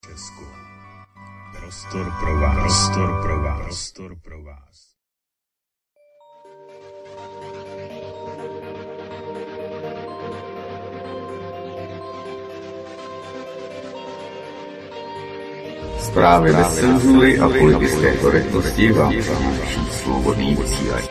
Česku. Prostor pro vás. Prostor pro vás. Prostor pro vás. Zprávy bez cenzury a politické korektnosti vám přináší Svobodný vysílač.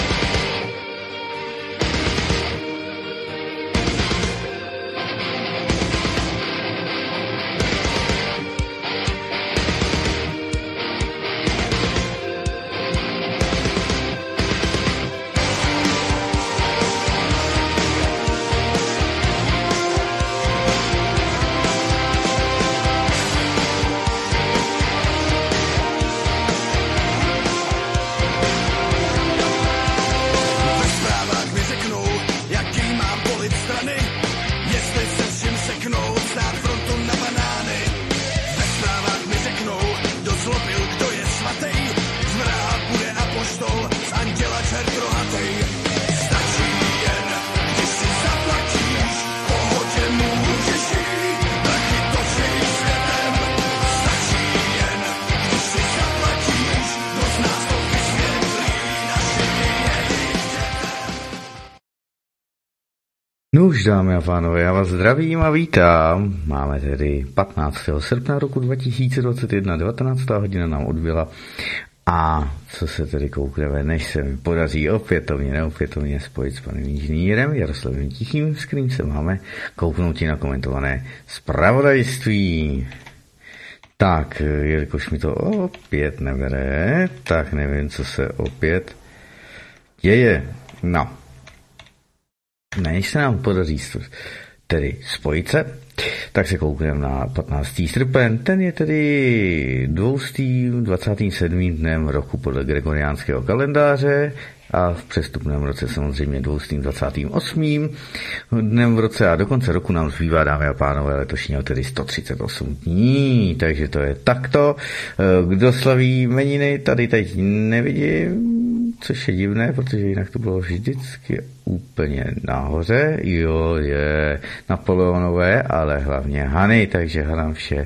Nuž, dámy a pánové, já vás zdravím a vítám. Máme tedy 15. srpna roku 2021, 19. hodina nám odbyla. A co se tedy koukneme, než se mi podaří neopětovně spojit s panem inženýrem Jaroslavem Tichým, s kterým se máme kouknout i na komentované zpravodajství. Tak, jelikož mi to opět nebere, tak nevím, co se opět děje. No. Než se nám podaří tedy spojit se, tak se koukneme na 15. srpen. Ten je tedy 227. dnem roku podle gregoriánského kalendáře a v přestupném roce samozřejmě 228. dnem v roce a do konce roku nám zbývá, dámy a pánové, letošního tedy 138 dní, takže to je takto. Kdo slaví jmeniny, tady teď nevidím, což je divné, protože jinak to bylo vždycky úplně nahoře. Jo, je Napoleonové, ale hlavně Hany, takže Hana vše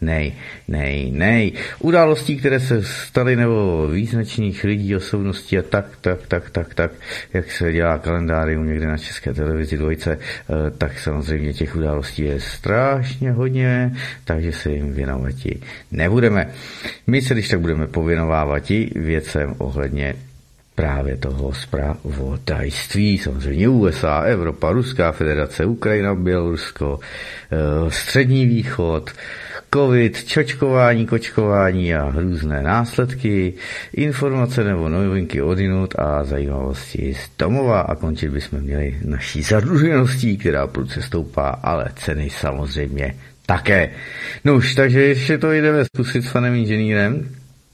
nej. Událostí, které se staly, nebo význačných lidí, osobností a tak, jak se dělá kalendárium někde na České televizi 2, tak samozřejmě těch událostí je strašně hodně, takže se jim věnovat nebudeme. My se když tak budeme pověnovávat i věcem ohledně právě toho zpravodajství, samozřejmě USA, Evropa, Ruská federace, Ukrajina, Bělorusko, Střední východ, covid, čočkování, kočkování a různé následky, informace nebo novinky odinut a zajímavosti z domova a končit bychom měli naší zadlužeností, která prudce stoupá, ale ceny samozřejmě také. Nuž, takže ještě to jdeme zkusit s panem inženýrem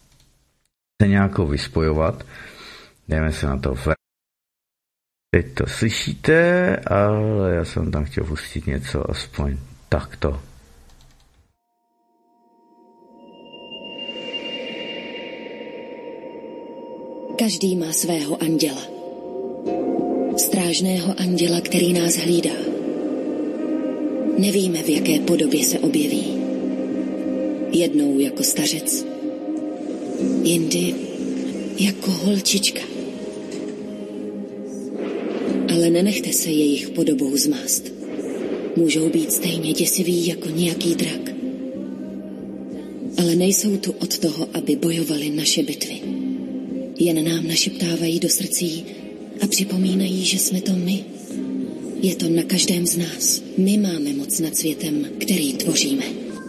se nějakou vyspojovat. Jdeme se na to. Teď to slyšíte, ale já jsem tam chtěl pustit něco aspoň takto. Každý má svého anděla. Strážného anděla, který nás hlídá. Nevíme, v jaké podobě se objeví. Jednou jako stařec, jindy jako holčička. Ale nenechte se jejich podobou zmást. Můžou být stejně děsiví jako nějaký drak. Ale nejsou tu od toho, aby bojovali naše bitvy. Jen nám našeptávají do srdcí a připomínají, že jsme to my. Je to na každém z nás. My máme moc nad světem, který tvoříme.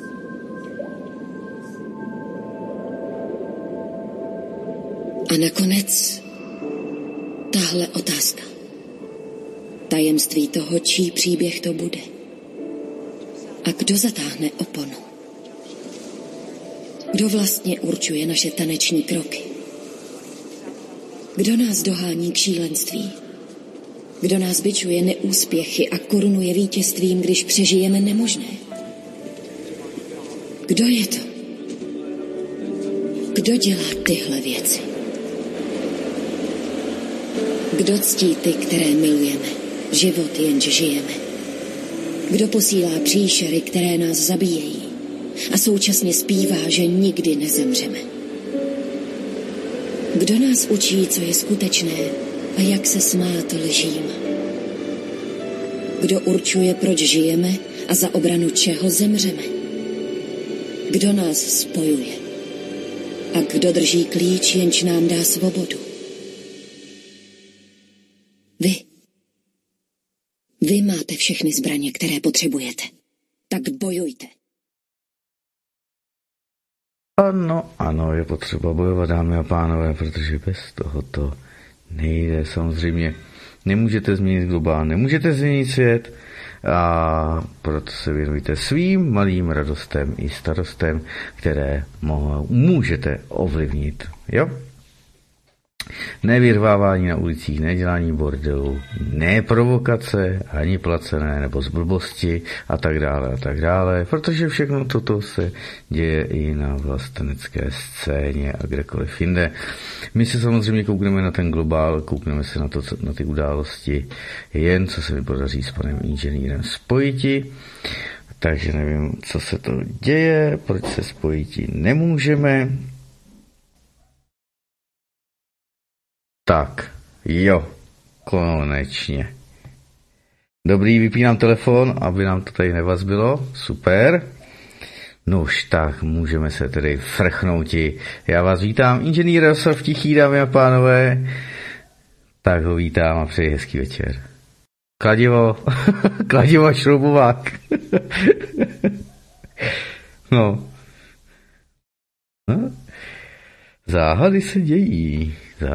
A nakonec tahle otázka. Tajemství toho, čí příběh to bude. A kdo zatáhne oponu? Kdo vlastně určuje naše taneční kroky? Kdo nás dohání k šílenství? Kdo nás bičuje neúspěchy a korunuje vítězstvím, když přežijeme nemožné? Kdo je to? Kdo dělá tyhle věci? Kdo ctí ty, které milujeme? Život jenž žijeme. Kdo posílá příšery, které nás zabíjejí? a současně zpívá, že nikdy nezemřeme. Kdo nás učí, co je skutečné a jak se smát lžím? Kdo určuje, proč žijeme a za obranu čeho zemřeme? Kdo nás spojuje? A kdo drží klíč, jenž nám dá svobodu? Vy. Vy máte všechny zbraně, které potřebujete. Tak bojujte. Ano, je potřeba bojovat, dámy a pánové, protože bez toho to nejde. Samozřejmě nemůžete změnit globál, nemůžete změnit svět a proto se věnujte svým malým radostem i starostem, které můžete ovlivnit. Jo? Nevyrvávání na ulicích, nedělání bordelu, ne provokace, ani placené, nebo z blbosti a tak dále, protože všechno toto se děje i na vlastenecké scéně a kdekoliv jinde. My se samozřejmě koukneme na ten globál, koukneme se na ty události, jen co se mi podaří s panem inženýrem spojiti, takže nevím, co se to děje, proč se spojiti nemůžeme. Tak, jo, konečně. Dobrý, vypínám telefon, aby nám to tady nevazbilo. Super. Nuž, tak můžeme se tedy frchnouti. Já vás vítám, inženýr Jaroslav Tichý, dámy a pánové. Tak ho vítám a přeji hezký večer. Kladivo a šroubovák. No. Záhady se dějí.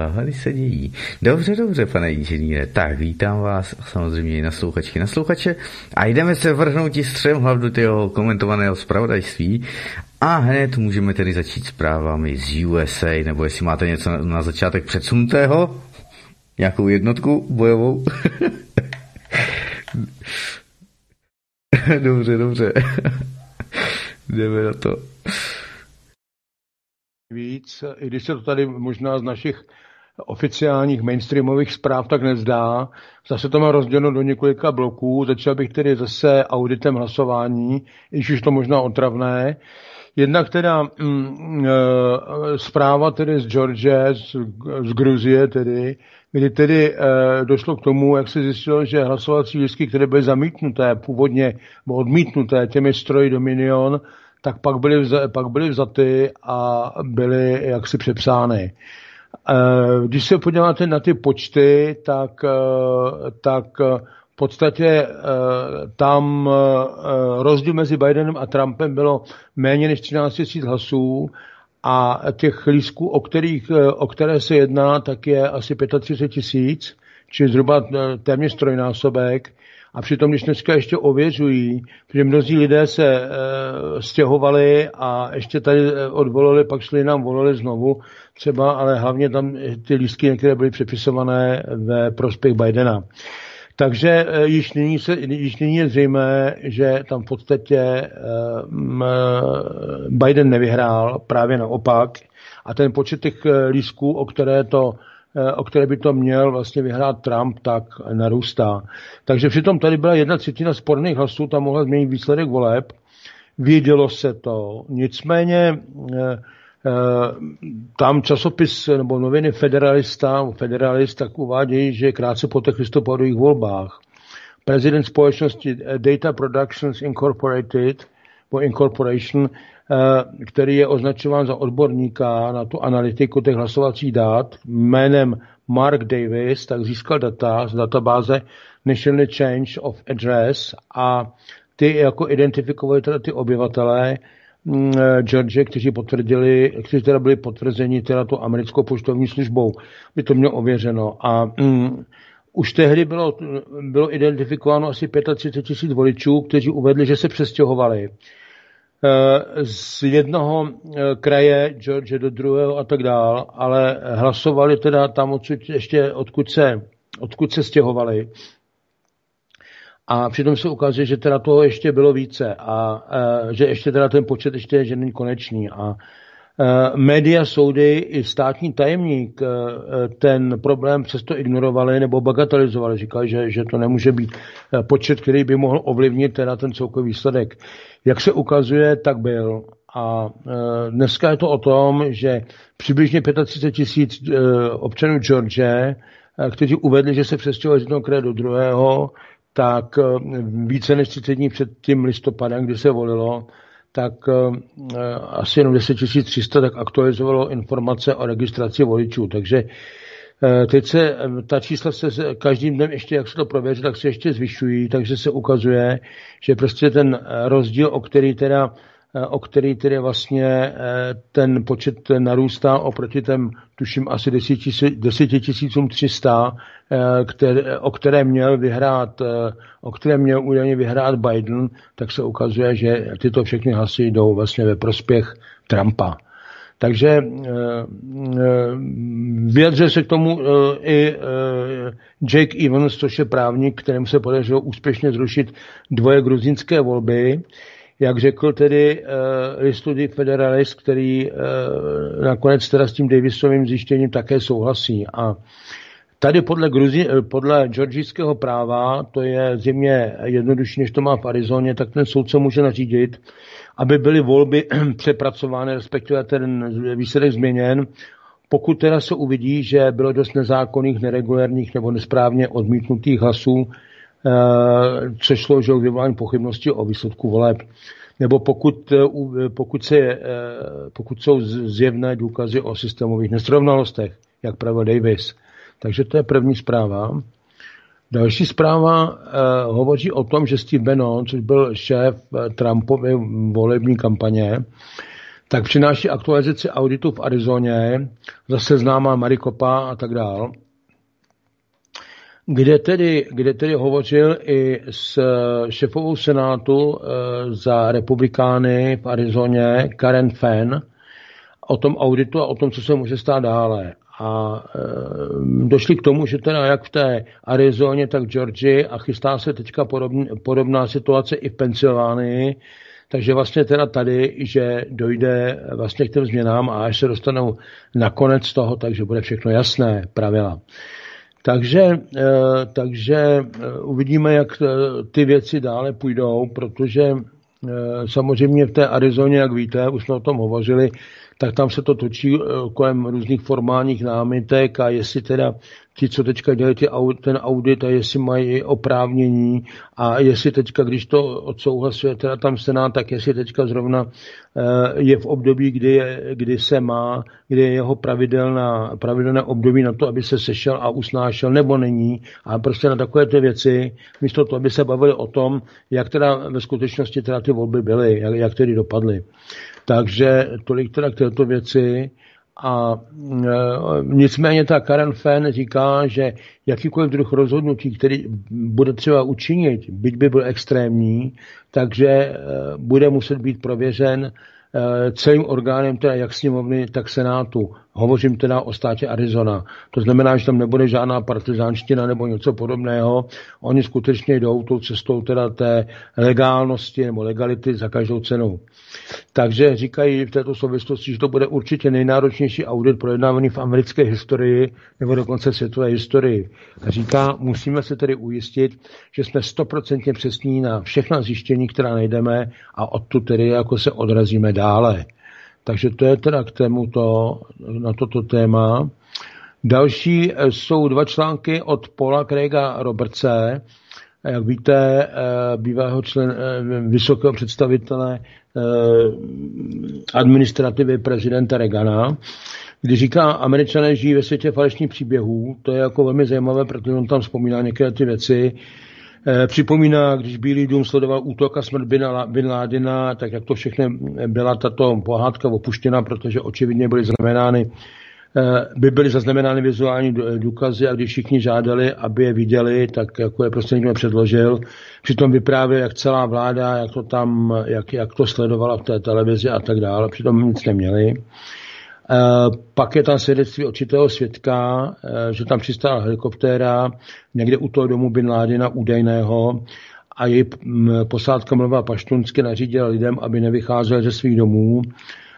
Dobře, pane inženýre. Tak, vítám vás samozřejmě i naslouchače a jdeme se vrhnout střem hlav do toho komentovaného zpravodajství a hned můžeme tedy začít zprávami z USA, nebo jestli máte něco na začátek předsunutého, nějakou jednotku bojovou. Dobře. Jdeme na to. Víc, i když se to tady možná z našich oficiálních mainstreamových zpráv tak nezdá, zase to má rozděleno do několika bloků, začal bych tedy zase auditem hlasování, i když už to možná otravné. Jednak teda zpráva tedy z Georgie, z Gruzie tedy, kdy tedy došlo k tomu, jak se zjistilo, že hlasovací lístky, které byly zamítnuté původně, odmítnuté těmi stroji Dominion, tak pak byly vzaty a byly jaksi přepsány. Když se podíváte na ty počty, tak v podstatě tam rozdíl mezi Bidenem a Trumpem bylo méně než 13 000 hlasů a těch lístků, o které se jedná, tak je asi 35 000, čili zhruba téměř trojnásobek. A přitom, když dneska ještě ověřují, že mnozí lidé se stěhovali a ještě tady odvolali, pak šli nám volali znovu třeba, ale hlavně tam ty lístky některé byly přepisované ve prospěch Bidena. Takže již nyní je zřejmé, že tam v podstatě Biden nevyhrál, právě naopak. A ten počet těch lístků, o které by to měl vlastně vyhrát Trump, tak narůstá. Takže přitom tady byla 1/3 sporných hlasů, tam mohla změnit výsledek voleb. Vědělo se to. Nicméně tam časopis nebo noviny Federalist tak uvádějí, že krátce po těch listopadových volbách prezident společnosti Data Productions Incorporation, který je označován za odborníka na tu analytiku těch hlasovacích dat jménem Mark Davis, tak získal data z databáze National Change of Address a ty jako identifikovali teda ty obyvatelé Georgie, kteří teda byli potvrzeni teda tu americkou poštovní službou, by to mělo ověřeno. A už tehdy bylo identifikováno asi 35 000 voličů, kteří uvedli, že se přestěhovali z jednoho kraje Georgie do druhého a tak dál, ale hlasovali teda tam odkud se stěhovali. A přitom se ukazuje, že teda toho ještě bylo více a že ještě teda ten počet ještě že není konečný. A Média, soudy i státní tajemník ten problém přesto ignorovali nebo bagatelizovali. Říkali, že to nemůže být počet, který by mohl ovlivnit teda ten celkový výsledek. Jak se ukazuje, tak byl. A dneska je to o tom, že přibližně 35 000 občanů Georgie, kteří uvedli, že se přestěhovali z jednoho kraje do druhého, tak více než 30 dní před tím listopadem, kdy se volilo, tak asi jenom 10 300 tak aktualizovalo informace o registraci voličů. Takže teď se ta čísla se každým dnem ještě, jak se to prověří, tak se ještě zvyšují, takže se ukazuje, že prostě ten rozdíl, o který tedy vlastně ten počet narůstá oproti těm, tuším, asi 10 300, o které měl údajně vyhrát Biden, tak se ukazuje, že tyto všechny hlasy jdou vlastně ve prospěch Trumpa. Takže vyjadřuje se k tomu i Jake Evans, což je právník, kterému se podařilo úspěšně zrušit 2 gruzínské volby. Jak řekl tedy Listudi Federalist, který nakonec teda s tím Davisovým zjištěním také souhlasí. A tady podle georgijského práva, to je zřejmě jednodušší, než to má v Arizoně, tak ten soudce může nařídit, aby byly volby přepracovány, respektive ten výsledek změněn, pokud teda se uvidí, že bylo dost nezákonných, neregulérních nebo nesprávně odmítnutých hlasů, což sloužilo k vyvolání pochybnosti o výsledku voleb. Nebo pokud jsou zjevné důkazy o systémových nesrovnalostech, jak pravil Davis. Takže to je první zpráva. Další zpráva hovoří o tom, že Steve Bannon, což byl šéf Trumpovy volební kampaně, tak přináší aktualizaci auditu v Arizoně, zase známá Maricopa a tak dál, kde tedy hovořil i s šéfovou senátu za republikány v Arizoně Karen Fann o tom auditu a o tom, co se může stát dále. A došli k tomu, že teda jak v té Arizoně, tak v Georgii a chystá se teďka podobná situace i v Pensylvánii, takže vlastně teda tady, že dojde vlastně k těm změnám a až se dostanou na konec toho, takže bude všechno jasné, pravila. Takže uvidíme, jak ty věci dále půjdou, protože samozřejmě v té Arizoně, jak víte, už jsme o tom hovořili, tak tam se to točí kolem různých formálních námitek a jestli teda ti, co teďka dělají ten audit a jestli mají oprávnění a jestli teďka, když to odsouhlasuje teda tam Senát, tak jestli teďka zrovna je v období, kdy je jeho pravidelné období na to, aby se sešel a usnášel, nebo není. A prostě na takové ty věci, místo toho, aby se bavili o tom, jak teda ve skutečnosti teda ty volby byly, jak tedy dopadly. Takže tolik teda k této věci. A nicméně ta Karen Fann říká, že jakýkoliv druh rozhodnutí, který bude třeba učinit, byť by byl extrémní, takže bude muset být prověřen celým orgánem, teda jak sněmovny, tak senátu. Hovořím teda o státě Arizona. To znamená, že tam nebude žádná partizánština nebo něco podobného. Oni skutečně jdou tou cestou teda té legálnosti nebo legality za každou cenu. Takže říkají v této souvislosti, že to bude určitě nejnáročnější audit projednávaný v americké historii nebo dokonce světové historii. A říká, musíme se tedy ujistit, že jsme 100% přesní na všechna zjištění, která najdeme a odtud tedy jako se odrazíme dále. Takže to je teda k tomuto, na toto téma. Další jsou 2 články od Paula Craiga Robertse, jak víte, bývalého vysokého představitele administrativy prezidenta Reagana, kdy říká, Američané žijí ve světě falešných příběhů. To je jako velmi zajímavé, protože on tam vzpomíná některé ty věci. Připomíná, když Bílý dům sledoval útok a smrt Bin Ládina, tak jak to všechno byla tato pohádka opuštěna, protože očividně byly zaznamenány vizuální důkazy a když všichni žádali, aby je viděli, tak jako je prostě někdo předložil. Přitom vyprávěl, jak celá vláda, jak to sledovala v té televizi a tak dále. Přitom nic neměli. Pak je tam svědectví určitého svědka, že tam přistála helikoptéra někde u toho domu Bin Ládina údajného a její posádka mluvila paštunsky, nařídila lidem, aby nevycházeli ze svých domů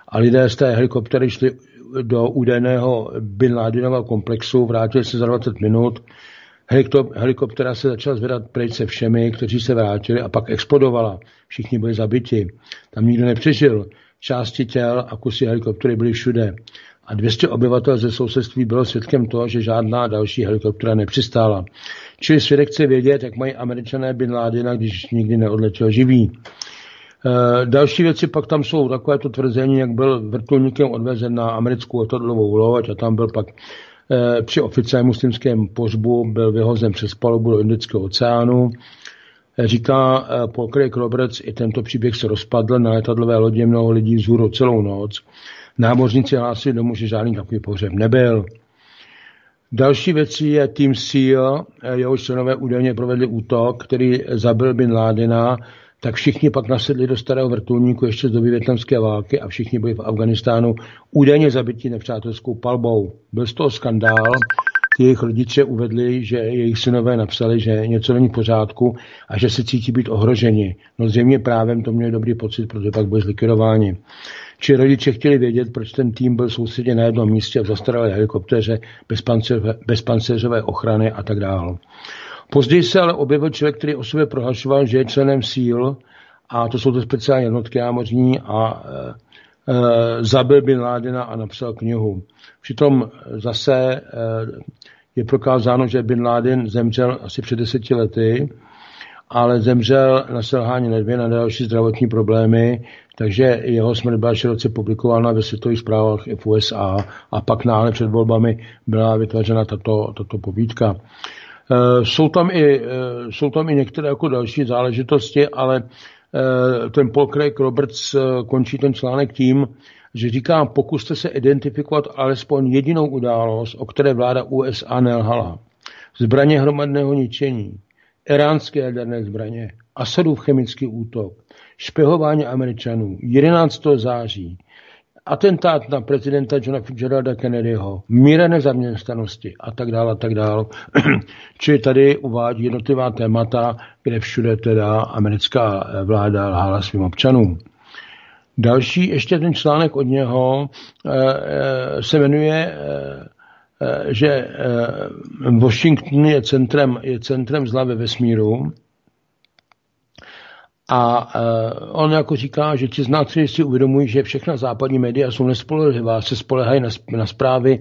a lidé z té helikoptery šli do údajného Bin Ladenova komplexu, vrátili se za 20 minut. Helikoptera se začala zvedat pryč se všemi, kteří se vrátili a pak explodovala. Všichni byli zabiti. Tam nikdo nepřežil. Části těl a kusy helikoptery byly všude. A 200 obyvatel ze sousedství bylo svědkem toho, že žádná další helikoptera nepřistála. Čili svědek chce vědět, jak mají Američané Bin Ládena, když nikdy neodletěl živý. Další věci pak tam jsou takovéto tvrzení, jak byl vrtulníkem odvezen na americkou letadlovou loď a tam byl pak při oficiálním muslimském pohřbu byl vyhozen přes palubu do Indického oceánu. Říká Paul Craig Roberts, i tento příběh se rozpadl, na letadlové lodě mnoho lidí vzhůru celou noc. Námořníci hlásili domů, že žádný takový pohřeb nebyl. Další věcí je Team SEAL, jeho členové údajně provedli útok, který zabil Bin Ládena, tak všichni pak nasedli do starého vrtulníku ještě z doby vietnamské války a všichni byli v Afghánistánu údajně zabiti nepřátelskou palbou. Byl z toho skandál, jejich rodiče uvedli, že jejich synové napsali, že něco není v pořádku a že se cítí být ohroženi. No zřejmě právem to měli dobrý pocit, protože pak byli zlikvidováni. Či rodiče chtěli vědět, proč ten tým byl soustředěn na jednom místě v zastaralé helikoptéře bez pancéřové ochrany a tak dále. Později se ale objevil člověk, který o sobě prohlašoval, že je členem SEAL, a to jsou to speciální jednotky námořní, a zabil Bin Ládena a napsal knihu. Přitom zase je prokázáno, že Bin Laden zemřel asi před 10 lety, ale zemřel na selhání ledvin, na další zdravotní problémy, takže jeho smrt byla široce publikována ve světových zprávách i v USA a pak náhle před volbami byla vytvořena tato povídka. Jsou tam i některé jako další záležitosti, ale ten Paul Craig Roberts končí ten článek tím, že říká, pokuste se identifikovat alespoň jedinou událost, o které vláda USA nelhala. Zbraně hromadného ničení, iránské jaderné zbraně, Asadův chemický útok, špehování Američanů, 11. září, atentát na prezidenta Johna Fitzgeralda Kennedyho, míra nezaměstnanosti a tak dále. Čili tady uvádí jednotlivá témata, kde všude teda americká vláda lhala svým občanům. Další, ještě ten článek od něho se jmenuje, že Washington je centrem zla ve vesmíru. A on jako říká, že ti z nás si uvědomují, že všechna západní média jsou nespolehlivá, se spolehají na zprávy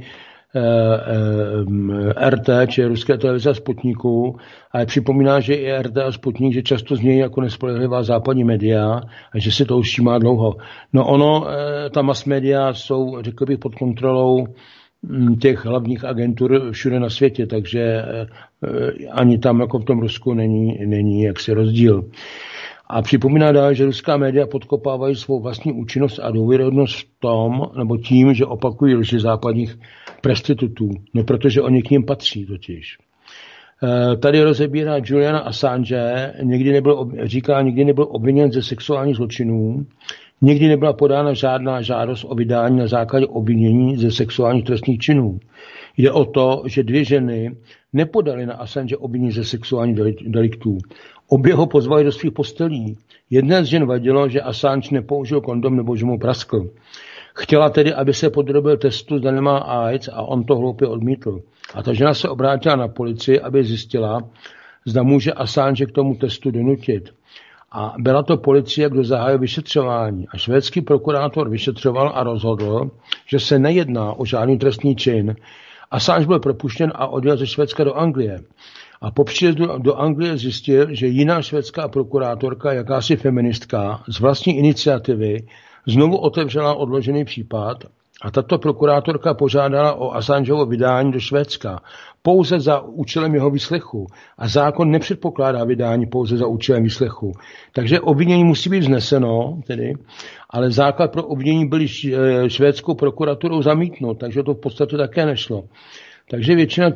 RT, či ruské televize a Sputniku, ale připomíná, že i RT a Sputnik, že často znějí jako nespolehlivá západní média a že se to už všímá dlouho. No ono, ta mass média jsou, řekl bych, pod kontrolou těch hlavních agentur všude na světě, takže ani tam, jako v tom Rusku, není jaksi rozdíl. A připomíná dál, že ruská média podkopávají svou vlastní účinnost a důvěryhodnost v tom, nebo tím, že opakují lži západních prostitutů. No protože oni k nim patří totiž. Tady rozebírá Juliana Assange, nikdy nebyl obviněn ze sexuálních zločinů, nikdy nebyla podána žádná žádost o vydání na základě obvinění ze sexuálních trestných činů. Jde o to, že 2 ženy nepodaly na Assange obvinění ze sexuálních deliktů. Obě ho pozvali do svých postelí. Jedné z žen vadilo, že Assange nepoužil kondom nebo že mu praskl. Chtěla tedy, aby se podrobil testu, zda nemá AIDS, a on to hloupě odmítl. A ta žena se obrátila na policii, aby zjistila, zda může Assange k tomu testu donutit. A byla to policie, kdo zahájil vyšetřování. A švédský prokurátor vyšetřoval a rozhodl, že se nejedná o žádný trestný čin. Assange byl propuštěn a odjel ze Švédska do Anglie. A po příjezdu do Anglie zjistil, že jiná švédská prokurátorka, jakási feministka, z vlastní iniciativy znovu otevřela odložený případ a tato prokurátorka požádala o Assangeovo vydání do Švédska pouze za účelem jeho výslechu. A zákon nepředpokládá vydání pouze za účelem výslechu. Takže obvinění musí být vzneseno, ale základ pro obvinění byl švédskou prokuraturou zamítnut, takže to v podstatě také nešlo. Takže většina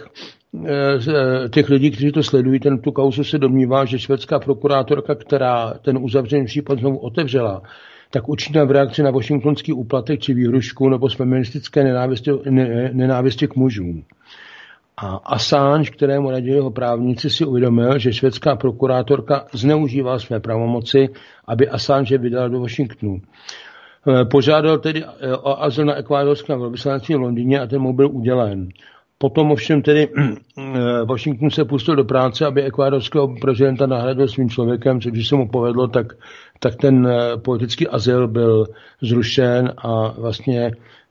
těch lidí, kteří to sledují, tu kauzu, se domnívá, že švédská prokurátorka, která ten uzavřený případ znovu otevřela, tak učinila v reakci na washingtonský úplatek či výhrušku nebo z feministické nenávisti k mužům. A Assange, kterému radili jeho právníci, si uvědomil, že švédská prokurátorka zneužívá své pravomoci, aby Assange vydala do Washingtonu. Požádal tedy o azyl na ekvádorském velvyslanectví v Londýně a ten mu byl udělen. Potom ovšem tedy Washington se pustil do práce, aby ekvádorského prezidenta nahradil svým člověkem, což když se mu povedlo, tak ten politický azyl byl zrušen a vlastně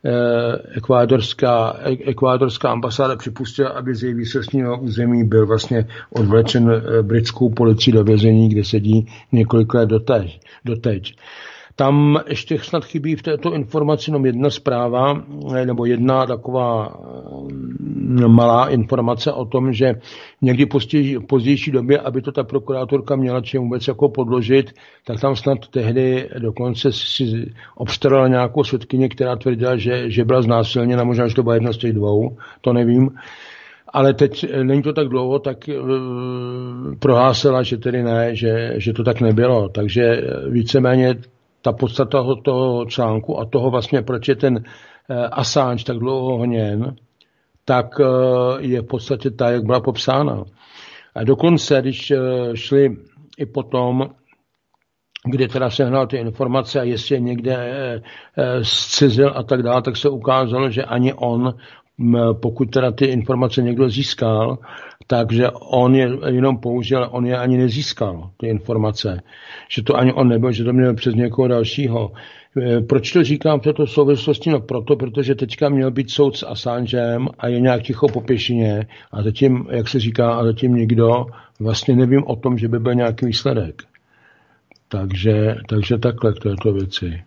ekvádorská ambasáda připustila, aby z její výsostního území byl vlastně odvlečen britskou policií do vězení, kde sedí několik let doteď. Tam ještě snad chybí v této informaci jenom jedna zpráva, nebo jedna taková malá informace o tom, že někdy pozdější době, aby to ta prokurátorka měla čem vůbec jako podložit, tak tam snad tehdy dokonce si obstarala nějakou svědkyně, která tvrdila, že byla znásilněna, možná, že to byla jedna z těch dvou, to nevím. Ale teď není to tak dlouho, tak prohlásila, že tedy ne, že to tak nebylo. Takže víceméně ta podstata toho článku a toho vlastně, proč je ten Assange tak dlouho honěn, tak je v podstatě ta, jak byla popsána. A dokonce, když šli i potom, kde teda sehnal ty informace a jestli je někde zcizil a tak dále, tak se ukázalo, že ani on, pokud teda ty informace někdo získal, takže on je jenom použil, on je ani nezískal, ty informace. Že to ani on nebyl, že to měl přes někoho dalšího. Proč to říkám v této souvislosti? No proto, protože teďka měl být soud s Assangem a je nějak ticho po pěšině a zatím, jak se říká, a zatím nikdo vlastně nevím o tom, že by byl nějaký výsledek. Takže takhle k této věci.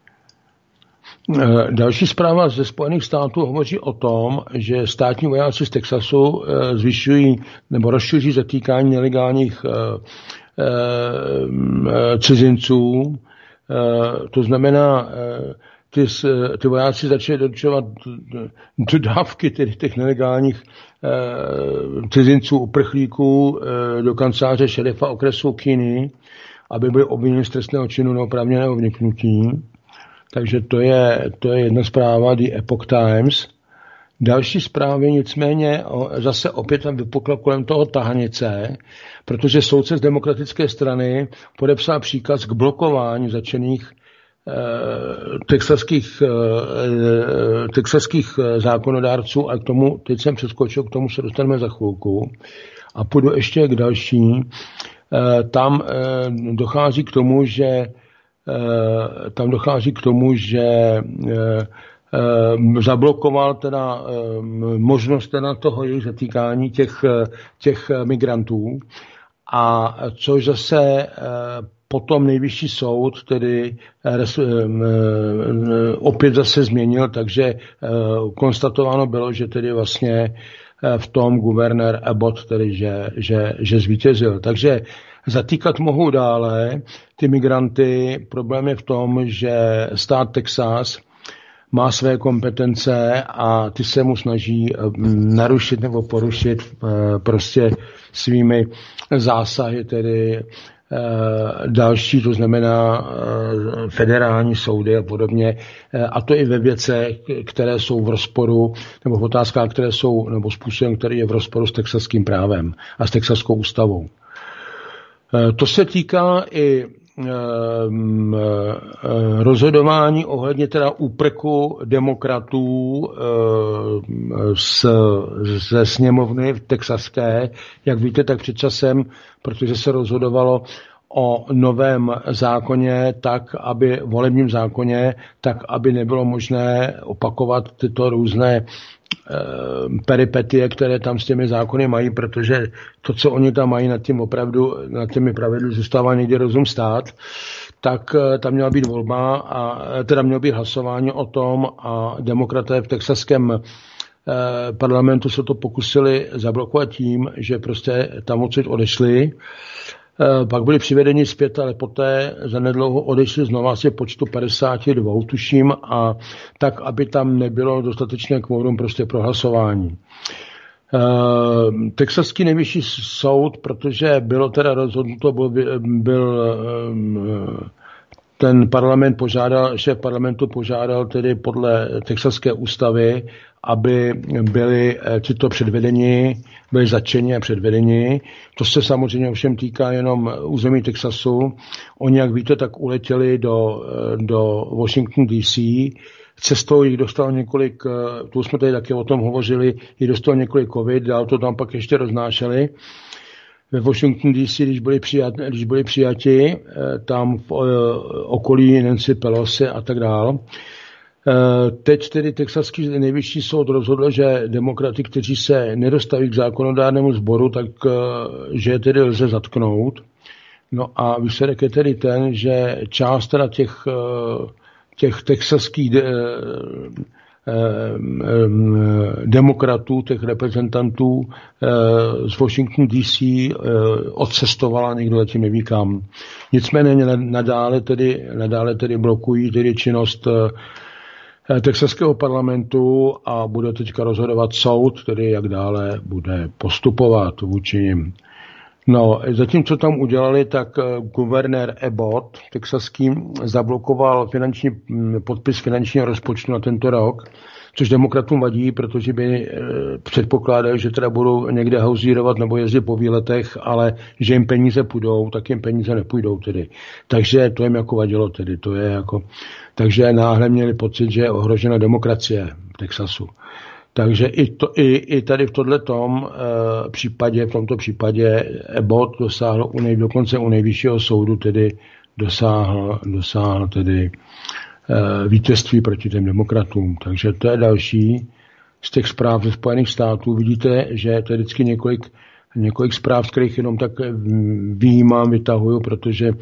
Další zpráva ze Spojených států hovoří o tom, že státní vojáci z Texasu zvyšují nebo rozšíří zatýkání nelegálních cizinců. To znamená, ty vojáci začali doručovat dodávky těch nelegálních cizinců, uprchlíků do kanceláře šerifa okresu Kinney, aby byli obviněni z trestného činu neoprávněného vniknutí. Takže to je jedna zpráva, The Epoch Times. Další zprávy nicméně zase opět tam vypukla kolem toho tahanice, protože soudce z demokratické strany podepsal příkaz k blokování začených texaských zákonodárců a k tomu, teď jsem přeskočil, k tomu se dostaneme za chvilku. A půjdu ještě k další. Tam dochází k tomu, že zablokoval teda možnost teda toho jejich zatýkání těch migrantů, a což zase potom nejvyšší soud tedy opět zase změnil, takže konstatováno bylo, že tedy vlastně v tom guvernér Abbott tedy, že zvítězil. Takže zatýkat mohou dále ty migranty. Problém je v tom, že stát Texas má své kompetence a ty se mu snaží narušit nebo porušit prostě svými zásahy, tedy další, to znamená federální soudy a podobně, a to i ve věcech, které jsou v rozporu, nebo v otázkách, které jsou, nebo způsobem, který je v rozporu s texaským právem a s texaskou ústavou. To se týká i rozhodování ohledně teda úprku demokratů ze sněmovny v texaské. Jak víte, tak před časem, protože se rozhodovalo o novém zákoně, volebním zákoně, tak aby nebylo možné opakovat tyto různé peripetie, které tam s těmi zákony mají, protože to, co oni tam mají nad těmi pravidly zůstává někdy rozum stát, tak tam měla být volba a teda mělo být hlasování o tom a demokraté v texaském parlamentu se to pokusili zablokovat tím, že prostě tam odsud odešli. Pak byli přivedeni zpět, ale poté zanedlouho odešli znova asi počtu 52, tuším, a tak, aby tam nebylo dostatečné kvórum prostě pro hlasování. Texaský nejvyšší soud, protože bylo teda rozhodnuto, šéf parlamentu požádal tedy podle texaské ústavy, aby byli tyto předvedeni, byli zatčeni a předvedeni. To se samozřejmě ovšem týká jenom území Texasu. Oni, jak víte, tak uletěli do Washington DC. Cestou jich dostalo několik, tu jsme tady taky o tom hovořili, jich dostalo několik covid, dál to tam pak ještě roznášeli. Ve Washington DC, když byli přijati, tam v okolí Nancy Pelosi a tak dál. Teď tedy texaský nejvyšší soud rozhodl, že demokraty, kteří se nedostaví k zákonodárnému sboru, tak že je tedy lze zatknout. No a výsledek je tedy ten, že část teda těch texaských demokratů, těch reprezentantů z Washington DC odcestovala, nikdo zatím neví kam. Nicméně nadále tedy blokují tedy činnost texaského parlamentu a bude teďka rozhodovat soud, tedy jak dále bude postupovat vůči nim. No, zatímco tam udělali, tak guvernér Abbott texaský zablokoval podpis finančního rozpočtu na tento rok, což demokratům vadí, protože by předpokládali, že teda budou někde hauzírovat nebo jezdit po výletech, ale že jim peníze půjdou, tak jim peníze nepůjdou tedy. Takže to jim jako vadilo tedy, to je jako, takže náhle měli pocit, že je ohrožena demokracie v Texasu. Takže i tady v tomto případě Abbott dosáhl dokonce u nejvyššího soudu tedy dosáhl tedy vítězství proti těm demokratům. Takže to je další z těch zpráv ze Spojených států. Vidíte, že to je vždycky několik zpráv, z kterých jenom tak vytahuju, protože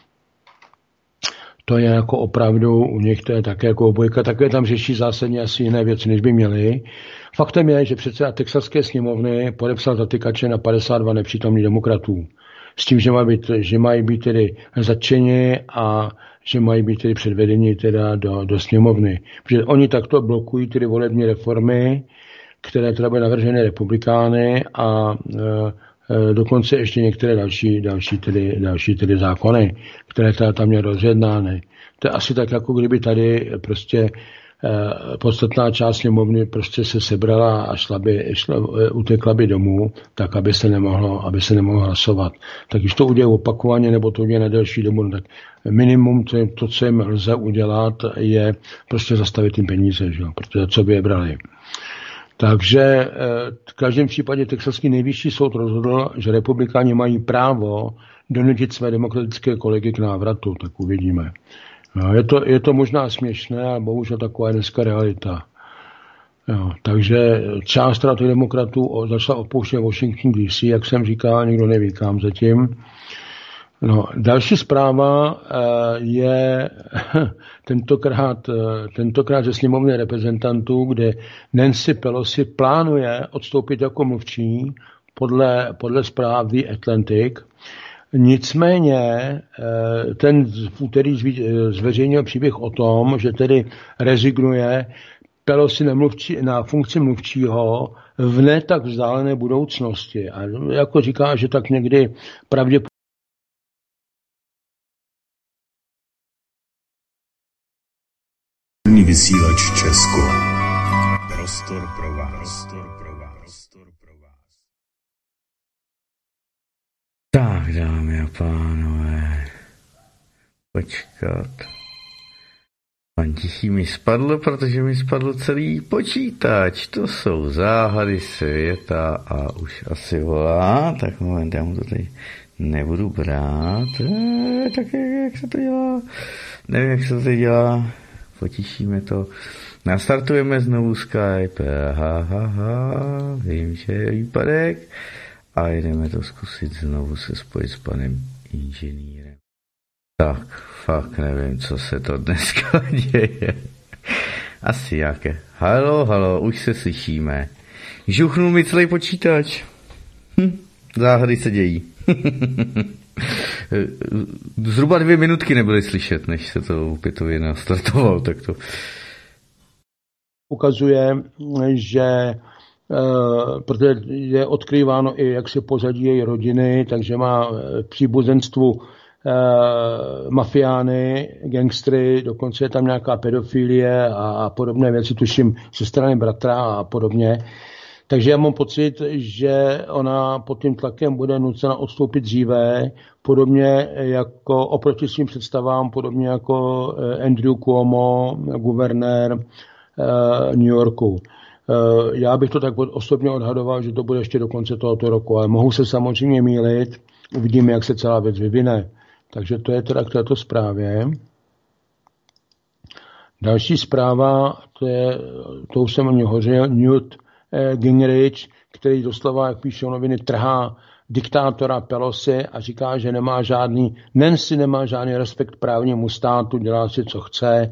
to je jako opravdu u nich, to je také jako obojka, také tam řeší zásadně asi jiné věci, než by měli. Faktem je, že předseda texaské sněmovny podepsal zatykače na 52 nepřítomných demokratů. S tím, že mají být tedy zatčeni a že mají být tedy předvedeni teda do sněmovny. Protože oni takto blokují tedy volební reformy, které teda byly navrženy republikány a dokonce ještě některé další tedy zákony, které teda tam měly rozjednány. To je asi tak, jako kdyby tady prostě podstatná část sněmovny prostě se sebrala a utekla by domů, tak aby se nemohlo hlasovat. Tak když to udělají opakovaně, nebo to udělají na delší dobu, tak minimum, to, co jim lze udělat, je prostě zastavit jim peníze, že? Protože co by je brali. Takže v každém případě texaský nejvyšší soud rozhodl, že republikáni mají právo donutit své demokratické kolegy k návratu, tak uvidíme. No, je to možná směšné, ale bohužel taková je dneska realita. Jo, takže část těch demokratů začala opouštět Washington DC, jak jsem říkal, nikdo neví kam zatím. No, další zpráva je tentokrát ze sněmovny reprezentantů, kde Nancy Pelosi plánuje odstoupit jako mluvčí podle zpráv The Atlantic. Nicméně ten v úterý zveřejnil příběh o tom, že tedy rezignuje Pelosi na funkci mluvčího v ne tak vzdálené budoucnosti. A jako říká, že tak někdy pravděpodobně vysílač Česko. Prostor pro vás. Tak, dámy a pánové, počkat. Pan Tichý mi spadl, protože mi spadl celý počítač. To jsou záhady světa a už asi volá. Tak moment, já mu to tady nebudu brát. Tak jak se to dělá? Nevím, jak se to tady dělá. Potišíme to. Nastartujeme znovu Skype. Vím, že je výpadek. A jdeme to zkusit znovu se spojit s panem inženýrem. Tak, fakt nevím, co se to dneska děje. Asi jaké. Halo, už se slyšíme. Žuchnul mi celý počítač. Záhady se dějí. Zhruba 2 minutky nebyly slyšet, než se to opětově nastartovalo. Tak to ukazuje, že protože je odkrýváno i jak se pozadí její rodiny, takže má příbuzenstvu mafiány, gangstry, dokonce je tam nějaká pedofilie a podobné věci, tuším ze strany bratra a podobně. Takže já mám pocit, že ona pod tím tlakem bude nucena odstoupit dříve, podobně jako oproti svým představám, podobně jako Andrew Cuomo, guvernér New Yorku. Já bych to tak osobně odhadoval, že to bude ještě do konce tohoto roku, ale mohu se samozřejmě mýlit, uvidíme, jak se celá věc vyvine. Takže to je teda k této zprávě. Další zpráva, to už jsem o ní hořil, Newt Gingrich, který doslova, jak píšou noviny, trhá diktátora Pelosi a říká, že Nancy nemá žádný respekt právnímu státu, dělá si, co chce.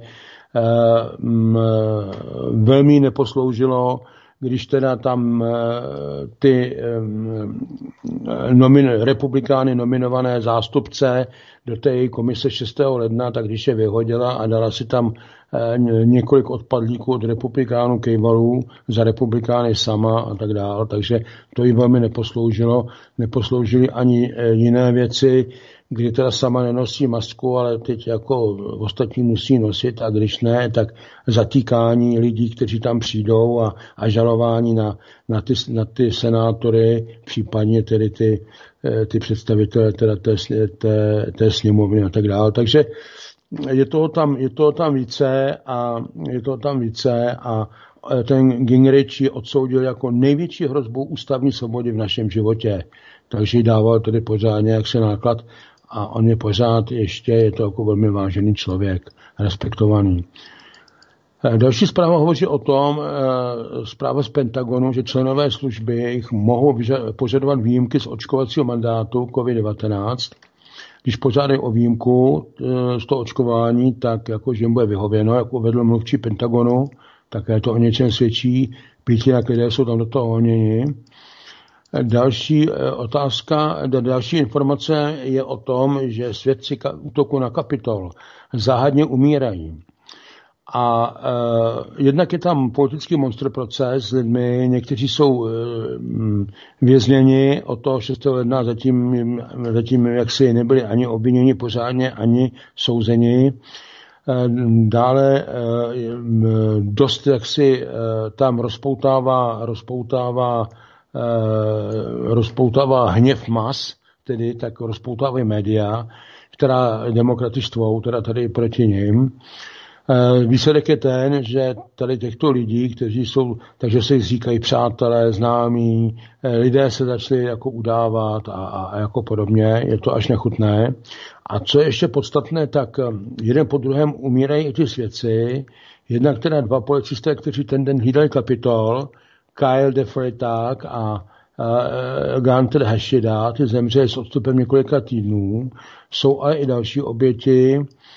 Velmi neposloužilo, když teda tam ty republikány nominované zástupce do té její komise 6. ledna, tak když je vyhodila a dala si tam několik odpadlíků od republikánů kejvalů za republikány sama a tak dále. Takže to jí velmi neposloužilo. Neposloužily ani jiné věci, kdy teda sama nenosí masku, ale teď jako ostatní musí nosit a když ne, tak zatýkání lidí, kteří tam přijdou a žalování na ty senátory, případně tedy ty představitele teda té sněmovny a tak dále. Takže je toho tam více a ten Gingrich ji odsoudil jako největší hrozbu ústavní svobody v našem životě. Takže ji dával tedy pořádně jak se náklad a on je pořád ještě, je to jako velmi vážený člověk, respektovaný. Další zpráva hovoří o tom, zpráva z Pentagonu, že členové služby jich mohou požadovat výjimky z očkovacího mandátu COVID-19. Když požádají o výjimku z toho očkování, tak jakože jim bude vyhověno, jako uvedl mluvčí Pentagonu, tak to o něčem svědčí. 500 lidé jsou tam do toho honěni. Další další informace je o tom, že svědci útoku na Kapitol záhadně umírají. A jednak je tam politický monster proces s lidmi, někteří jsou vězněni od toho 6. ledna, zatím jaksi nebyli ani obviněni pořádně, ani souzeni. Dále dost jaksi tam rozpoutává hněv mas, tedy tak rozpoutávají média, která demokraty štvou, teda tady proti nim. Výsledek je ten, že tady těchto lidí, kteří jsou, takže se jich říkají přátelé, známí, lidé se začali jako udávat a jako podobně, je to až nechutné. A co je ještě podstatné, tak jeden po druhém umírají i ty svědci, jednak teda 2 policisté, kteří ten den hlídali Kapitol, Kyle DeFreitas a Gunter Hashida, ty zemřeli s odstupem několika týdnů. Jsou ale i další oběti.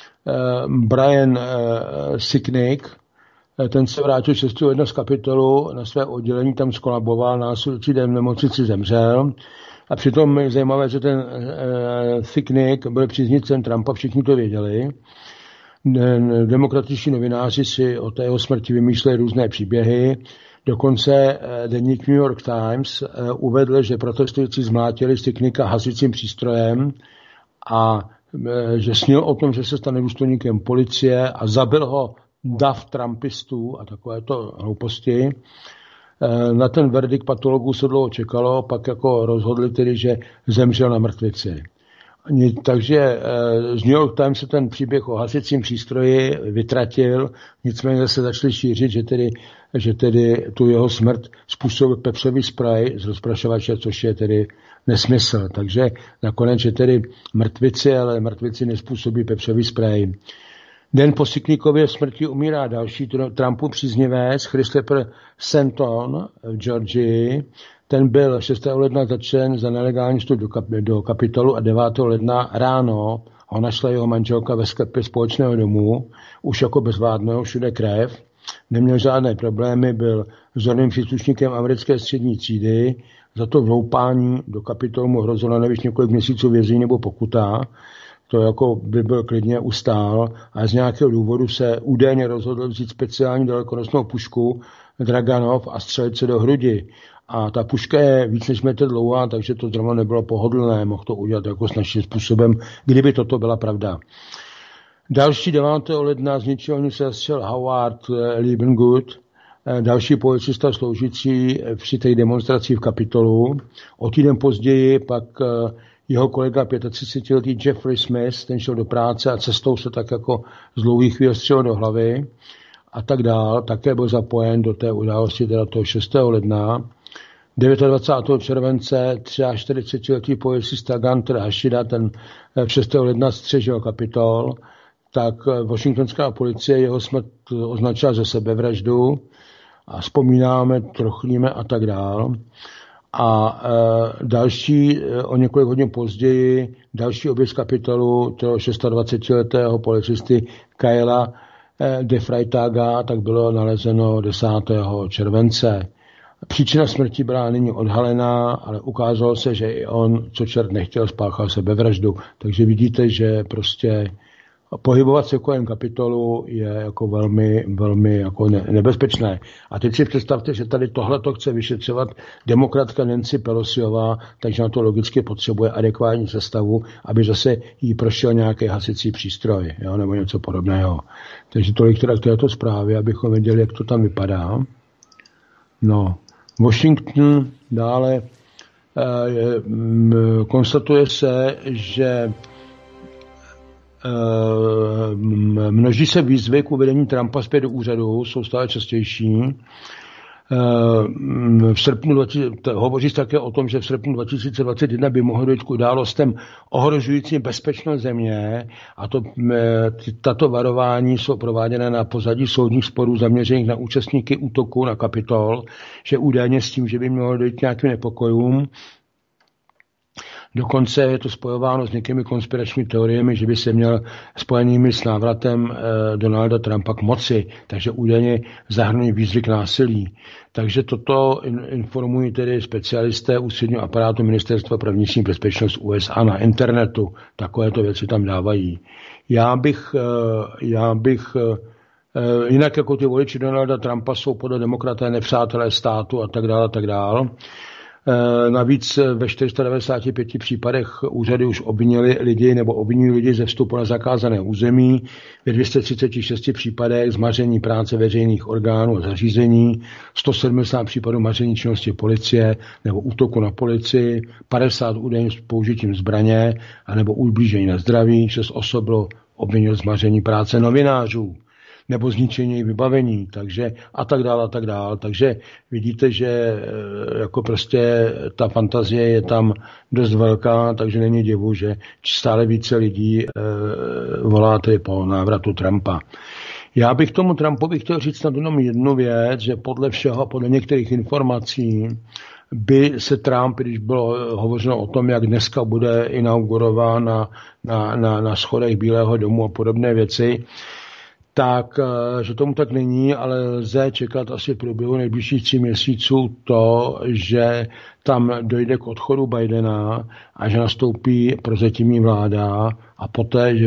Brian Sicknick, ten se vrátil 6. ledna z Kapitolu na své oddělení, tam skolaboval, následující den v nemocnici zemřel. A přitom je zajímavé, že ten Sicknick byl příznivcem Trumpa, všichni to věděli. Demokratičtí novináři si o té jeho smrti vymýšlejí různé příběhy. Dokonce deník New York Times uvedl, že protestující zmlátili Sicknicka hasicím přístrojem a že snil o tom, že se stane důstojníkem policie a zabil ho dav trumpistů a takovéto hlouposti. Na ten verdikt patologů se dlouho čekalo, pak jako rozhodli tedy, že zemřel na mrtvici. Takže z New York Times se ten příběh o hasicím přístroji vytratil, nicméně se začali šířit, že tedy tu jeho smrt způsobil pepřový spray z rozprašovače, což je tedy nesmysl. Takže nakonec, že tedy ale mrtvici nespůsobí pepřový spray. Den po Sicknickově smrti umírá další Trumpu příznivec Christopher Stanton v Georgii. Ten byl 6. ledna zatčen za nelegální vstup do Kapitolu a 9. ledna ráno ho našla jeho manželka ve sklepě společného domu, už jako bezvládného, všude krev. Neměl žádné problémy, byl vzorným příslušníkem americké střední třídy, za to vloupání do Kapitolu mu hrozilo nevíš několik měsíců vězení nebo pokuta. to jako by byl klidně ustál a z nějakého důvodu se údajně rozhodl vzít speciální dalekonosnou pušku Draganov a střelit se do hrudi. A ta puška je víc než metr dlouhá, takže to zrovna nebylo pohodlné, mohl to udělat jako snažším způsobem, kdyby toto byla pravda. Další 9. ledna z ničeho nic se střel Howard Liebengut, další policista sloužící při té demonstraci v Kapitolu. O týden později pak jeho kolega 35letý Jeffrey Smith, ten šel do práce a cestou se tak jako z dlouhých chvíl střelil do hlavy a tak dál. Také byl zapojen do té události teda toho 6. ledna. 29. července 43letý policista Gunter Hashida, ten 6. ledna střežil Kapitol, tak washingtonská policie jeho smrt označila za sebevraždu a vzpomínáme, trochlíme a tak dál. A další, o několik hodin později, další oběť z Kapitolu, toho 26letého policisty Kyla de Freitaga, tak bylo nalezeno 10. července. Příčina smrti byla nyní odhalená, ale ukázalo se, že i on, co čert nechtěl, spáchal sebevraždu. Takže vidíte, že prostě pohybovat se kolem Kapitolu je jako velmi jako nebezpečné. A teď si představte, že tady tohleto chce vyšetřovat demokratka Nancy Pelosiová, takže na to logicky potřebuje adekvátní sestavu, aby zase jí prošel nějaký hasicí přístroj, jo, nebo něco podobného. Takže tolik teda k této zprávě, abychom věděli, jak to tam vypadá. No, Washington dále konstatuje se, že množí se výzvy k uvedení Trumpa zpět do úřadu, jsou stále častější. V srpnu hovoří také o tom, že v srpnu 2021 by mohlo dojít k událostem ohrožujícím bezpečnost země a tato varování jsou prováděna na pozadí soudních sporů zaměřených na účastníky útoku na Kapitol, že údajně s tím, že by mělo dojít k nějakým nepokojům. Dokonce je to spojováno s někými konspiračními teoriemi, že by se měl spojenými s návratem Donalda Trumpa k moci, takže údajně zahrnují výzvy k násilí. Takže toto informují tedy specialisté ústředního aparátu Ministerstva pro vnitřní bezpečnost USA na internetu. Takovéto věci tam dávají. Já bych jinak jako ty voliči Donalda Trumpa jsou podle demokraté nepřátelé státu a tak dále. Navíc ve 495 případech úřady už obvinují lidi ze vstupu na zakázané území, ve 236 případech zmaření práce veřejných orgánů a zařízení, 170 případů maření činnosti policie nebo útoku na policii, 50 údajů s použitím zbraně anebo ublížení na zdraví, 6 osob bylo obviněno z maření práce novinářů nebo zničení vybavení, takže a tak dále. Takže vidíte, že jako prostě ta fantazie je tam dost velká, takže není divu, že stále více lidí volá tedy po návratu Trumpa. Já bych tomu Trumpovi chtěl říct snad jenom jednu věc, že podle některých informací by se Trump, když bylo hovořeno o tom, jak dneska bude inaugurován na schodech Bílého domu a podobné věci, tak, že tomu tak není, ale lze čekat asi v průběhu nejbližších 3 měsíců to, že tam dojde k odchodu Bidena a že nastoupí prozatímní vláda a poté,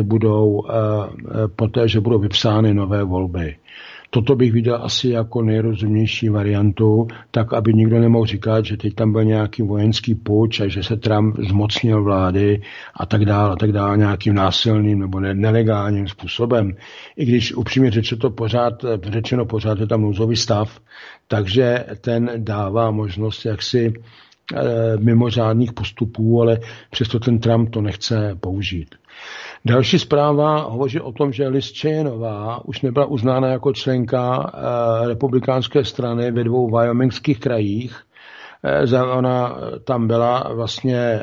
že budou vypsány nové volby. Toto bych viděl asi jako nejrozumnější variantu, tak aby nikdo nemohl říkat, že teď tam byl nějaký vojenský puč a že se Trump zmocnil vlády a tak dále, nějakým násilným nebo nelegálním způsobem. I když upřímně řečeno pořád je tam nouzový stav, takže ten dává možnost jaksi mimořádných postupů, ale přesto ten Trump to nechce použít. Další zpráva hovoří o tom, že Liz Cheyenová už nebyla uznána jako členka republikánské strany ve 2 wyomingských krajích. Ona tam byla vlastně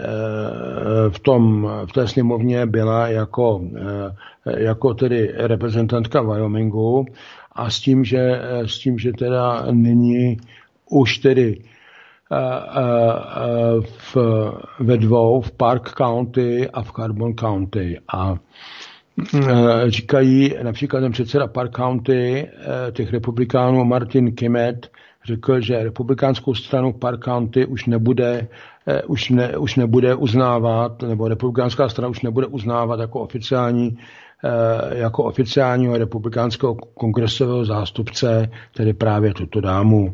v té sněmovně byla jako tedy reprezentantka Wyomingu a s tím, že teda nyní už tedy ve 2, v Park County a v Carbon County. A říkají, například ten předseda Park County těch republikánů Martin Kimmet řekl, že republikánskou stranu Park County už nebude uznávat, nebo republikánská strana už nebude uznávat jako oficiálního republikánského kongresového zástupce, tedy právě tuto dámu.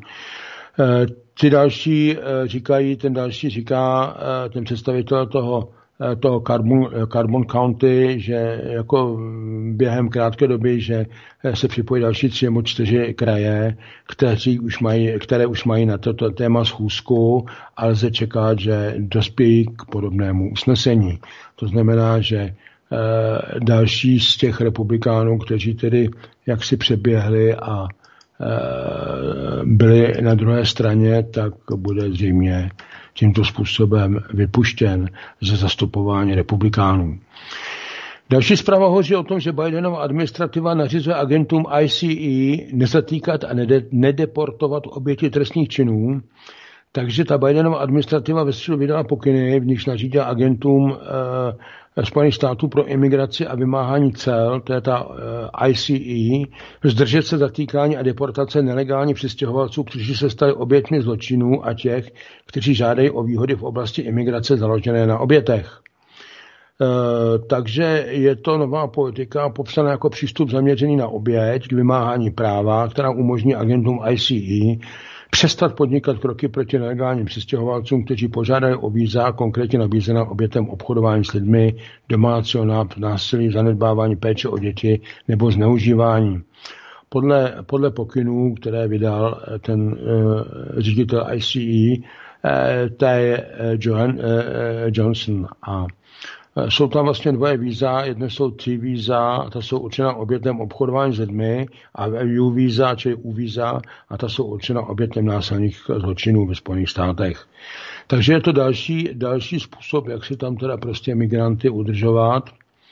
Ten představitel toho Carbon County, že jako během krátké doby, že se připojí další 3 nebo 4 kraje, které už mají na toto téma schůzku, ale lze čekat, že dospějí k podobnému usnesení. To znamená, že další z těch republikánů, kteří tedy jaksi přeběhli a byli na druhé straně, tak bude zřejmě tímto způsobem vypuštěn ze zastupování republikánů. Další zpráva hovoří o tom, že Bidenova administrativa nařizuje agentům ICE nezatýkat a nedeportovat oběti trestných činů. Takže ta Bidenova administrativa ve středu vydala pokyny, v nichž nařídila agentům Spojených států pro imigraci a vymáhání cel, to je ta ICE, zdržet se zatýkání a deportace nelegálně přistěhovalců, kteří se stali oběťmi zločinů a těch, kteří žádají o výhody v oblasti imigrace založené na obětech. Takže je to nová politika popsaná jako přístup zaměřený na oběť k vymáhání práva, která umožní agentům ICE přestat podnikat kroky proti nelegálním přistěhovalcům, kteří požádají o víza, konkrétně nabízená obětem obchodování s lidmi, domácího násilí, zanedbávání péče o děti nebo zneužívání. Podle pokynů, které vydal ten ředitel ICE, to je Johnson. A jsou tam vlastně 2 víza, jedno jsou 3 víza, ta jsou určena obětem obchodování s lidmi, a U víza, čili U víza, a ta jsou určena obětem násilných zločinů ve Spojených státech. Takže je to další způsob, jak si tam teda prostě migranty udržovat,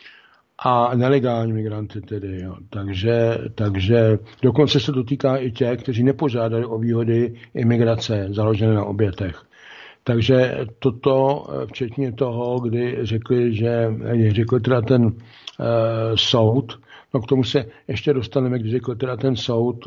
a nelegální migranty tedy. Jo. Takže dokonce se to týká i těch, kteří nepožádali o výhody imigrace založené na obětech. Takže toto, včetně toho, kdy řekl teda ten soud, no k tomu se ještě dostaneme, když řekl teda ten soud,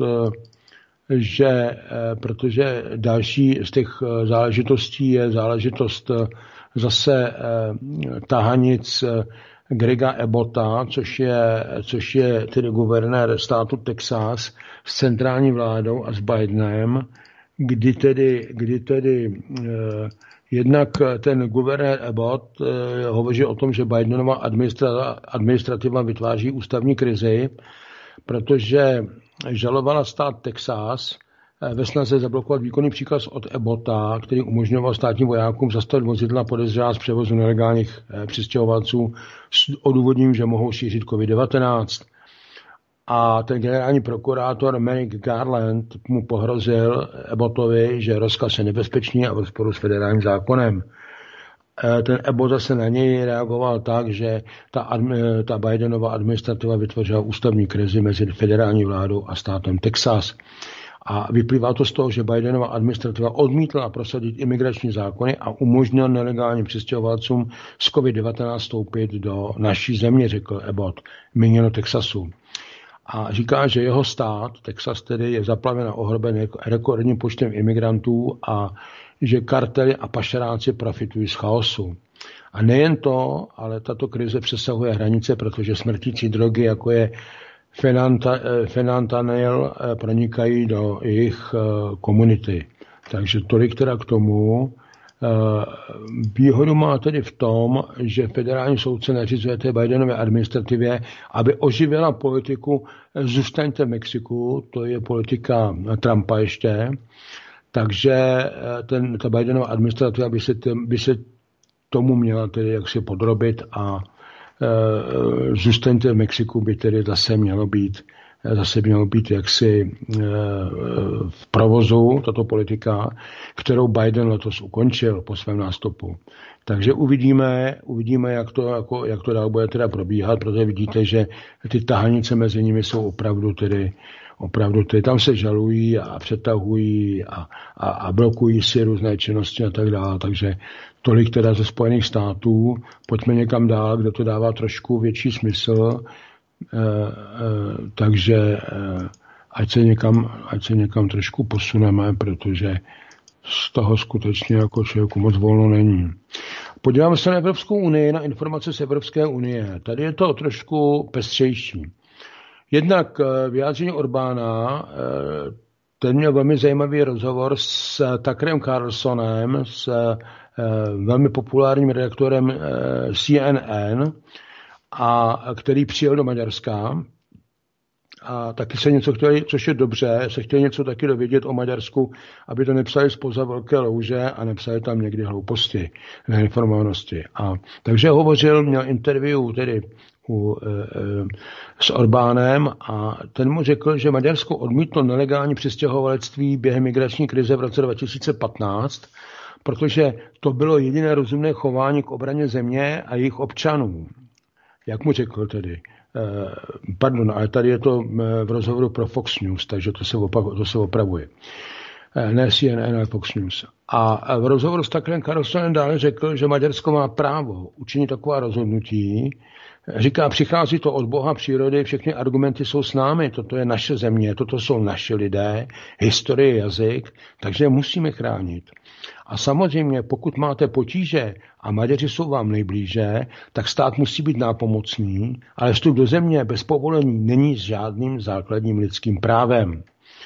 že protože další z těch záležitostí je záležitost zase tahanic Grega Abbotta, což je tedy guvernér státu Texas s centrální vládou a s Bidenem, kdy tedy jednak ten guvernér Abbott hovoří o tom, že Bidenova administrativa vytváří ústavní krizi, protože žalovala stát Texas ve snaze zablokovat výkonný příkaz od Abbotta, který umožňoval státním vojákům zastavit vozidla podezřelá z převozu nelegálních přistěhovalců s odůvodněním, že mohou šířit COVID-19. A ten generální prokurátor Merrick Garland mu pohrozil Abbottovi, že rozkaz je nebezpečný a v rozporu s federálním zákonem. Ten Abbott zase na něj reagoval tak, že ta Bidenova administrativa vytvořila ústavní krizi mezi federální vládou a státem Texas. A vyplývá to z toho, že Bidenova administrativa odmítla prosadit imigrační zákony a umožnila nelegálním přistěhovalcům z COVID-19 vstoupit do naší země, řekl Abbott, míněno Texasu. A říká, že jeho stát, Texas tedy, je zaplaven a ohroben rekordním počtem imigrantů a že kartely a pašeráci profitují z chaosu. A nejen to, ale tato krize přesahuje hranice, protože smrtící drogy, jako je fentanyl, pronikají do jejich komunity. Takže tolik teda k tomu. Výhodu má tedy v tom, že federální soudce nařizuje té Bidenové administrativě, aby oživila politiku zůstaňte v Mexiku, to je politika Trumpa ještě, takže ta Bidenova administrativa by se tomu měla tedy jaksi podrobit a zůstaňte v Mexiku by tedy zase mělo být jaksi v provozu tato politika, kterou Biden letos ukončil po svém nástupu. Takže uvidíme, jak to dál bude teda probíhat, protože vidíte, že ty tahanice mezi nimi jsou opravdu opravdu tam se žalují a přetahují a blokují si různé činnosti a tak dále. Takže tolik teda ze Spojených států. Pojďme někam dál, kde to dává trošku větší smysl. Takže ať se někam trošku posuneme, protože z toho skutečně jako člověku moc volno není. Podíváme se na Evropskou unii, na informace z Evropské unie. Tady je to trošku pestřejší. Jednak vyjádření Orbána, ten měl velmi zajímavý rozhovor s Tuckerem Carlsonem, s velmi populárním redaktorem CNN, a který přijel do Maďarska a taky se něco chtěli, což je dobře, se chtěli něco taky dovědět o Maďarsku, aby to nepsali zpoza velké louže a nepsali tam někdy hlouposti, neinformovanosti. Takže hovořil, měl interview tedy s Orbánem a ten mu řekl, že Maďarsko odmítlo nelegální přistěhovalectví během migrační krize v roce 2015, protože to bylo jediné rozumné chování k obraně země a jejich občanů. Jak mu řekl tedy? Pardon, ale tady je to v rozhovoru pro Fox News, takže to se opravuje. Ne CNN, ale Fox News. A v rozhovoru s Tuckerem Carlsonem dále řekl, že Maďarsko má právo učinit taková rozhodnutí. Říká, přichází to od Boha, přírody, všechny argumenty jsou s námi, toto je naše země, toto jsou naši lidé, historie, jazyk, takže musíme chránit. A samozřejmě, pokud máte potíže a Maďaři jsou vám nejblíže, tak stát musí být nápomocný, ale vstup do země bez povolení není žádným základním lidským právem.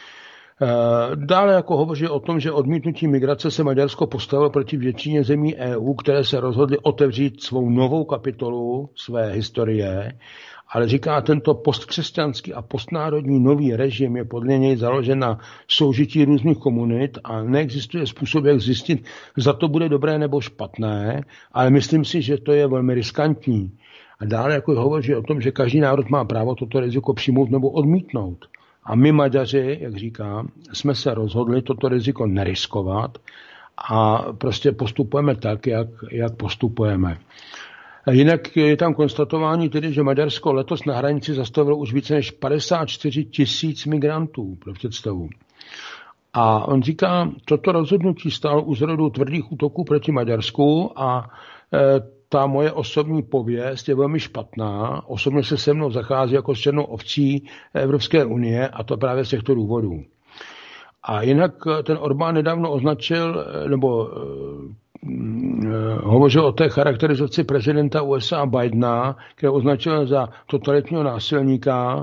Dále jako hovoří o tom, že odmítnutí migrace se Maďarsko postavilo proti většině zemí EU, které se rozhodly otevřít svou novou kapitolu své historie, ale říká, tento postkřesťanský a postnárodní nový režim je podle něj založen na soužití různých komunit a neexistuje způsob, jak zjistit, zda to bude dobré nebo špatné, ale myslím si, že to je velmi riskantní. A dále jako hovoří o tom, že každý národ má právo toto riziko přijmout nebo odmítnout. A my Maďaři, jak říkám, jsme se rozhodli toto riziko neriskovat a prostě postupujeme tak, jak postupujeme. Jinak je tam konstatování tedy, že Maďarsko letos na hranici zastavilo už více než 54 000 migrantů, pro představu. A on říká, toto rozhodnutí stálo u zrodu tvrdých útoků proti Maďarsku a ta moje osobní pověst je velmi špatná. Osobně se se mnou zachází jako s černou ovcí Evropské unie a to právě z těchto důvodů. A jinak ten Orbán nedávno označil, nebo hovořil o té charakterizaci prezidenta USA Bidena, který označil za totalitního násilníka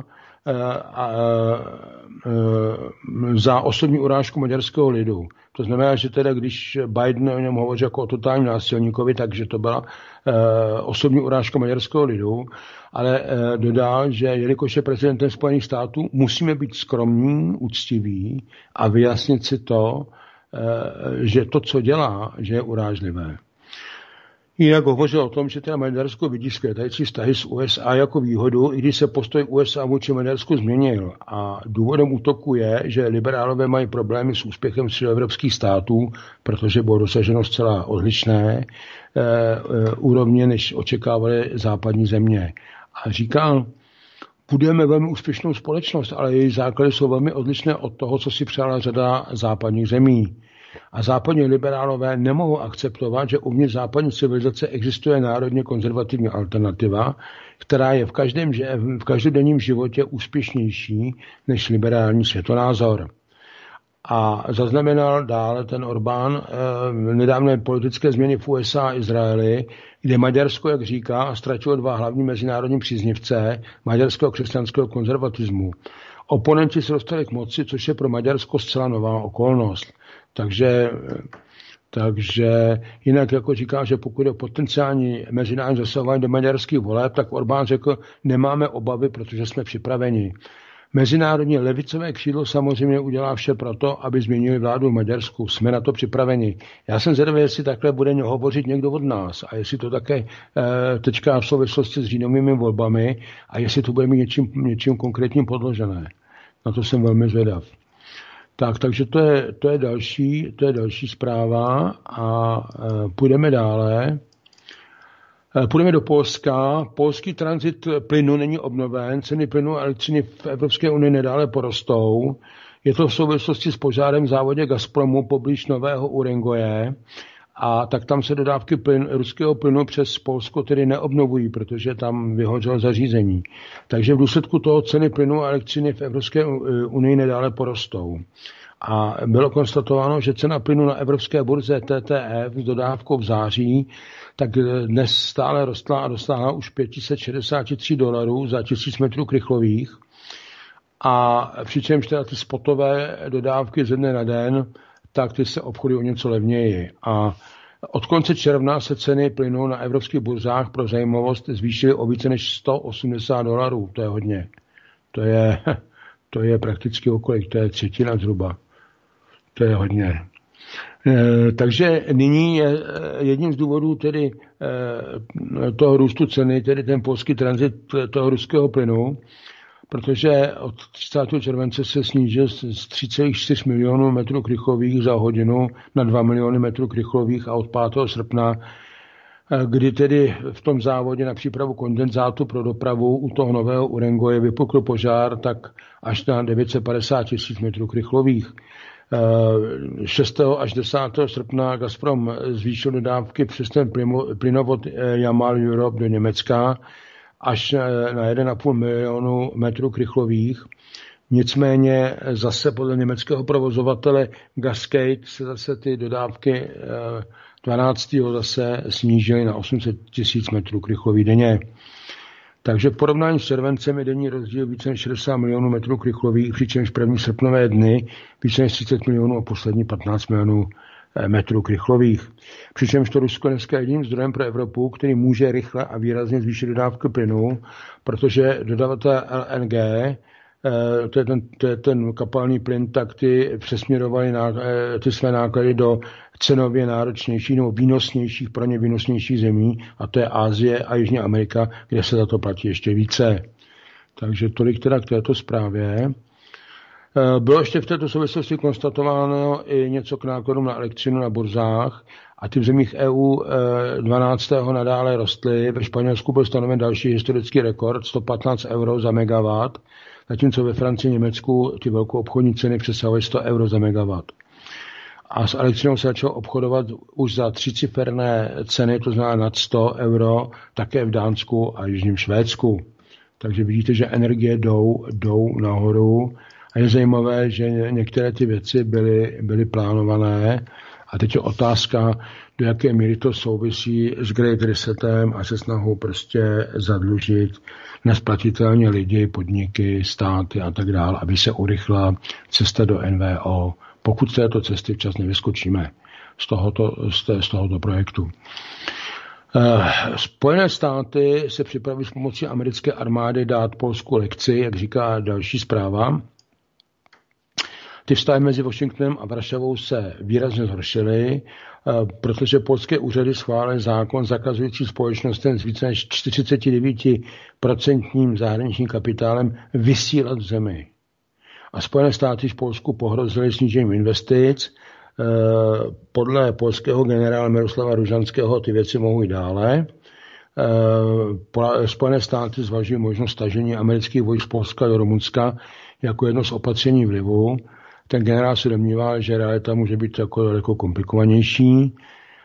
za osobní urážku maďarského lidu. To znamená, že teda když Biden o něm hovoří jako o totálním násilníkovi, takže to byla osobní urážka maďarského lidu, ale dodal, že jelikož je prezidentem Spojených států, musíme být skromní, úctiví a vyjasnit si to, že to, co dělá, že je urážlivé. Jinak hovořil o tom, že teda Maďarsko vidí skvětající vztahy s USA jako výhodu, i když se postoj USA vůči Maďarsku změnil. A důvodem útoku je, že liberálové mají problémy s úspěchem středoevropských států, protože bylo dosaženo zcela odlišné úrovně, než očekávaly západní země. A říkal, budujeme velmi úspěšnou společnost, ale její základy jsou velmi odlišné od toho, co si přála řada západních zemí. A západní liberálové nemohou akceptovat, že uvnitř západní civilizace existuje národně konzervativní alternativa, která je v každodenním životě úspěšnější než liberální světonázor. A zaznamenal dále ten Orbán nedávné politické změny v USA a Izraeli, kde Maďarsko, jak říká, ztratilo dva hlavní mezinárodní příznivce maďarského křesťanského konzervatismu. Oponenti se dostali k moci, což je pro Maďarsko zcela nová okolnost. Takže jinak jako říká, že pokud je potenciální mezinárodní zasahování do maďarských voleb, tak Orbán řekl, nemáme obavy, protože jsme připraveni. Mezinárodní levicové křídlo samozřejmě udělá vše proto, aby změnili vládu v Maďarsku. Jsme na to připraveni. Já jsem zvědavý, jestli takhle bude hovořit někdo od nás a jestli to také teďka v souvislosti s říjnovými volbami a jestli to bude mít něčím konkrétním podložené. Na to jsem velmi zvědav. Takže to je další zpráva a půjdeme dále. Půjdeme do Polska. Polský tranzit plynu není obnoven, ceny plynu a elektřiny v Evropské unii nedále porostou. Je to v souvislosti s požárem v závodě Gazpromu poblíž Nového Urengoje. A tak tam se dodávky ruského plynu přes Polsko tedy neobnovují, protože tam vyhořelo zařízení. Takže v důsledku toho ceny plynu a elektřiny v Evropské unii nedále porostou. A bylo konstatováno, že cena plynu na evropské burze TTF s dodávkou v září tak dnes stále rostla a dosáhla už $563 za 1000 metrů krychlových. A přičemž teda ty spotové dodávky ze dne na den, tak ty se obchodují o něco levněji. A od konce června se ceny plynu na evropských burzách pro zajímavost zvýšily o více než $180. To je hodně. To je prakticky okolik, to je třetina zhruba. To je hodně. Takže nyní je jedním z důvodů tedy toho růstu ceny, tedy ten polský tranzit toho ruského plynu, protože od 30. července se snížil z 3,4 milionů metrů krychlových za hodinu na 2 miliony metrů krychlových a od 5. srpna, kdy tedy v tom závodě na přípravu kondenzátu pro dopravu u toho Nového Urengoje vypukl požár, tak až na 950 000 metrů krychlových. 6. až 10. srpna Gazprom zvýšil dodávky přes ten plynovod Yamal Europe do Německa až na 1,5 milionu metrů krychlových. Nicméně zase podle německého provozovatele Gascade se zase ty dodávky 12. zase snížily na 800 000 metrů krychlových denně. Takže v porovnání s červencem je denní rozdíl více než 60 milionů metrů krychlových, přičemž první srpnové dny více než 30 milionů a poslední 15 milionů metrů krychlových. Přičemž to Rusko dneska je jediným zdrojem pro Evropu, který může rychle a výrazně zvýšit dodávky plynu, protože dodavatel LNG, to je ten kapalný plyn, tak ty přesměrovali ty své náklady do cenově náročnějších nebo výnosnějších, pro ně výnosnějších zemí, a to je Asie a Jižní Amerika, kde se za to platí ještě více. Takže tolik teda k této zprávě. Bylo ještě v této souvislosti konstatováno i něco k nákladům na elektřinu na burzách a ty v zemích EU 12. nadále rostly. Ve Španělsku byl stanoven další historický rekord 115 euro za megawatt, zatímco ve Francii a Německu ty velkou obchodní ceny přesahují 100 euro za megawatt. A s elektřinou se začalo obchodovat už za tříciferné ceny, to znamená nad 100 euro, také v Dánsku a Jižním Švédsku. Takže vidíte, že energie jdou nahoru. A je zajímavé, že některé ty věci byly plánované a teď je otázka, do jaké míry to souvisí s Great Resetem a se snahou prostě zadlužit nesplatitelně lidi, podniky, státy a tak dále, aby se urychlila cesta do NVO, pokud z této cesty včas nevyskočíme z tohoto projektu. Spojené státy se připraví s pomocí americké armády dát Polsku lekci, jak říká další zpráva. Ty vztahy mezi Washingtonem a Varšavou se výrazně zhoršily, protože polské úřady schválily zákon zakazující společnostem s více než 49% zahraničním kapitálem vysílat v zemi. A Spojené státy v Polsku pohrozily snížením investic. Podle polského generála Miroslava Ružanského ty věci mohou jít dále. Spojené státy zvažují možnost stažení amerických vojsk z Polska do Rumunska jako jedno z opatření vlivu. Ten generál se domnívá, že realita může být jako daleko komplikovanější.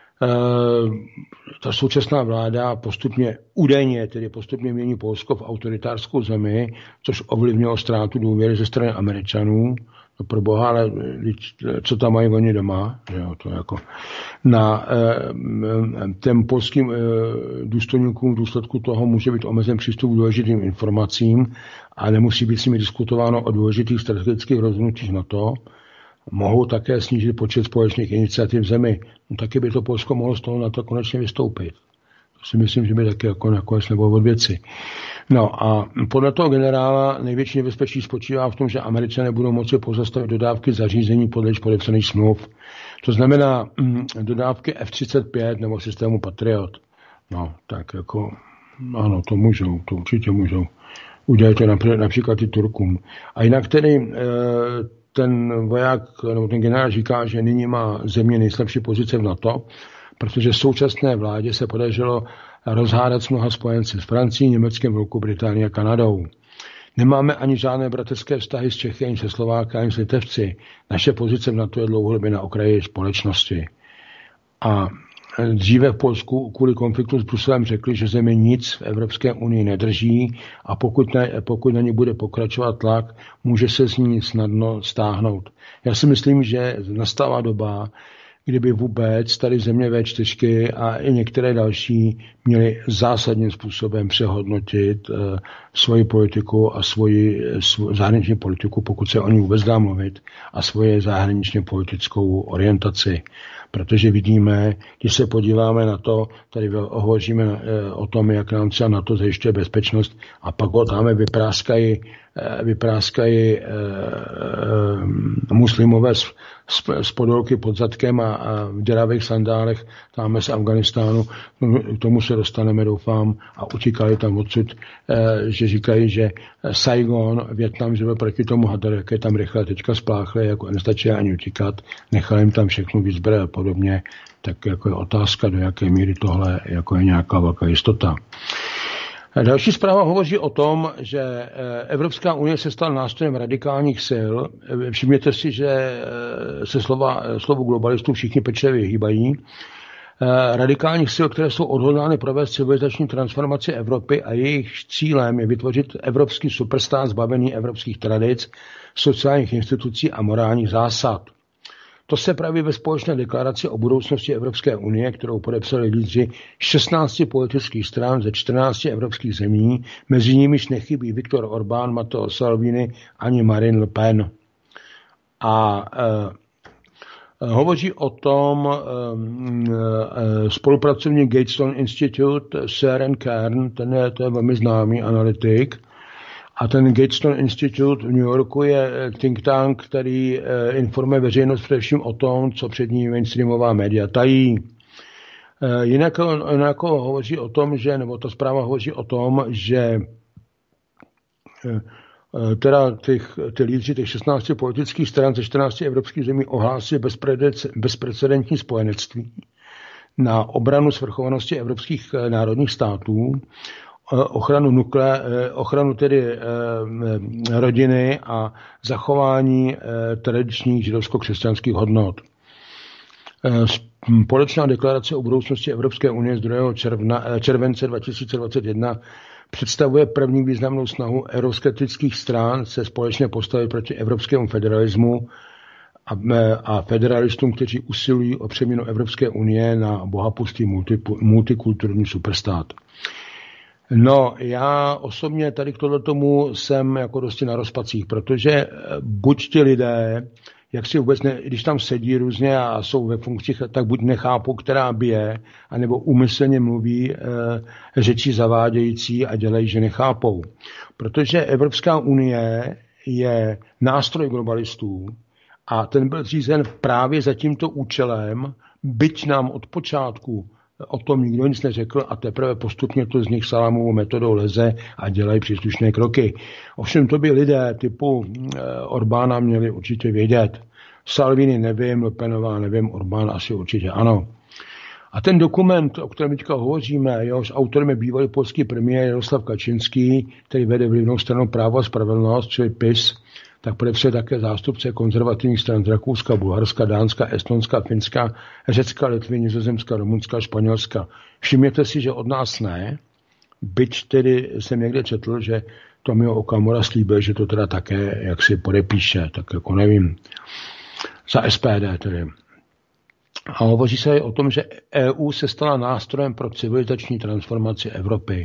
Ta současná vláda údajně mění Polsko v autoritářskou zemi, což ovlivnilo ztrátu důvěry ze strany Američanů. No pro boha, ale co tam mají oni doma? Že jo, to jako na těm polským důstojníkům v důsledku toho může být omezen přístup k důležitým informacím a nemusí být s nimi diskutováno o důležitých strategických rozhodnutích NATO. Mohou také snížit počet společných iniciativ v zemi. No, taky by to Polsko mohlo z toho NATO konečně vystoupit. To si myslím, že by taky jako nakonec nebylo od věci. No a podle toho generála největší nebezpečí spočívá v tom, že Američané budou moci pozastavit dodávky zařízení podle již podepsaných smluv. To znamená dodávky F-35 nebo systému Patriot. No, tak jako, ano, to určitě můžou. Udělají to například i Turkům. A jinak tedy ten voják, nebo ten generál říká, že nyní má země nejslabší pozice v NATO, protože současné vládě se podařilo rozhádat s mnoha spojenci, s Francií, Německem, Velkou Británií a Kanadou. Nemáme ani žádné bratrské vztahy s Čechy, ani se Slováky, ani s Litevci. Naše pozice v NATO je dlouhodobě na okraji společnosti. A dříve v Polsku kvůli konfliktu s Bruselem řekli, že zemi nic v Evropské unii nedrží a pokud na ní bude pokračovat tlak, může se z ní snadno stáhnout. Já si myslím, že nastává doba, kdyby vůbec tady země V4 a i některé další měly zásadním způsobem přehodnotit svoji politiku a svoji zahraniční politiku, pokud se o ní vůbec dá mluvit, a svoje zahraničně politickou orientaci. Protože vidíme, když se podíváme na to, tady hovoříme o tom, jak nám třeba NATO zajišťuje bezpečnost, a pak ho dáme vypráskají muslimové z podolky pod zadkem a v děravých sandálech dáme z Afganistánu. K tomu se dostaneme, doufám, a utíkali tam odsud, že říkají, že Saigon, Vietnam, že byl proti tomu hadar, jaké tam rychle teďka spláchly, jako nestačí ani utíkat, nechali jim tam všechno víc zbraně a podobně, tak jako je otázka, do jaké míry tohle jako je nějaká velká jistota. Další zpráva hovoří o tom, že Evropská unie se stala nástrojem radikálních sil. Všimněte si, že se slovu globalistů všichni pečlivě vyhýbají. Radikálních sil, které jsou odhodlány provést civilizační transformaci Evropy a jejich cílem je vytvořit evropský superstát zbavený evropských tradic, sociálních institucí a morálních zásad. To se praví ve společné deklaraci o budoucnosti Evropské unie, kterou podepsali lídři 16 politických stran ze 14 evropských zemí, mezi nimiž nechybí Viktor Orbán, Matteo Salvini ani Marine Le Pen. A hovoří o tom spolupracovník Gatestone Institute, Søren Kern, to je velmi známý analytik. A ten Gatestone Institute v New Yorku je think tank, který informuje veřejnost především o tom, co před ní mainstreamová média tají. Jinak hovoří o tom, že, nebo ta zpráva hovoří o tom, že teda ty lídři těch 16 politických stran ze 14 evropských zemí ohlásili bezprecedentní spojenectví na obranu svrchovanosti evropských národních států, ochranu tedy rodiny a zachování tradičních židovsko-křesťanských hodnot. Společná deklarace o budoucnosti Evropské unie z 2. července 2021 představuje první významnou snahu euroskeptických stran se společně postavit proti evropskému federalismu a federalistům, kteří usilují o přeměnu Evropské unie na bohapustý multikulturní superstát. No, já osobně tady k tohletomu jsem jako dosti na rozpacích, protože buď ti lidé, jak si vůbec když tam sedí různě a jsou ve funkcích, tak buď nechápou, která bije, anebo úmyslně mluví řeči zavádějící a dělají, že nechápou. Protože Evropská unie je nástroj globalistů a ten byl zřízen právě za tímto účelem, byť nám od počátku o tom nikdo nic neřekl a teprve postupně to z nich salámovou metodou leze a dělají příslušné kroky. Ovšem to by lidé typu Orbána měli určitě vědět. Salvini nevím, Le Penová nevím, Orbán asi určitě ano. A ten dokument, o kterém teďka hovoříme, jehož autorem je bývalý polský premiér Jaroslav Kačinský, který vede vlivnou stranu Právo a spravedlnost, čili PiS, tak podepsal také zástupce konzervativních stran z Rakouska, Bulharska, Dánska, Estonska, Finska, Řecka, Litvy, Nizozemska, Rumunska, Španělska. Všimněte si, že od nás ne, byť tedy jsem někde četl, že Tomio Okamura slíbil, že to teda také jak si podepíše, tak jako nevím, za SPD tedy. A hovoří se o tom, že EU se stala nástrojem pro civilizační transformaci Evropy.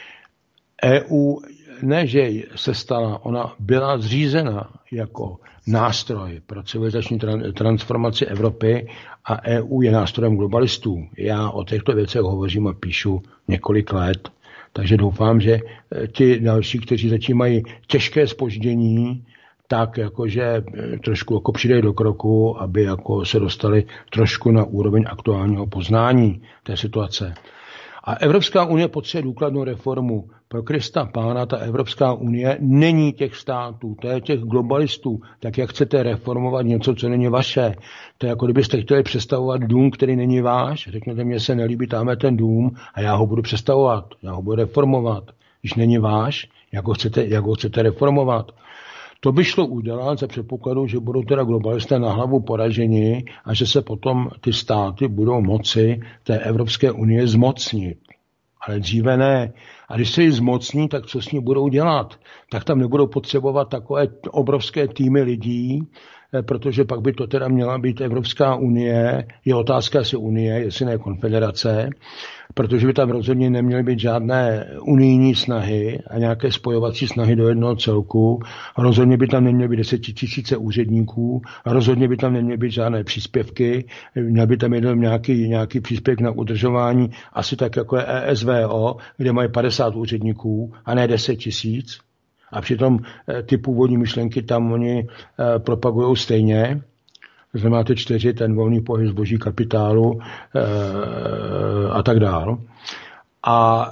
EU ne, že se stala, ona byla zřízena jako nástroj pro civilizační transformaci Evropy a EU je nástrojem globalistů. Já o těchto věcech hovořím a píšu několik let, takže doufám, že ti další, kteří zatím mají těžké zpoždění, tak jakože trošku jako přidají do kroku, aby jako se dostali trošku na úroveň aktuálního poznání té situace. A Evropská unie potřebuje důkladnou reformu. Pro Krista Pána ta Evropská unie není těch států, to je těch globalistů. Tak jak chcete reformovat něco, co není vaše? To je jako kdybyste chtěli přestavovat dům, který není váš. Řeknete, mně se nelíbí tamhle ten dům a já ho budu přestavovat, já ho budu reformovat. Když není váš, jak ho chcete reformovat? To by šlo udělat za předpokladu, že budou teda globalisté na hlavu poraženi a že se potom ty státy budou moci té Evropské unie zmocnit. Ale dříve ne. A když se ji zmocní, tak co s ní budou dělat? Tak tam nebudou potřebovat takové obrovské týmy lidí, protože pak by to teda měla být Evropská unie, je otázka jestli unie, jestli ne konfederace, protože by tam rozhodně neměly být žádné unijní snahy a nějaké spojovací snahy do jednoho celku, rozhodně by tam neměly být 10 000 úředníků, rozhodně by tam neměly být žádné příspěvky, měl by tam jenom nějaký příspěvek na udržování, asi tak jako je ESVO, kde mají 50 úředníků a ne 10 000. A přitom ty původní myšlenky tam oni propagují stejně. Znamená ty 4, ten volný pohyb zboží, kapitálu a tak dál. A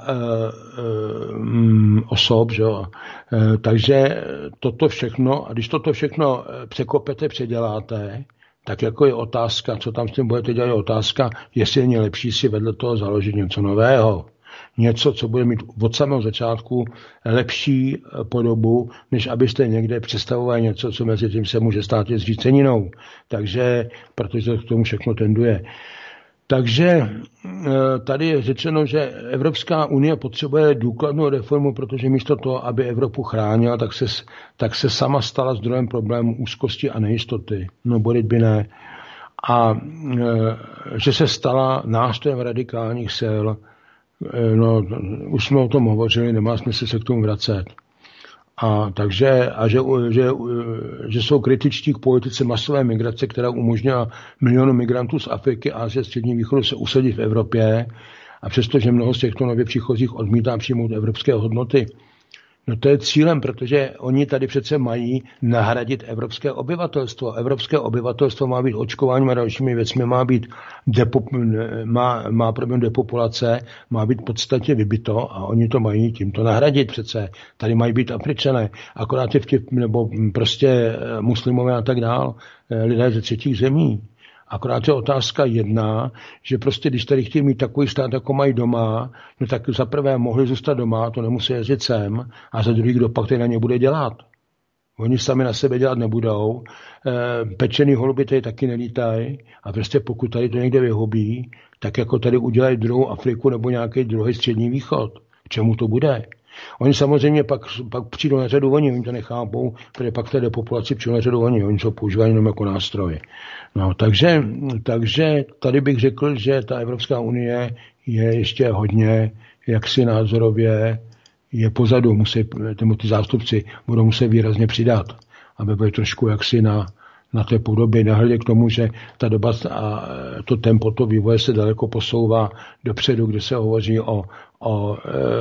osob, že jo. Takže toto všechno, a když toto všechno překopete, předěláte, tak jako je otázka, co tam s tím budete dělat, je otázka, jestli je lepší si vedle toho založit něco nového. Něco, co bude mít od samého začátku lepší podobu, než abyste někde představovali něco, co mezi tím se může stát i zříceninou. Takže, protože k tomu všechno tenduje. Takže tady je řečeno, že Evropská unie potřebuje důkladnou reformu, protože místo toho, aby Evropu chránila, tak se sama stala zdrojem problémů úzkosti a nejistoty. No, bodit by ne. A že se stala nástrojem radikálních sil. No, už jsme o tom hovořili, nemá smysl se k tomu vracet. Že jsou kritičtí k politice masové migrace, která umožnila milionu migrantů z Afriky, Asie, Střední východu se usadit v Evropě, a přestože mnoho z těchto nově příchozích odmítá přijmout evropské hodnoty. No to je cílem, protože oni tady přece mají nahradit evropské obyvatelstvo. Evropské obyvatelstvo má být očkováním a dalšími věcmi, má problém depopulace, má být v podstatě vybito a oni to mají tímto nahradit přece. Tady mají být Afričané, akorát nebo prostě muslimové a tak dál, lidé ze třetích zemí. Akorát je otázka jedna, že prostě když tady chtějí mít takový stát, jako mají doma, no tak za prvé mohli zůstat doma, to nemusí jezdit sem, a za druhý, kdo pak tady na ně bude dělat. Oni sami na sebe dělat nebudou, pečený holuby tady taky nelítají a prostě pokud tady to někde vyhobí, tak jako tady udělají druhou Afriku nebo nějaký druhý střední východ. K čemu to bude? Oni samozřejmě pak přijdou na řadu, oni to nechápou, protože pak té depopulaci přijdou na řadu, oni to používají jenom jako nástroje. No, takže tady bych řekl, že ta Evropská unie je ještě hodně, jaksi názorově, je pozadu, ty zástupci budou muset výrazně přidat, aby byli trošku jaksi na té podobě, nehledě k tomu, že ta doba a to tempo, to vývoje se daleko posouvá dopředu, kde se hovoří o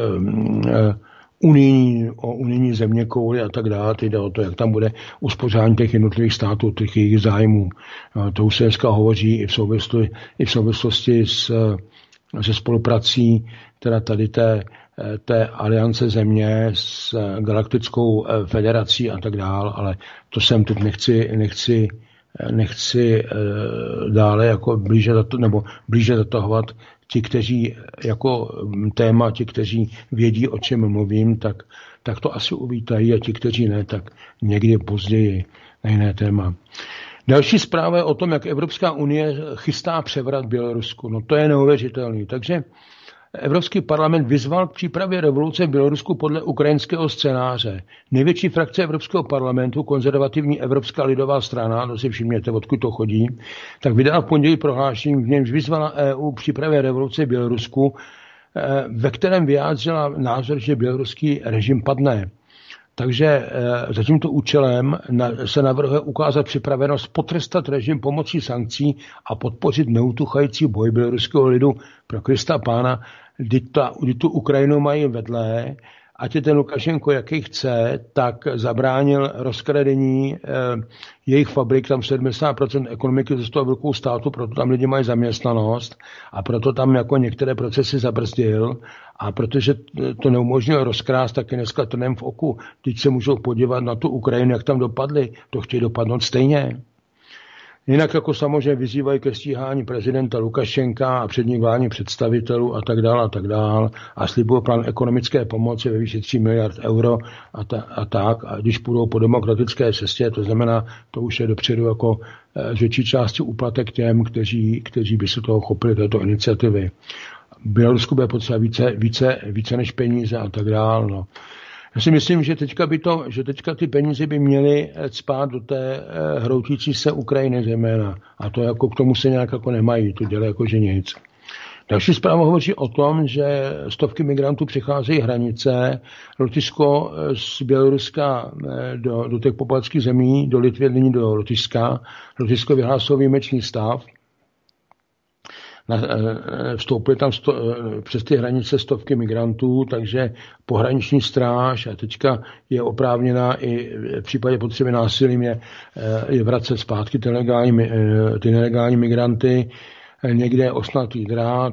unijní zeměkouli a tak dále, jde o to, jak tam bude uspořádání těch jednotlivých států, těch jejich zájmů. To už se dneska hovoří i v souvislosti se spoluprací teda tady té aliance země s galaktickou federací a tak dále, ale to jsem teď nechci dále jako blíže zatahovat. Ti, kteří jako téma, ti, kteří vědí, o čem mluvím, tak to asi uvítají, a ti, kteří ne, tak někdy později na jiné téma. Další zpráva je o tom, jak Evropská unie chystá převrat Bělorusku. No to je neuvěřitelný. Takže Evropský parlament vyzval k přípravě revoluce v Bělorusku podle ukrajinského scénáře. Největší frakce Evropského parlamentu, konzervativní Evropská lidová strana, to si všimněte, odkud to chodí, tak vydala v pondělí prohlášení, v němž vyzvala EU k přípravě revoluce v Bělorusku, ve kterém vyjádřila názor, že běloruský režim padne. Takže za tímto účelem se navrhuje ukázat připravenost potrestat režim pomocí sankcí a podpořit neutuchající boj běloruského lidu pro Krista Pána, kdy tu Ukrajinu mají vedle ať je ten Lukašenko jaký chce, tak zabránil rozkradení jejich fabrik, tam 70% ekonomiky ze toho velkou státu, proto tam lidi mají zaměstnanost a proto tam jako některé procesy zabrzdil a protože to neumožnil rozkrást, tak je dneska trnem v oku. Teď se můžou podívat na tu Ukrajinu, jak tam dopadli, to chtějí dopadnout stejně. Jinak jako samozřejmě vyzývají ke stíhání prezidenta Lukašenka a předních vládních představitelů a tak dál a slibují plán ekonomické pomoci ve výši 3 miliard euro a tak. A když půjdou po demokratické cestě, to znamená, to už je dopředu jako z větší části úplatek těm, kteří by se toho chopili této iniciativy. Bělorusku bude potřeba více než peníze a tak dál. No. Já si myslím, že teďka ty peníze by měly cpát do té hroutící se Ukrajiny zejména. A to jako k tomu se nějak jako nemají, to dělají jako že nic. Další zpráva hovoří o tom, že stovky migrantů přicházejí hranice, Lotyšsko z Běloruska do těch pobaltských zemí, do Litvy, nyní do Lotyšska. Lotyšsko vyhlásilo výjimečný stav. Vstoupily tam přes ty hranice stovky migrantů, takže pohraniční stráž a teďka je oprávněná i v případě potřeby násilím je vracet zpátky ty nelegální migranty. Někde je osnatý drát,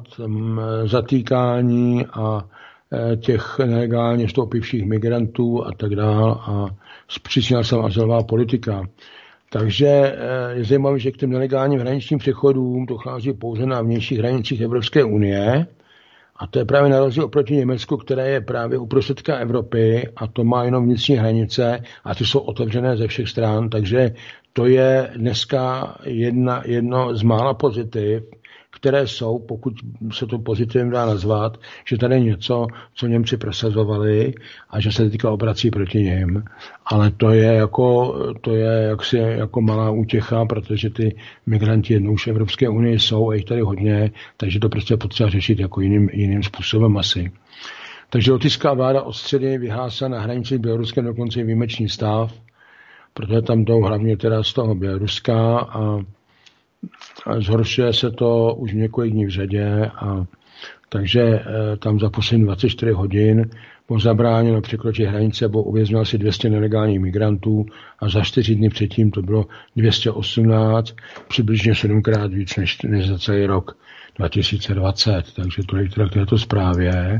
zatýkání a těch nelegálně vstoupivších migrantů a tak dále a zpřísnila se azylová politika. Takže je zajímavé, že k těm nelegálním hraničním přechodům dochází pouze na vnějších hranicích Evropské unie a to je právě na rozdíl oproti Německu, které je právě uprostředka Evropy a to má jenom vnitřní hranice a ty jsou otevřené ze všech stran, takže to je dneska jedno z mála pozitiv, které jsou, pokud se to pozitivem dá nazvat, že tady je něco, co Němci prosazovali a že se teďka obrací proti něm. Ale to je jaksi jako malá útěcha, protože ty migranti jednou už v Evropské unii jsou a jich tady hodně, takže to prostě potřeba řešit jako jiným způsobem asi. Takže lotyšská vláda od středy vyhlásila na hranici s Běloruskem dokonce výjimečný stav, protože tam jdou hlavně teda z toho Běloruska a zhoršuje se to už několik dní v řadě a takže tam za poslední 24 hodin bylo zabráněno překročit hranice, bo uvěznilo asi 200 nelegálních migrantů a za 4 dny předtím to bylo 218, přibližně 7krát víc než za celý rok 2020. Takže tolik k této zprávě.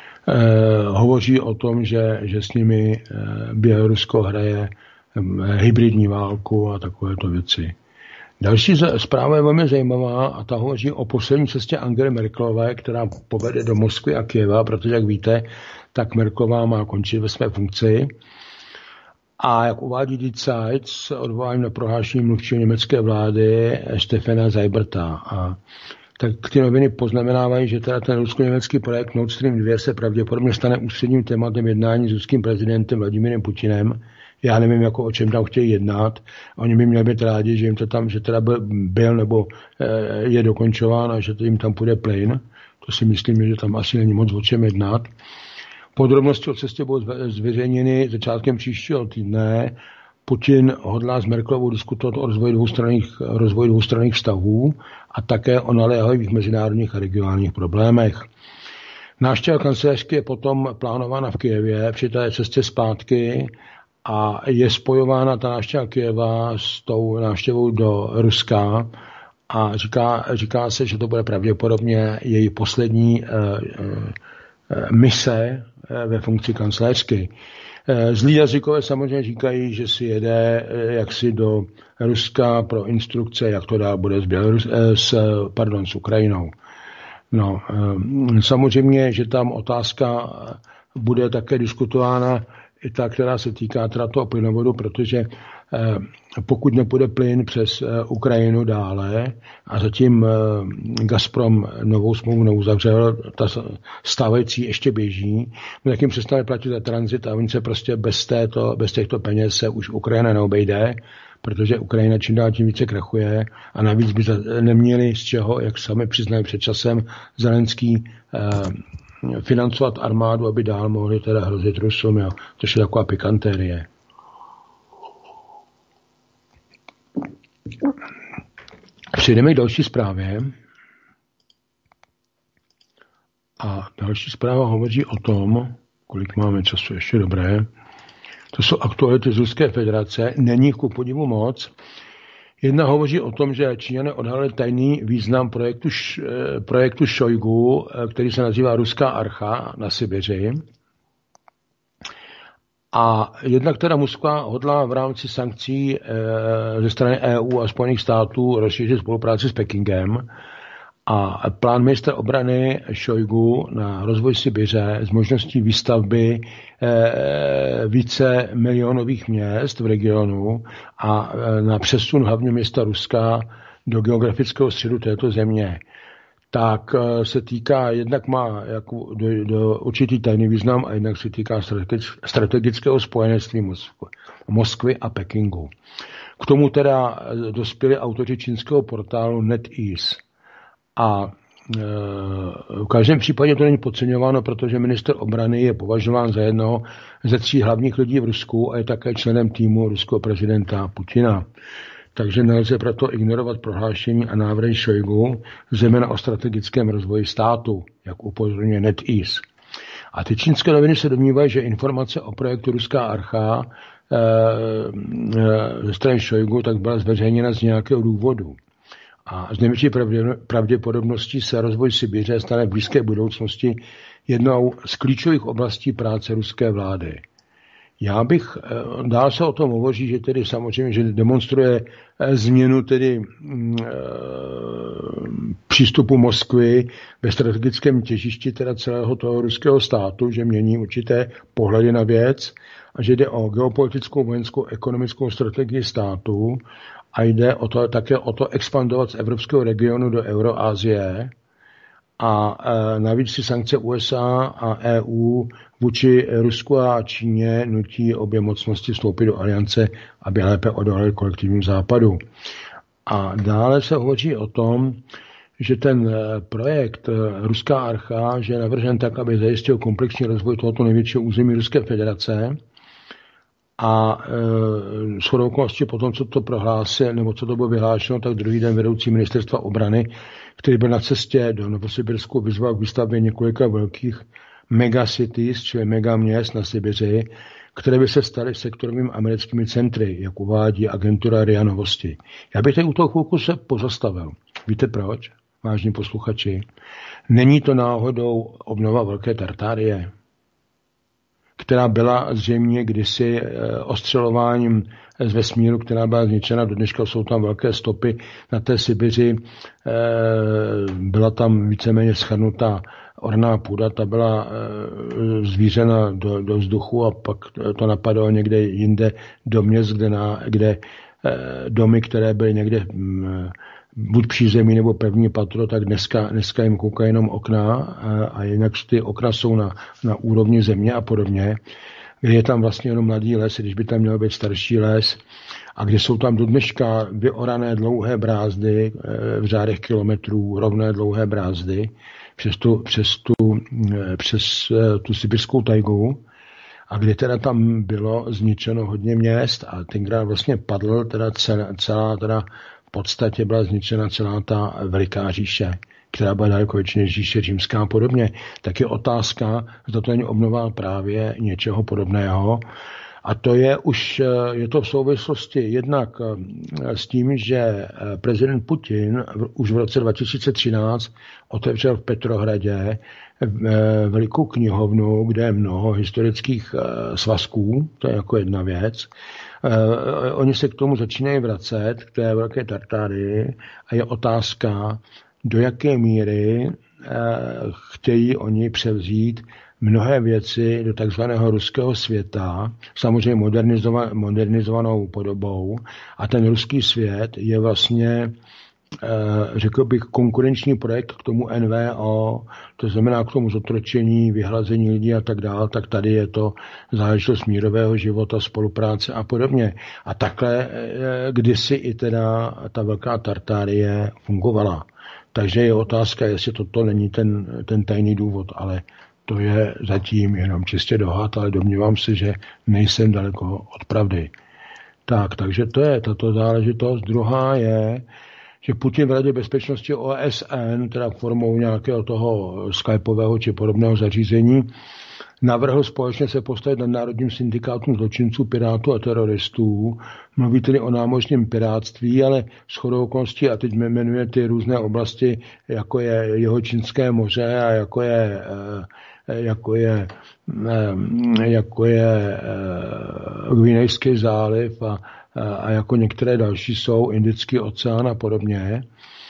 Hovoří o tom, že s nimi Bělorusko hraje hybridní válku a takovéto věci. Další zpráva je velmi zajímavá a ta hovoří o poslední cestě Angely Merkelové, která povede do Moskvy a Kyjeva, protože, jak víte, tak Merkelová má končit ve své funkci. A jak uvádí Die Zeit s odvoláním na prohlášení mluvčího německé vlády Stefana Seiberta. A tak ty noviny poznamenávají, že teda ten rusko-německý projekt Nord Stream 2 se pravděpodobně stane ústředním tématem jednání s ruským prezidentem Vladimirem Putinem. Já nevím, jako o čem tam chtějí jednat. Oni by měli být rádi, že jim to tam, že teda byl nebo je dokončován a že to jim tam půjde plyn. To si myslím, že tam asi není moc o čem jednat. Podrobnosti o cestě budou zveřejněny začátkem příštího týdne. Putin hodlá s Merkelovou diskutovat o rozvoji dvoustranných vztahů a také o naléhavých mezinárodních a regionálních problémech. Návštěva kancelářky je potom plánována v Kyjevě při té cestě zpátky a je spojována ta návštěva Kyjeva s tou návštěvou do Ruska a říká se, že to bude pravděpodobně její poslední mise ve funkci kancléřky. Zlí jazykové samozřejmě říkají, že si jede jaksi do Ruska pro instrukce, jak to dál bude s Ukrajinou. No, samozřejmě, že tam otázka bude také diskutována i ta, která se týká teda toho plynovodu, protože pokud nepůjde plyn přes Ukrajinu dále a zatím Gazprom novou smlouvu neuzavřel, ta stávající ještě běží, tak jim přestane platit za tranzit a oni se prostě bez těchto peněz se už Ukrajina neobejde, protože Ukrajina čím dál tím více krachuje a navíc by neměli z čeho, jak sami přiznali před časem, Zelenský financovat armádu, aby dál mohli teda hrozit Rusům, jo. To je taková pikantérie. Přejdeme k další zprávě. A další zpráva hovoří o tom, kolik máme času, ještě dobré. To jsou aktuality z Ruské federace, není jich ku podivu moc. Jedna hovoří o tom, že Číňané odhalili tajný význam projektu Šojgu, který se nazývá Ruská archa na Sibiři. A jednak teda Moskva hodlá v rámci sankcí ze strany EU a Spojených států rozšířit spolupráci s Pekingem. A plán ministra obrany Šojgu na rozvoj Sibiře s možností výstavby více milionových měst v regionu a na přesun hlavního města Ruska do geografického středu této země, tak se týká, jednak má jako do určitý tajný význam a jednak se týká strategického spojenectví Moskvy a Pekingu. K tomu teda dospěli autoři čínského portálu NetEase. A v každém případě to není podceňováno, protože ministr obrany je považován za jednoho ze 3 hlavních lidí v Rusku a je také členem týmu ruského prezidenta Putina. Takže nelze proto ignorovat prohlášení a návrhy Šojgu, zejména o strategickém rozvoji státu, jak upozorňuje NetEase. A ty čínské noviny se domnívají, že informace o projektu Ruská archa ze strany Šojgu tak byla zveřejněna z nějakého důvodu. A z největší pravděpodobností se rozvoj Sibiře stane v blízké budoucnosti jednou z klíčových oblastí práce ruské vlády. Já bych, dál se o tom hovoří, že tedy samozřejmě, že demonstruje změnu tedy přístupu Moskvy ve strategickém těžišti teda celého toho ruského státu, že mění určité pohledy na věc a že jde o geopolitickou, vojenskou, ekonomickou strategii státu a jde o to, také o to expandovat z evropského regionu do Euroasie a navíc si sankce USA a EU vůči Rusku a Číně nutí obě mocnosti vstoupit do aliance, aby lépe odolali kolektivním západu. A dále se hovoří o tom, že ten projekt Ruská archa, že je navržen tak, aby zajistil komplexní rozvoj tohoto největšího území Ruské federace. A shodou okolností potom, co to prohlásil, nebo co to bylo vyhlášeno, tak druhý den vedoucí ministerstva obrany, který byl na cestě do Novosibirsku, vyzval k výstavbě několika velkých megacities, čili megaměst na Sibiři, které by se staly sektorovými americkými centry, jak uvádí agentura RIA Novosti. Já bych tady u toho chvilku se pozastavil. Víte proč, vážní posluchači? Není to náhodou obnova Velké Tartárie, která byla zřejmě kdysi ostřelováním z vesmíru, která byla zničena. Do dneška jsou tam velké stopy na té Sibiři. Byla tam víceméně schrnutá orná půda, ta byla zvířena do vzduchu a pak to napadalo někde jinde do měst, kde domy, které byly někde buď přízemí nebo první patro, tak dneska jim koukají jenom okna a jinak ty okna jsou na úrovni země a podobně, kde je tam vlastně jenom mladý les, když by tam měl být starší les a kde jsou tam do dneška vyorané dlouhé brázdy v řádech kilometrů, rovné dlouhé brázdy přes tu sibirskou tajgu a kde teda tam bylo zničeno hodně měst a tenkrát vlastně padl teda celá teda v podstatě byla zničena celá ta veliká říše, která byla daleko větší než říše římská a podobně. Tak je otázka, zda to není obnova právě něčeho podobného. A to je to v souvislosti jednak s tím, že prezident Putin už v roce 2013 otevřel v Petrohradě velikou knihovnu, kde je mnoho historických svazků, to je jako jedna věc. Oni se k tomu začínají vracet, k té Velké Tartárii a je otázka, do jaké míry chtějí oni převzít mnohé věci do takzvaného ruského světa, samozřejmě modernizovanou podobou. A ten ruský svět je vlastně, řekl bych, konkurenční projekt k tomu NVO, to znamená k tomu zotročení, vyhlazení lidí a tak dále, tak tady je to záležitost mírového života, spolupráce a podobně. A takhle kdysi i teda ta Velká Tartárie fungovala. Takže je otázka, jestli toto není ten tajný důvod, ale to je zatím jenom čistě dohad, ale domnívám se, že nejsem daleko od pravdy. Takže to je tato záležitost. Druhá je, že Putin v Radě bezpečnosti OSN, teda formou nějakého toho skypového či podobného zařízení, navrhl společně se postavit nad národním syndikátům zločinců, pirátů a teroristů. Mluví tedy o námořním pirátství, ale shodou okolností, a teď jmenuje ty různé oblasti, jako je Jihočínské moře a jako je Gvinejský záliv a jako některé další jsou, Indický oceán a podobně.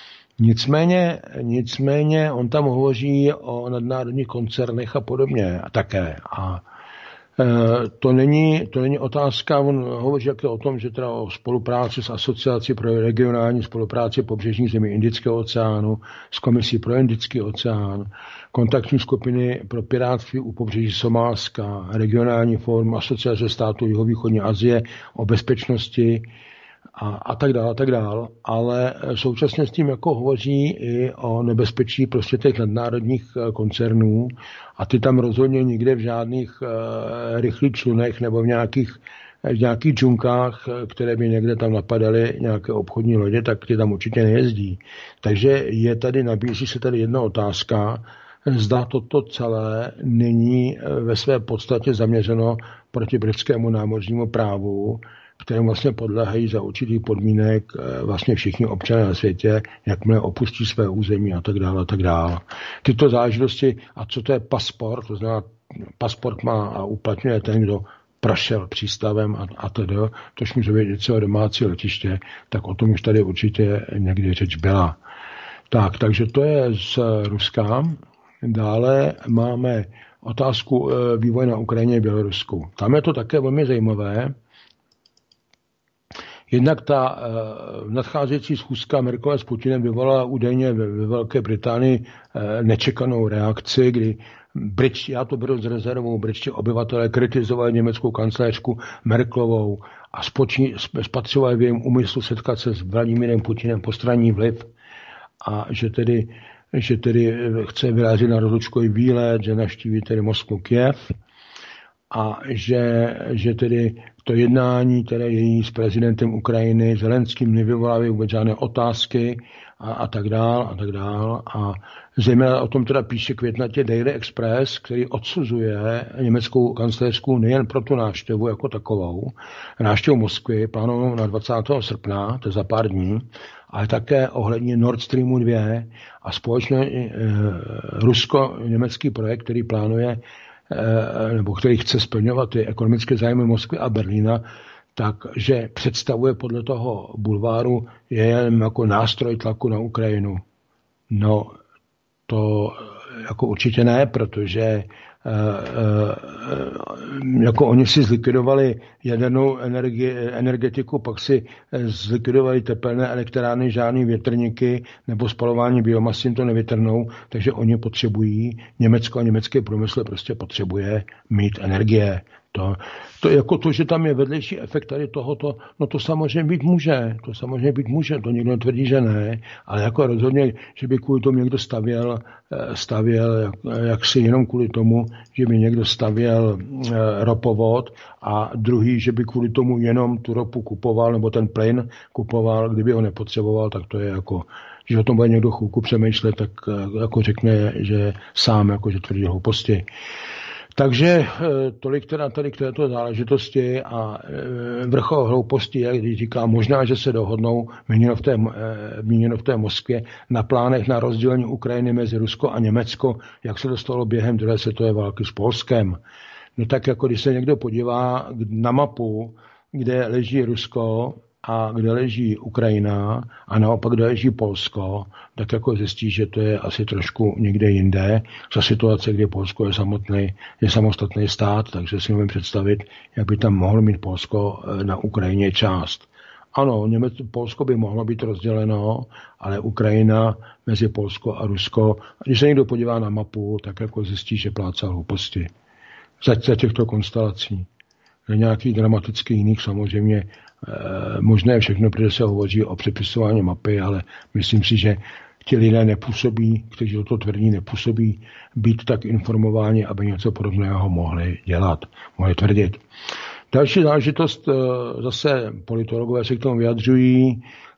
Nicméně on tam hovoří o nadnárodních koncernech a podobně a také. A to není otázka, on hovoří také o tom, že teda o spolupráci s Asociací pro regionální spolupráci pobřežních zemí Indického oceánu, s Komisí pro Indický oceán, kontaktní skupiny pro pirátství u pobřeží Somálska, regionální fórum Asociace států jihovýchodní Asie o bezpečnosti a tak dál, ale současně s tím jako hovoří i o nebezpečí prostě těch nadnárodních koncernů a ty tam rozhodně nikde v žádných rychlých člunech nebo v nějakých džunkách, které by někde tam napadaly nějaké obchodní lodě, tak ty tam určitě nejezdí. Takže nabízí se tady jedna otázka, zda toto celé není ve své podstatě zaměřeno proti britskému námořnímu právu, kterým vlastně podléhají za určitých podmínek vlastně všichni občané na světě, jakmile opustí své území a tak dále a tak dále. Tyto záležitosti, a co to je pasport, to znamená, pasport má a uplatňuje ten, kdo prošel přístavem a tedy, tož může být celé domácí letiště, tak o tom už tady určitě někdy řeč byla. Takže to je z Ruska. Dále máme otázku vývoje na Ukrajině a Bělorusku. Tam je to také velmi zajímavé. Jednak ta nadcházející schůzka Merkelové s Putinem vyvolala údajně ve Velké Británii nečekanou reakci, kdy já to beru s rezervou, britští obyvatelé kritizovali německou kancléřku Merkelovou a spatřovali v jejím úmyslu setkat se s Vladimírem Putinem postranní vliv a že tedy chce vyrazit na rozlučkový výlet, že navštíví tedy Moskvu, Kyjev a že tedy to jednání, které je s prezidentem Ukrajiny Zelenským, nevyvolává vůbec žádné otázky a tak dál. A zejména o tom teda píše květnatě Daily Express, který odsuzuje německou kancléřku nejen pro tu návštěvu jako takovou, návštěvu Moskvy plánovanou na 20. srpna, to je za pár dní, ale také ohledně Nord Streamu 2 a společně rusko-německý projekt, který plánuje nebo který chce splňovat ty ekonomické zájmy Moskvy a Berlína, takže představuje podle toho bulváru jen jako nástroj tlaku na Ukrajinu. No, to jako určitě ne, protože jako oni si zlikvidovali jadernou energetiku, pak si zlikvidovali tepelné elektrárny, žádný větrníky nebo spalování biomasy jim to nevytrhnou, takže oni potřebují, Německo a německé průmysl prostě potřebuje mít energie. To jako to, že tam je vedlejší efekt tady tohoto, no to samozřejmě být může, to nikdo netvrdí, že ne, ale jako rozhodně, že by kvůli tomu někdo stavěl jaksi jenom kvůli tomu, že by někdo stavěl ropovod a druhý, že by kvůli tomu jenom tu ropu kupoval nebo ten plyn kupoval, kdyby ho nepotřeboval, tak to je jako, že o tom bude někdo chvilku přemýšlet, tak jako řekne, že sám jako, že tvrdí hlouposti. Takže tolik teda tady k této záležitosti a vrchol hlouposti je, když říká, možná, že se dohodnou, míněno v té Moskvě, na plánech na rozdělení Ukrajiny mezi Rusko a Německo, jak se to stalo během druhé světové války s Polskem. No tak jako když se někdo podívá na mapu, kde leží Rusko a kde leží Ukrajina a naopak kde leží Polsko, tak jako zjistí, že to je asi trošku někde jinde. Za situace, kdy Polsko je samostatný stát, takže si můžeme představit, jak by tam mohlo mít Polsko na Ukrajině část. Ano, Polsko by mohlo být rozděleno, ale Ukrajina mezi Polsko a Rusko, když se někdo podívá na mapu, tak jako zjistí, že plácá hlouposti. Za těchto konstelací. Na nějakých dramatických jiných samozřejmě možné všechno, protože se hovoří o přepisování mapy, ale myslím si, že ti lidé nepůsobí, kteří toto tvrdí, nepůsobí být tak informováni, aby něco podobného mohli dělat, mohli tvrdit. Další záležitost, zase politologové se k tomu vyjadřují,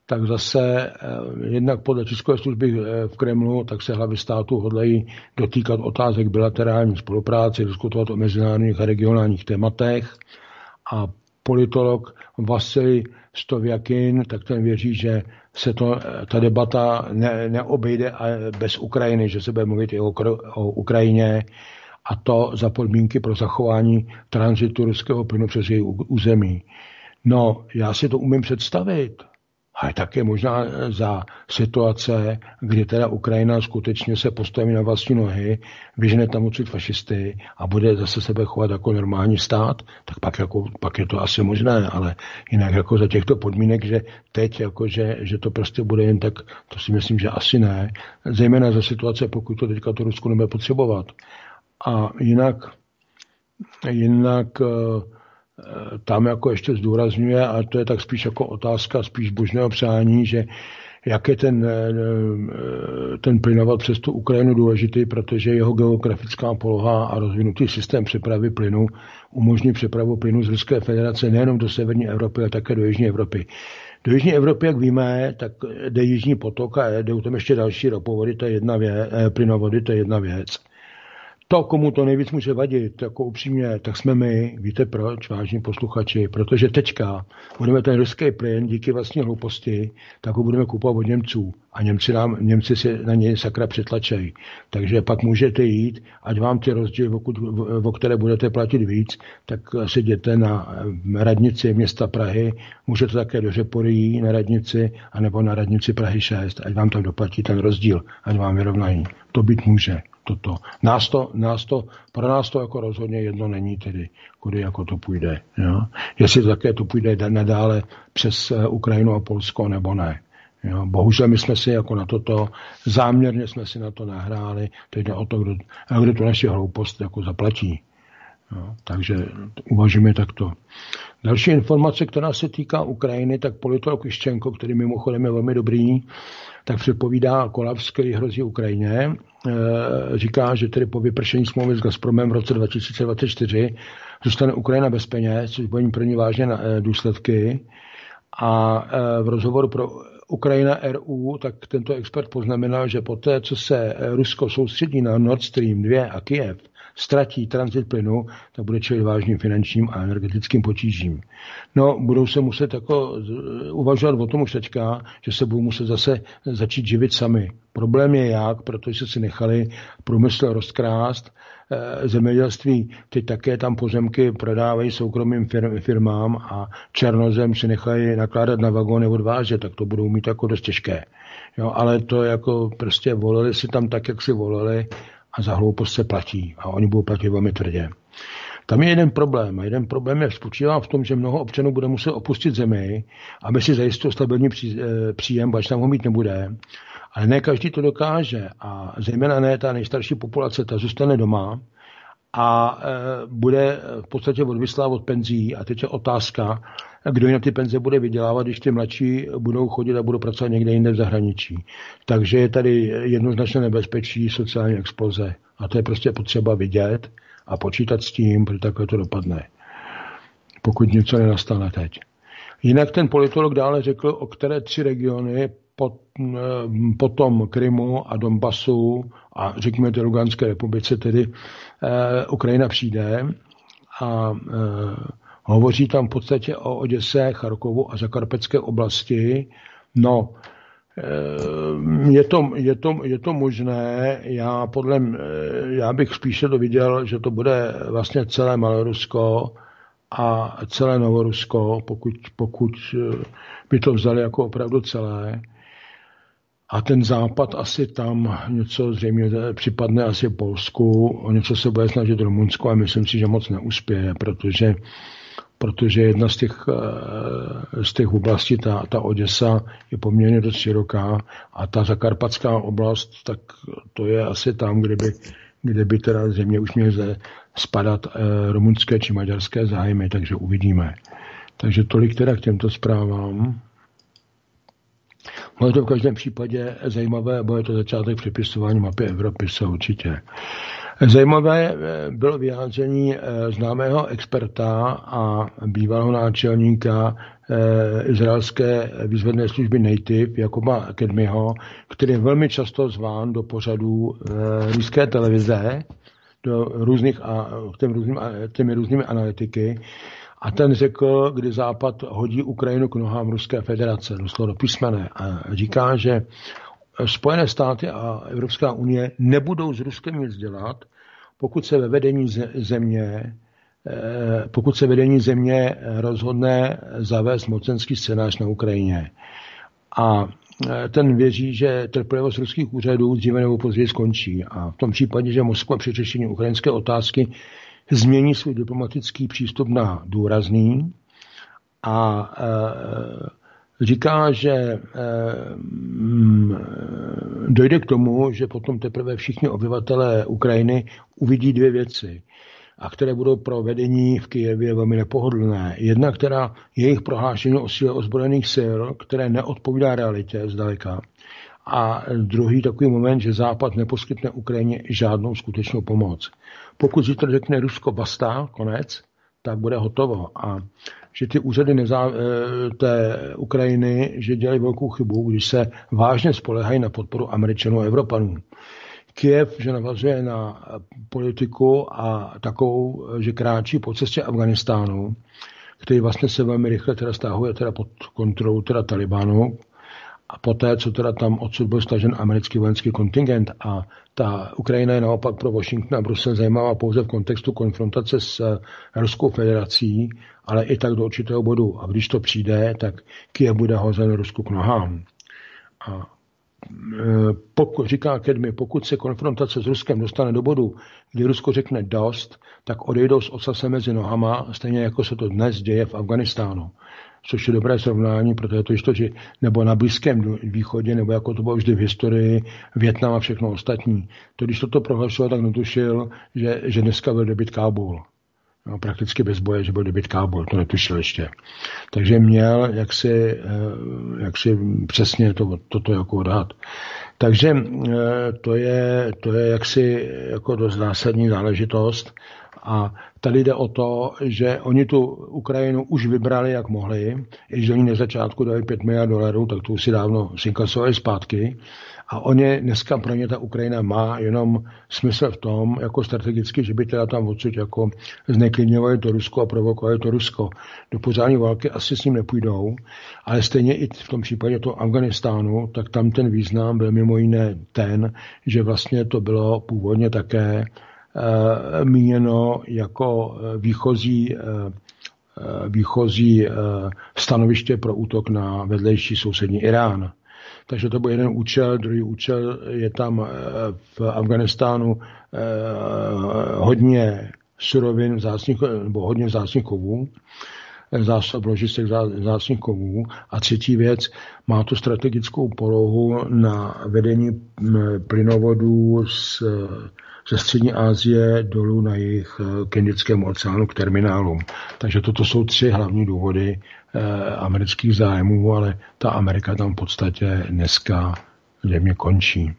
tak zase jednak podle tiskové služby v Kremlu, tak se hlavy států hodlají dotýkat otázek bilaterální spolupráce, diskutovat o mezinárodních a regionálních tématech. A politolog Vasilij Stověkin, tak ten věří, že se ta debata neobejde bez Ukrajiny, že se bude mluvit i o Ukrajině, a to za podmínky pro zachování tranzitu ruského plynu přes její území. No, já si to umím představit, ale také možná za situace, kdy teda Ukrajina skutečně se postaví na vlastní nohy, vyžene tam odsud fašisty a bude zase sebe chovat jako normální stát, tak pak je to asi možné, ale jinak jako za těchto podmínek, že teď, jako že to prostě bude jen tak, to si myslím, že asi ne. Zejména za situace, pokud to teďka to Rusko nebude potřebovat. A jinak tam jako ještě zdůrazňuje, a to je tak spíš jako otázka spíš božného přání, že jak je ten plynovod přes tu Ukrajinu důležitý, protože jeho geografická poloha a rozvinutý systém přepravy plynu umožní přepravu plynu z Ruské federace nejenom do severní Evropy, ale také do jižní Evropy. Do jižní Evropy, jak víme, tak jde Jižní potok a jdou tam ještě další ropovody, to je jedna věc, plynovody, to je jedna věc. To, komu to nejvíc může vadit, jako upřímně, tak jsme my. Víte proč, vážní posluchači? Protože teďka budeme ten ruský plyn díky vlastní hlouposti, tak ho budeme kupovat od Němců. A Němci si na něj sakra přetlačejí. Takže pak můžete jít, ať vám ty rozdíly, o které budete platit víc, tak se jděte na radnici města Prahy, můžete také do Řeporyjí na radnici, anebo na radnici Prahy 6, ať vám tam doplatí ten rozdíl, ať vám vyrovnají. To být může. Toto. Pro nás to jako rozhodně jedno není tedy, kudy jako to půjde. Jo? Jestli to také to půjde nadále přes Ukrajinu a Polsko, nebo ne. Jo? Bohužel my jsme si jako na toto, záměrně jsme si na to nahráli, teď jde o to, kdo tu naši hloupost jako zaplatí. Jo? Takže uvažujeme takto. Další informace, která se týká Ukrajiny, tak politolog Juščenko, který mimochodem je velmi dobrý, tak předpovídá kolaps, který hrozí Ukrajině. Říká, že tedy po vypršení smlouvy s Gazpromem v roce 2024 zůstane Ukrajina bez peněz, což bude pro ní vážné důsledky. A v rozhovoru pro Ukrajina RU, tak tento expert poznamenal, že poté, co se Rusko soustředí na Nord Stream 2 a Kyjev, ztratí tranzit plynu, tak bude čelit vážným finančním a energetickým potížím. No, budou se muset jako uvažovat o tom už teďka, že se budou muset zase začít živit sami. Problém je jak, protože si nechali průmysl rozkrást, zemědělství teď také tam pozemky prodávají soukromým firmám a černozem si nechají nakládat na vagóny odvážet, tak to budou mít jako dost těžké. Jo, ale to jako prostě volili si tam tak, jak si volili, a za hloupost se platí. A oni budou platit velmi tvrdě. Tam je jeden problém. A jeden problém spočívá v tom, že mnoho občanů bude muset opustit zemi, aby si zajistil stabilní příjem, až tam ho mít nebude. Ale ne každý to dokáže. A zejména ne ta nejstarší populace, ta zůstane doma a bude v podstatě odvislá od penzí. A teď je otázka, kdo na ty penze bude vydělávat, když ty mladší budou chodit a budou pracovat někde jinde v zahraničí. Takže je tady jednoznačné nebezpečí sociální exploze. A to je prostě potřeba vidět a počítat s tím, protože takhle to dopadne. Pokud něco nenastane teď. Jinak ten politolog dále řekl, o které 3 regiony potom Krymu a Donbasu a řekněme té Luganské republice, tedy Ukrajina přijde a hovoří tam v podstatě o Oděse, Charkovu a Zakarpatské oblasti. No, je to možné. Já bych spíše to viděl, že to bude vlastně celé Malorusko a celé Novorusko, pokud by to vzali jako opravdu celé. A ten západ asi tam něco zřejmě připadne asi Polsku, o něco se bude snažit Rumunsko a myslím si, že moc neuspěje, protože jedna z těch oblastí, ta Oděsa, je poměrně dost široká a ta zakarpatská oblast, tak to je asi tam, kde by teda země už měly spadat rumunské či maďarské zájmy, takže uvidíme. Takže tolik teda k těmto zprávám. Bude to v každém případě zajímavé, bude to začátek přepisování mapy Evropy, se určitě. Zajímavé bylo vyjádření známého experta a bývalého náčelníka izraelské výzvedné služby Native Jacoba Kedmiho, který je velmi často zván do pořadů ruské televize, do těmi různými analytiky. A ten řekl, kdy Západ hodí Ukrajinu k nohám Ruské federace, doslova do písmene, a říká, že Spojené státy a Evropská unie nebudou s Ruskem nic dělat, pokud se vedení země rozhodne zavést mocenský scénář na Ukrajině. A ten věří, že trpělivost ruských úřadů dříve nebo později skončí. A v tom případě, že Moskva při řešení ukrajinské otázky změní svůj diplomatický přístup na důrazný a říká, že dojde k tomu, že potom teprve všichni obyvatelé Ukrajiny uvidí dvě věci, a které budou pro vedení v Kyjevě velmi nepohodlné. Jedna, která jejich prohlášení o síle ozbrojených sil, které neodpovídá realitě zdaleka. A druhý takový moment, že Západ neposkytne Ukrajině žádnou skutečnou pomoc. Pokud zítra řekne Rusko basta, konec, tak bude hotovo. A že ty úřady té Ukrajiny, že dělají velkou chybu, když se vážně spolehají na podporu Američanů a Evropanů. Kyjev, že navazuje na politiku a takovou, že kráčí po cestě Afganistánu, který vlastně se velmi rychle teda stahuje teda pod kontrolu teda Talibánu, a poté, co teda tam odsud byl stažen americký vojenský kontingent, a ta Ukrajina je naopak pro Washington a Brusel zajímavá pouze v kontextu konfrontace s Ruskou federací, ale i tak do určitého bodu. A když to přijde, tak Kyjev bude hozen Rusku k nohám. A říká Kedmi, pokud se konfrontace s Ruskem dostane do bodu, kdy Rusko řekne dost, tak odejdou s ocasem mezi nohama, stejně jako se to dnes děje v Afganistánu. Což je dobré srovnání, protože to je nebo na Blízkém východě, nebo jako to bylo vždy v historii, Vietnam a všechno ostatní. To, když toto prohlašoval, tak netušil, že dneska byl dobyt Kábul. No, prakticky bez boje, že byl dobyt Kábul, to netušil ještě. Takže měl jaksi přesně toto jako odhad. Takže to je jaksi jako dost zásadní záležitost. A tady jde o to, že oni tu Ukrajinu už vybrali, jak mohli, i když oni na začátku dali $5 miliard, tak to už si dávno zinkasovali zpátky. A dneska pro ně ta Ukrajina má jenom smysl v tom, jako strategicky, že by teda tam odsud jako zneklidňovali to Rusko a provokovali to Rusko. Do pořádní války asi s ním nepůjdou, ale stejně i v tom případě toho Afganistánu, tak tam ten význam byl mimo jiné ten, že vlastně to bylo původně také míněno jako výchozí stanoviště pro útok na vedlejší sousední Irán. Takže to byl jeden účel, druhý účel je tam v Afganistánu hodně surovin nebo hodně vzácných kovů, zásob ložisek vzácných kovů. A třetí věc, má to strategickou polohu na vedení plynovodů ze střední Asie dolů na jejich k Indickému oceánu k terminálům. Takže toto jsou 3 hlavní důvody amerických zájmů, ale ta Amerika tam v podstatě dneska země končí.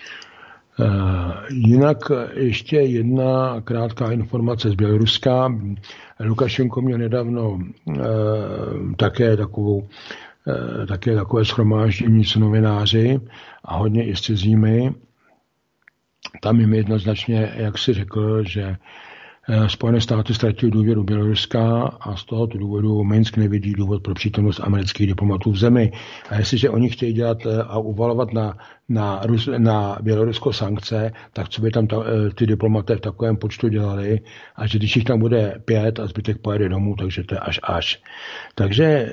Jinak ještě jedna krátká informace z Běloruska. Lukašenko měl nedávno také takové shromáždění s novináři a hodně i s cizími. Tam jim jednoznačně, jak si řekl, že Spojené státy ztratily důvěru Běloruska a z tohoto důvodu Minsk nevidí důvod pro přítomnost amerických diplomatů v zemi. A jestliže oni chtějí dělat a uvalovat na Bělorusko sankce, tak co by tam ty diplomaté v takovém počtu dělali, a že když jich tam bude 5 a zbytek pojede domů, takže to je až. Takže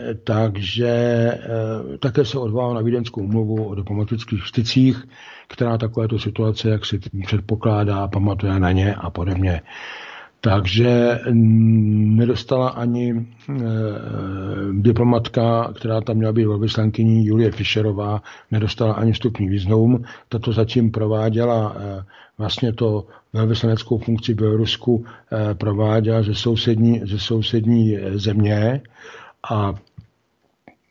také se odvolal na Vídeňskou úmluvu o diplomatických stycích, která takovéto situace, jak si předpokládá, pamatuje na ně a podobně. Takže nedostala ani diplomatka, která tam měla být velvyslankyní, Julie Fischerová, nedostala ani vstupní vízum. Tato zatím prováděla vlastně to velvyslaneckou funkci Bělorusku prováděla ze sousední země a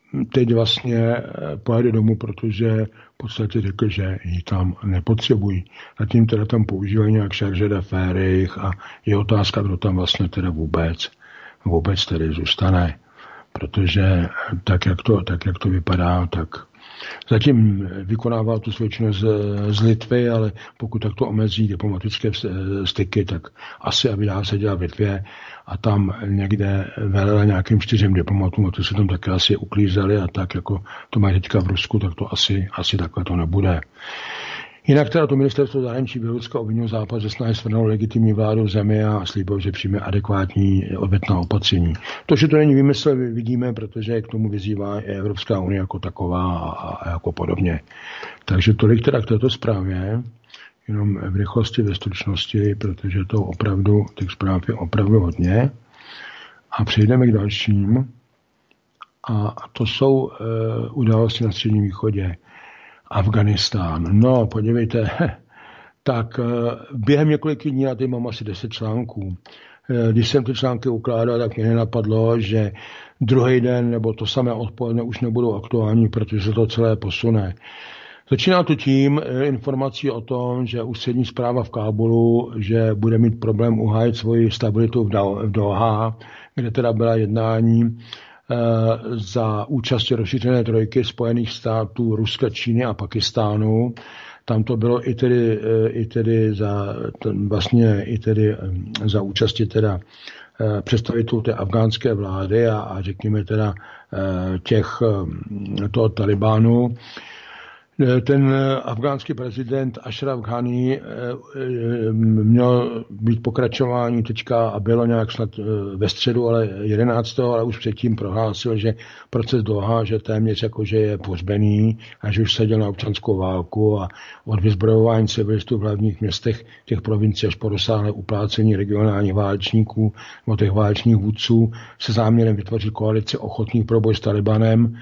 teď vlastně pojede domů, protože v podstatě řekl, že ji tam nepotřebují. Zatím teda tam používají nějak charge d'affaires a je otázka, kdo tam vlastně teda vůbec tedy zůstane. Protože tak, jak to vypadá, tak zatím vykonává tu svou činnost z Litvy, ale pokud takto omezí diplomatické styky, tak asi aby dál seděla v Litvě a tam někde velel nějakým 4 diplomatům, a to se tam také asi uklízeli a tak, jako to mají teďka v Rusku, tak to asi takhle to nebude. Jinak teda to ministerstvo zahraničí Běloruska obvinilo Západ ze snahy svrhnout legitimní vládu v zemi a slíbil, že přijme adekvátní odvetná opatření. To, že to není výmysl, vidíme, protože k tomu vyzývá i Evropská unie jako taková a jako podobně. Takže tolik teda k této zprávě, jenom v rychlosti, ve stručnosti, protože to opravdu, těch zpráv je opravdu hodně. A přejdeme k dalším. A to jsou události na Středním východě. Afganistán. No, podívejte, tak během několika dní, já tady mám asi 10 článků, když jsem ty články ukládal, tak mě nenapadlo, že druhý den nebo to samé odpoledne už nebudou aktuální, protože se to celé posune. Začíná to tím informací o tom, že ústřední zpráva v Kábulu, že bude mít problém uhájit svoji stabilitu v Doha, kde teda byla jednání za účasti rozšířené trojky Spojených států, Ruska, Číny a Pakistánu. Tam to bylo i tedy za účasti teda představitelů té afgánské vlády a řekněme teda toho Talibánu. Ten afgánský prezident Ashraf Ghani měl být pokračování teďka a bylo nějak snad ve středu, ale 11. ale už předtím prohlásil, že proces Doha, že téměř jakože je pohřbený a že už seděl na občanskou válku a od vyzbrojování civilistů v hlavních městech těch provincií až po rozsáhlé uplácení regionálních válečníků nebo těch válečných vůdců se záměrem vytvořit koalici ochotných pro boj s Talibanem.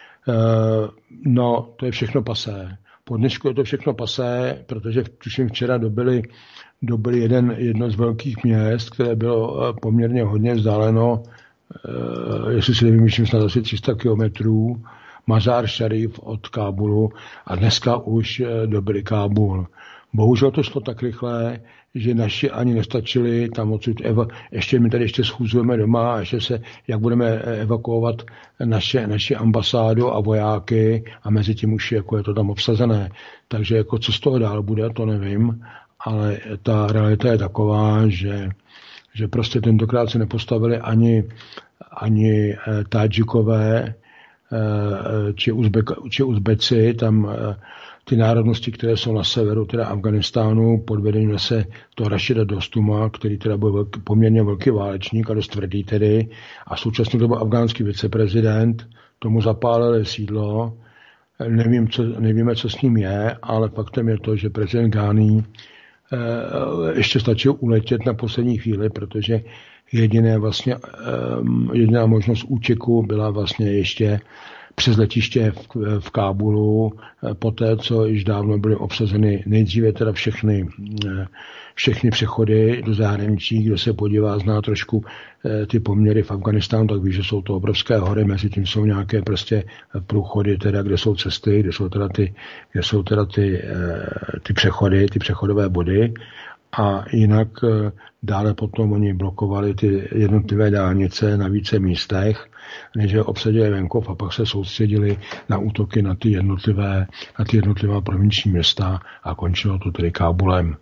No, to je všechno pasé. Po dnešku je to všechno pasé, protože tuším včera dobili jedno z velkých měst, které bylo poměrně hodně vzdáleno, jestli si nevymýšlím, snad asi 300 kilometrů, Mazar Sharif od Kábulu a dneska už dobili Kábul. Bohužel to šlo tak rychle, že naši ani nestačili tam odsud. My tady schůzujeme doma a ještě jak budeme evakuovat naši ambasádu a vojáky a mezi tím už jako je to tam obsazené. Takže jako co z toho dál bude, to nevím, ale ta realita je taková, že prostě tentokrát se nepostavili ani Tádžikové či Uzbeci, tam ty národnosti, které jsou na severu, teda Afganistánu, pod vedením zase toho Rašida Dostuma, který teda byl poměrně velký válečník a dost tvrdý tedy, a současně to byl afgánský viceprezident, tomu zapálili sídlo. Nevíme, co s ním je, ale faktem je to, že prezident Ghani ještě stačil uletět na poslední chvíli, protože jediná možnost útěku byla vlastně ještě přes letiště v Kábulu, poté, co již dávno byly obsazeny nejdříve teda všechny přechody do zahraničí. Kdo se podívá, zná trošku ty poměry v Afganistánu, tak ví, že jsou to obrovské hory, mezi tím jsou nějaké prostě průchody, teda, kde jsou cesty, kde jsou teda ty přechody, ty přechodové body. A jinak dále potom oni blokovali ty jednotlivé dálnice na více místech, než obsadili venkov a pak se soustředili na útoky na ty jednotlivá provinční města a končilo to tedy Kábulem.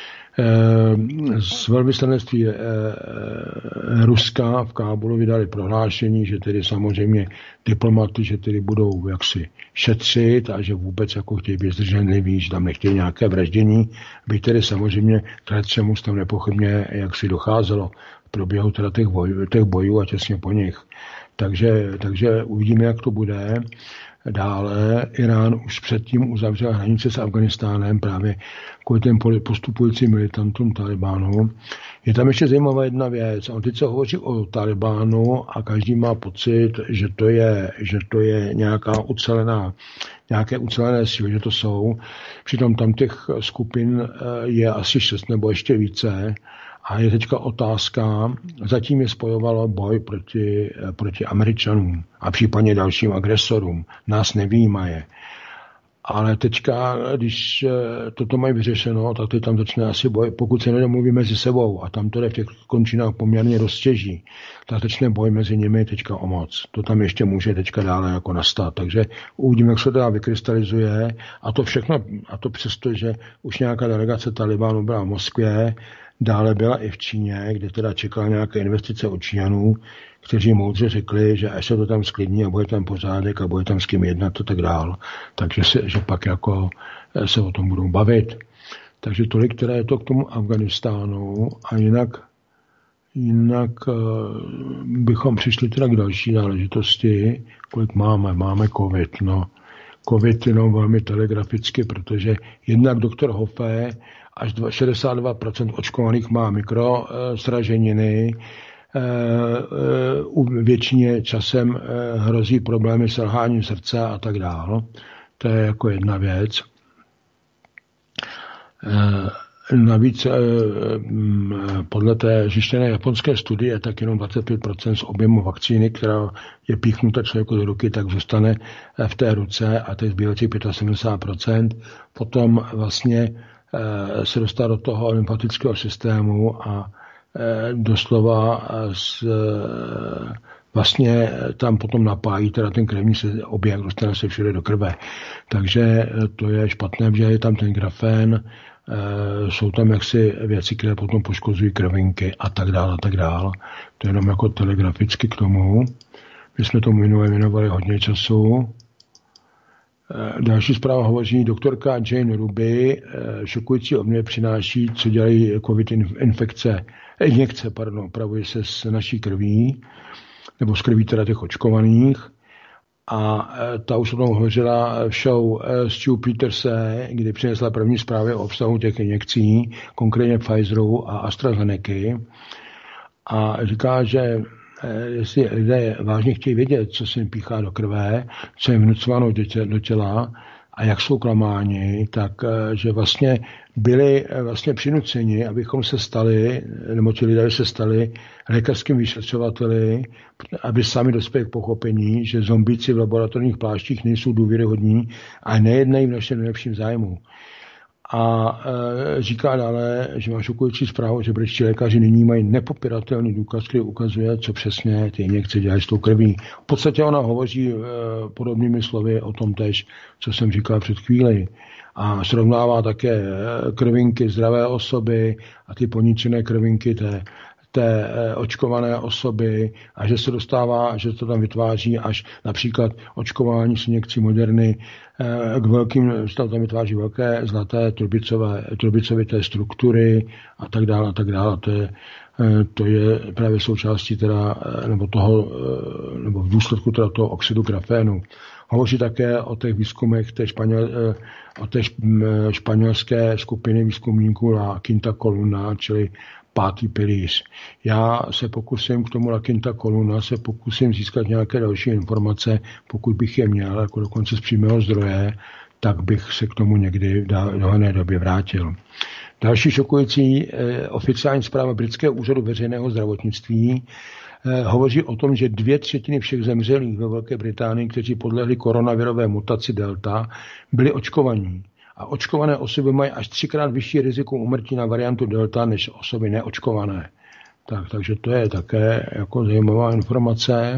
Z velvyslanectví Ruska v Kábulu vydali prohlášení, že tedy samozřejmě diplomaty, že tedy budou jaksi šetřit a že vůbec jako chtějí být zdrženliví, že tam nechtějí nějaké vraždění, by tedy samozřejmě k čemu tam nepochybně jaksi docházelo v průběhu teda těch bojů a těsně po nich. Takže uvidíme, jak to bude. Dále Irán už předtím uzavřel hranice s Afganistánem právě kvůli těm postupujícím militantům Talibánu. Je tam ještě zajímavá jedna věc. On teď se hovoří o Talibánu a každý má pocit, že to je nějaké ucelené síly, že to jsou. Přitom tam těch skupin je asi 6 nebo ještě více A je teďka otázka, zatím je spojovalo boj proti Američanům a případně dalším agresorům. Nás nevyjímaje. Ale teďka, když toto mají vyřešeno, tak teď tam začne asi boj, pokud se nedomluví mezi sebou a tam to jde v těch končinách poměrně roztěží, tak začne boj mezi nimi teďka o moc. To tam ještě může teďka dále jako nastat. Takže uvidíme, jak se to vykrystalizuje a to všechno, a to přesto, že už nějaká delegace Talibánu byla v Moskvě, dále byla i v Číně, kde teda čekala nějaké investice od Číňanů, kteří moudře řekli, že až se to tam sklidní a bude tam pořádek a bude tam s kým jednat a tak dál, takže že pak jako se o tom budou bavit. Takže tolik, které je to k tomu Afganistánu a jinak bychom přišli teda k další záležitosti, kolik máme. Máme COVID, no. COVID jenom velmi telegraficky, protože jednak doktor Hofe až 62% očkovaných má mikrosraženiny, u většině časem hrozí problémy s selháním srdce a tak dále. To je jako jedna věc. Navíc podle té zjištěné japonské studie tak jenom 25% z objemu vakcíny, která je píchnuta člověku do ruky, tak zůstane v té ruce a těch zbývajících 75% potom vlastně se dostane do toho lymfatického systému a doslova vlastně tam potom napájí teda ten krevní oběh, dostane se všude do krve. Takže to je špatné, že je tam ten grafén, jsou tam jaksi věci, které potom poškozují krvinky a tak dále a tak dále. To je jenom jako telegraficky k tomu. My jsme tomu minule věnovali hodně času. Další zpráva hovoří doktorka Jane Ruby, šokující obměny přináší, co dělají COVID injekce, opravuje se s naší krví, nebo s krví teda těch očkovaných. A ta už o tom hovořila v show Stu Peterse, kdy přinesla první zprávy o obsahu těch injekcí, konkrétně Pfizeru a AstraZeneca. A říká, že jestli lidé vážně chtějí vědět, co se jim píchá do krve, co je vnucováno do těla a jak jsou klamáni, tak že vlastně byli vlastně přinuceni, abychom se stali, nebo ti lidé se stali lékařským vyšetřovateli, aby sami dospěli k pochopení, že zombíci v laboratorních pláštích nejsou důvěryhodní a nejednají v našem nejlepším zájmu. A říká dále, že má šokující zprávu, že britští lékaři nyní mají nepopiratelný důkaz, který ukazuje, co přesně ty injekce dělají s tou krví. V podstatě ona hovoří podobnými slovy o tom též, co jsem říkal před chvíli. A srovnává také krvinky zdravé osoby a ty poničené krvinky té očkované osoby a že se dostává, že to tam vytváří až například očkování s injekcí Moderny k velkým, že tam vytváří velké zlaté trubicovité struktury a tak dále, a tak dále. To je právě součástí teda, nebo v důsledku teda toho oxidu grafénu. Hovoří také o těch výzkumech o té španělské skupiny výzkumníků La Quinta Columna, čili 5. pilíř. Já se pokusím k tomu La Quinta Columna, získat nějaké další informace, pokud bych je měl, jako dokonce z přímého zdroje, tak bych se k tomu někdy v dohledné době vrátil. Další šokující oficiální zpráva britského úřadu veřejného zdravotnictví hovoří o tom, že 2/3 všech zemřelých ve Velké Británii, kteří podlehli koronavirové mutaci Delta, byli očkovaní. A očkované osoby mají až 3krát vyšší riziko úmrtí na variantu Delta než osoby neočkované. Takže to je také jako zajímavá informace.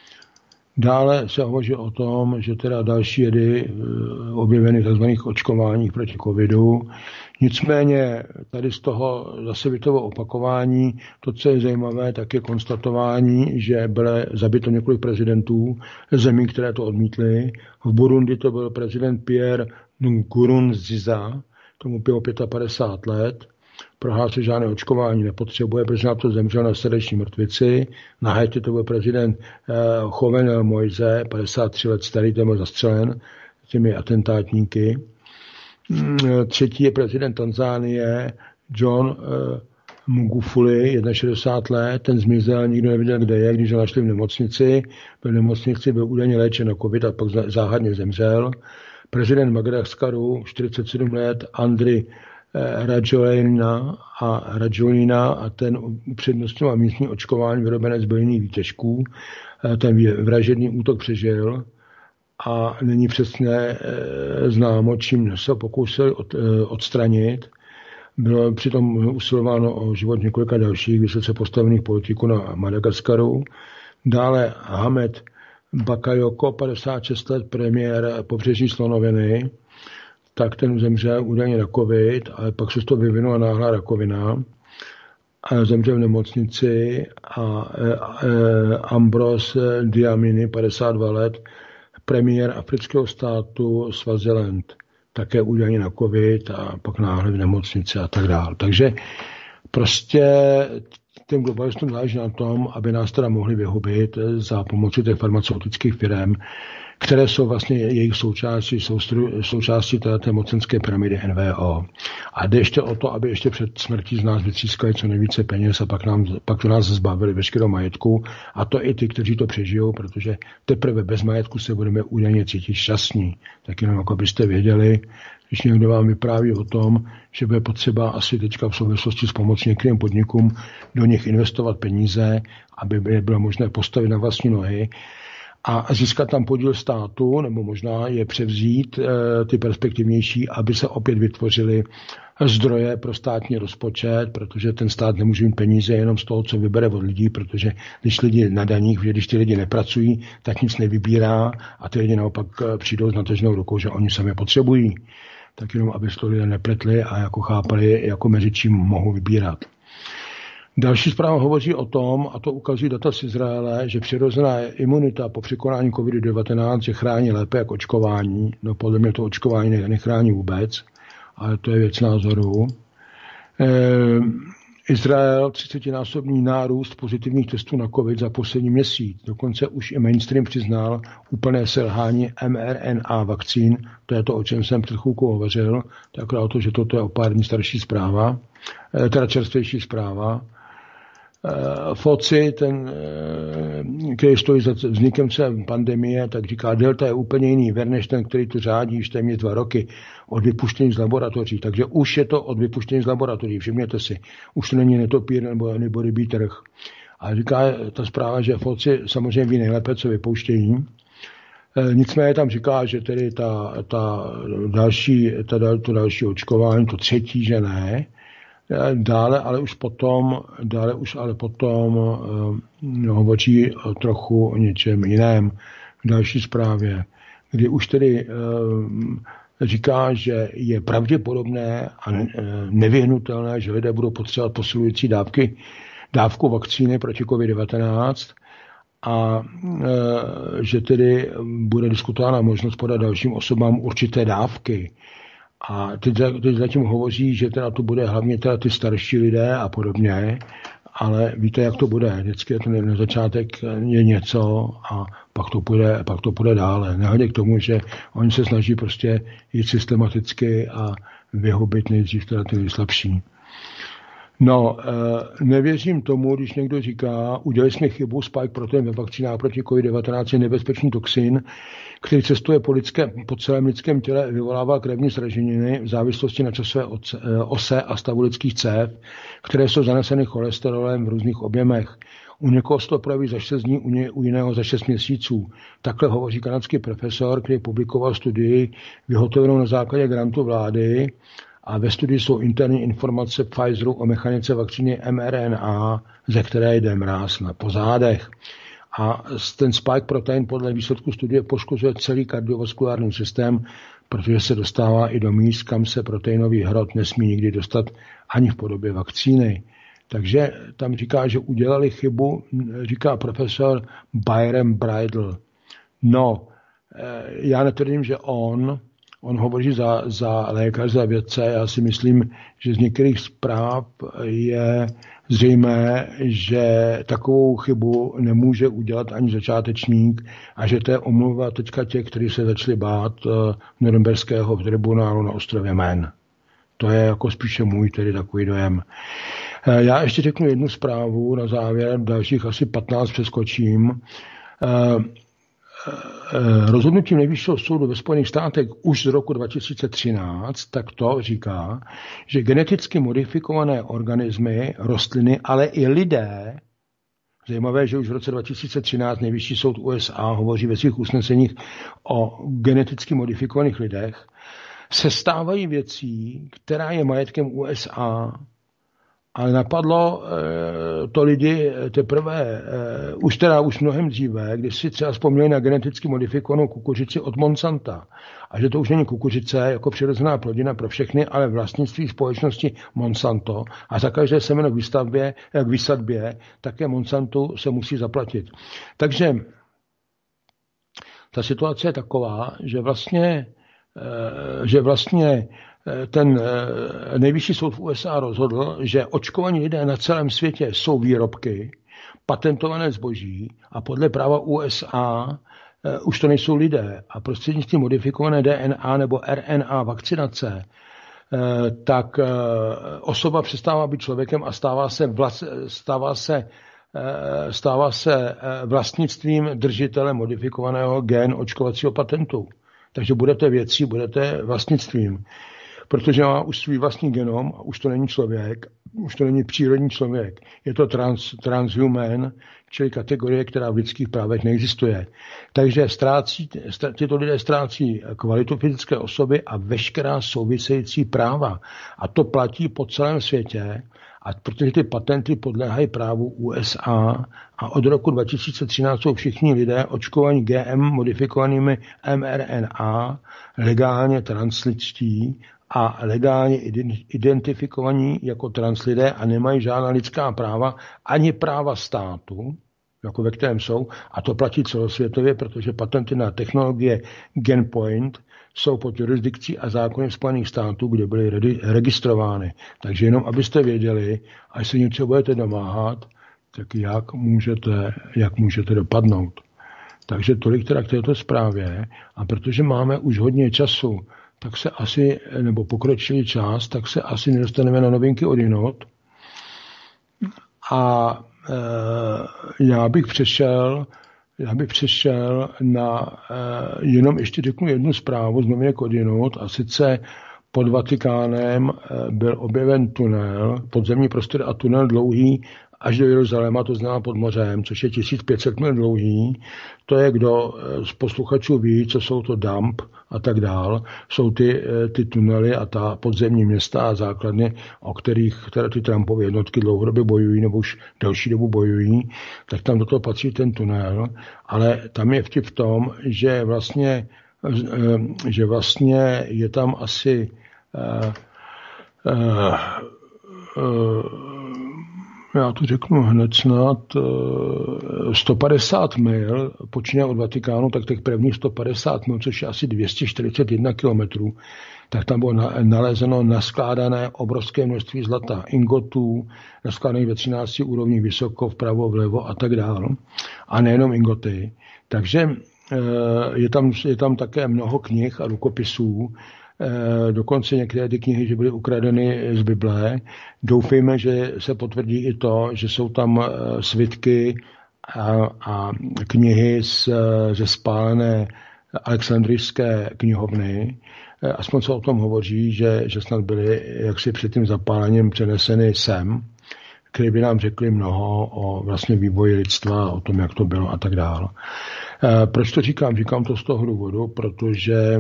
Dále se hovoří o tom, že teda další jedy objeveny v tzv. Očkováních proti covidu. Nicméně tady z toho zase vytovo opakování, to, co je zajímavé, tak je konstatování, že bylo zabito několik prezidentů zemí, které to odmítly. V Burundi to byl prezident Pierre Nkurunziza, tomu bylo 55 let, prohlásil, že žádné očkování nepotřebuje, protože na to zemřel na srdeční mrtvici. Na Haiti to byl prezident Jovenel Moise, 53 let starý, ten byl zastřelen těmi atentátníky. Třetí je prezident Tanzánie John Magufuli, 61 let, ten zmizel, nikdo nevěděl, kde je, když ho našli v nemocnici. Byl v nemocnici, byl údajně léčen na covid a pak záhadně zemřel. Prezident Madagaskaru, 47 let, Andry Rajolina a ten upřednostňoval místní očkování vyrobené z bylinných výtěžků. Ten vražedný útok přežil a není přesně známo, čím se pokusili odstranit. Bylo přitom usilováno o život několika dalších vysoce postavených politiků na Madagaskaru. Dále Hamed Bakayoko, 56 let, premiér Pobřežní slonoviny, tak ten zemřel údajně na covid, ale pak se z toho vyvinula náhlá rakovina a zemřel v nemocnici. A Ambrose Dlamini, 52 let, premiér afrického státu Swaziland, také údajně na covid a pak náhle v nemocnici a tak dále. Takže prostě těm globalistům záleží na tom, aby nás teda mohli vyhubit za pomoci těch farmaceutických firm, které jsou vlastně jejich součástí té mocenské pyramidy NVO. A jde ještě o to, aby ještě před smrtí z nás vytřískali co nejvíce peněz a pak to nás zbavili veškerého majetku. A to i ty, kteří to přežijou, protože teprve bez majetku se budeme údajně cítit šťastní. Tak jenom jako byste věděli, když někdo vám vypráví o tom, že bude potřeba asi teďka v souvislosti s pomocí některým podnikům do nich investovat peníze, aby je bylo možné postavit na vlastní nohy, a získat tam podíl státu, nebo možná je převzít ty perspektivnější, aby se opět vytvořily zdroje pro státní rozpočet, protože ten stát nemůže mít peníze jenom z toho, co vybere od lidí, protože když lidi na daních, když ty lidi nepracují, tak nic nevybírá a ty lidi naopak přijdou s nataženou rukou, že oni sami potřebují. Tak jenom, aby to lidé nepletli a jako chápali, jako mezi čím mohou vybírat. Další zpráva hovoří o tom, a to ukazují data z Izraele, že přirozená imunita po překonání COVID-19 že chrání lépe jak očkování. No podle mě to očkování nechrání vůbec, ale to je věc názoru. Izrael 30násobný nárůst pozitivních testů na COVID za poslední měsíc. Dokonce už i mainstream přiznal úplné selhání mRNA vakcín. To je to, o čem jsem před chvilkou hovořil. To je akorát to, že toto je o pár dní starší zpráva, teda čerstvější zpráva. Fauci, ten, který stojí za vznikem celé pandemie, tak říká, delta je úplně jiný ver, než ten, který tu řádí už téměř 2 roky od vypuštění z laboratoří. Takže už je to od vypuštění z laboratoří, všimněte si. Už to není netopír nebo rybí trh. A říká ta zpráva, že Fauci samozřejmě ví nejlépe, co vypouštění. Nicméně tam říká, že tedy to další očkování, to třetí, že ne. Dále ale potom hovoří trochu o něčem jiném v další zprávě, kdy už tedy říká, že je pravděpodobné a nevyhnutelné, že lidé budou potřebovat posilující dávku vakcíny proti COVID-19 a že tedy bude diskutována možnost podat dalším osobám určité dávky. A teď zatím hovoří, že teda to bude hlavně teda ty starší lidé a podobně, ale víte, jak to bude. Vždycky to na začátek je něco a pak to půjde dále. Nehledě k tomu, že oni se snaží prostě jít systematicky a vyhubit nejdřív teda ty nejslabší. No, nevěřím tomu, když někdo říká, udělali jsme chybu, spike protein ve vakcínách proti COVID-19 je nebezpečný toxin, který cestuje po celém lidském těle, vyvolává krevní sraženiny v závislosti na časové ose a stavu lidských cév, které jsou zaneseny cholesterolem v různých objemech. U někoho se to projeví za 6 dní, u jiného za 6 měsíců. Takhle hovoří kanadský profesor, který publikoval studii vyhotovenou na základě grantu vlády, a ve studii jsou interní informace Pfizeru o mechanice vakcíny mRNA, ze které jde mráz po zádech. A ten spike protein podle výsledku studie poškozuje celý kardiovaskulární systém, protože se dostává i do míst, kam se proteinový hrot nesmí nikdy dostat ani v podobě vakcíny. Takže tam říká, že udělali chybu, říká profesor Byron Bridle. No, já netvrdím, že on hovoří za lékař, za vědce. Já si myslím, že z některých zpráv je zřejmé, že takovou chybu nemůže udělat ani začátečník a že to je omluva teďka těch, kteří se začali bát Norimberského tribunálu na ostrově Man. To je jako spíše můj tedy takový dojem. Já ještě řeknu jednu zprávu na závěr, dalších asi 15 přeskočím. rozhodnutím Nejvyššího soudu ve Spojených státech už z roku 2013, tak to říká, že geneticky modifikované organismy, rostliny, ale i lidé, zajímavé, že už v roce 2013 Nejvyšší soud USA hovoří ve svých usneseních o geneticky modifikovaných lidech, se stávají věcí, která je majetkem USA, ale napadlo to lidi teprve už mnohem dříve, když si třeba vzpomněli na geneticky modifikovanou kukuřici od Monsanta. A že to už není kukuřice jako přirozená plodina pro všechny, ale vlastnictví společnosti Monsanto. A za každé semeno k výsadbě, také Monsantu se musí zaplatit. Takže ta situace je taková, že vlastně ten Nejvyšší soud v USA rozhodl, že očkovaní lidé na celém světě jsou výrobky, patentované zboží a podle práva USA už to nejsou lidé. A prostřednictvím modifikované DNA nebo RNA vakcinace, tak osoba přestává být člověkem a stává se vlastnictvím držitele modifikovaného gen očkovacího patentu. Takže budete věcí, budete vlastnictvím. Protože má už svůj vlastní genom a už to není člověk, už to není přírodní člověk. Je to transhuman, čili kategorie, která v lidských právech neexistuje. Takže tyto lidé ztrácí kvalitu fyzické osoby a veškerá související práva. A to platí po celém světě, a protože ty patenty podléhají právu USA a od roku 2013 jsou všichni lidé očkovaní GM modifikovanými mRNA, legálně translidští a legálně identifikovaní jako translidé a nemají žádná lidská práva, ani práva státu, jako ve kterém jsou, a to platí celosvětově, protože patenty na technologie GenPoint jsou pod jurisdikcí a zákony Spojených států, kde byly registrovány. Takže jenom abyste věděli, až se něco budete domáhat, tak jak můžete dopadnout. Takže tolik teda k této zprávě. A protože máme už hodně času, tak se asi, nebo pokročilý čas, tak se asi nedostaneme na novinky od jinot. A já bych přešel na, jenom ještě řeknu jednu zprávu z novinek od jinot, a sice pod Vatikánem byl objeven tunel, podzemní prostor a tunel dlouhý až do Jeruzaléma, to znamená pod mořem, což je 1500 mil dlouhý. To je, kdo z posluchačů ví, co jsou to dump a tak dál. Jsou ty tunely a ta podzemní města a základny, o kterých teda ty Trumpovy jednotky dlouhodobě bojují nebo už delší dobu bojují, tak tam do toho patří ten tunel. Ale tam je vtip v tom, že vlastně je tam asi já to řeknu hned snad, 150 mil, počínaje od Vatikánu, tak těch prvních 150 mil, což je asi 241 kilometrů, tak tam bylo nalezeno naskládané obrovské množství zlata, ingotů, naskládaných ve 13 úrovních vysoko, vpravo, vlevo a tak dále. A nejenom ingoty. Takže je tam také mnoho knih a rukopisů, dokonce některé ty knihy, že byly ukradeny z Bible. Doufejme, že se potvrdí i to, že jsou tam svitky a knihy ze spálené alexandrijské knihovny. Aspoň se o tom hovoří, že snad byly jaksi před tím zapálením přeneseny sem, které by nám řekli mnoho o vlastně vývoji lidstva, o tom, jak to bylo a tak dále. Proč to říkám? Říkám to z toho důvodu, protože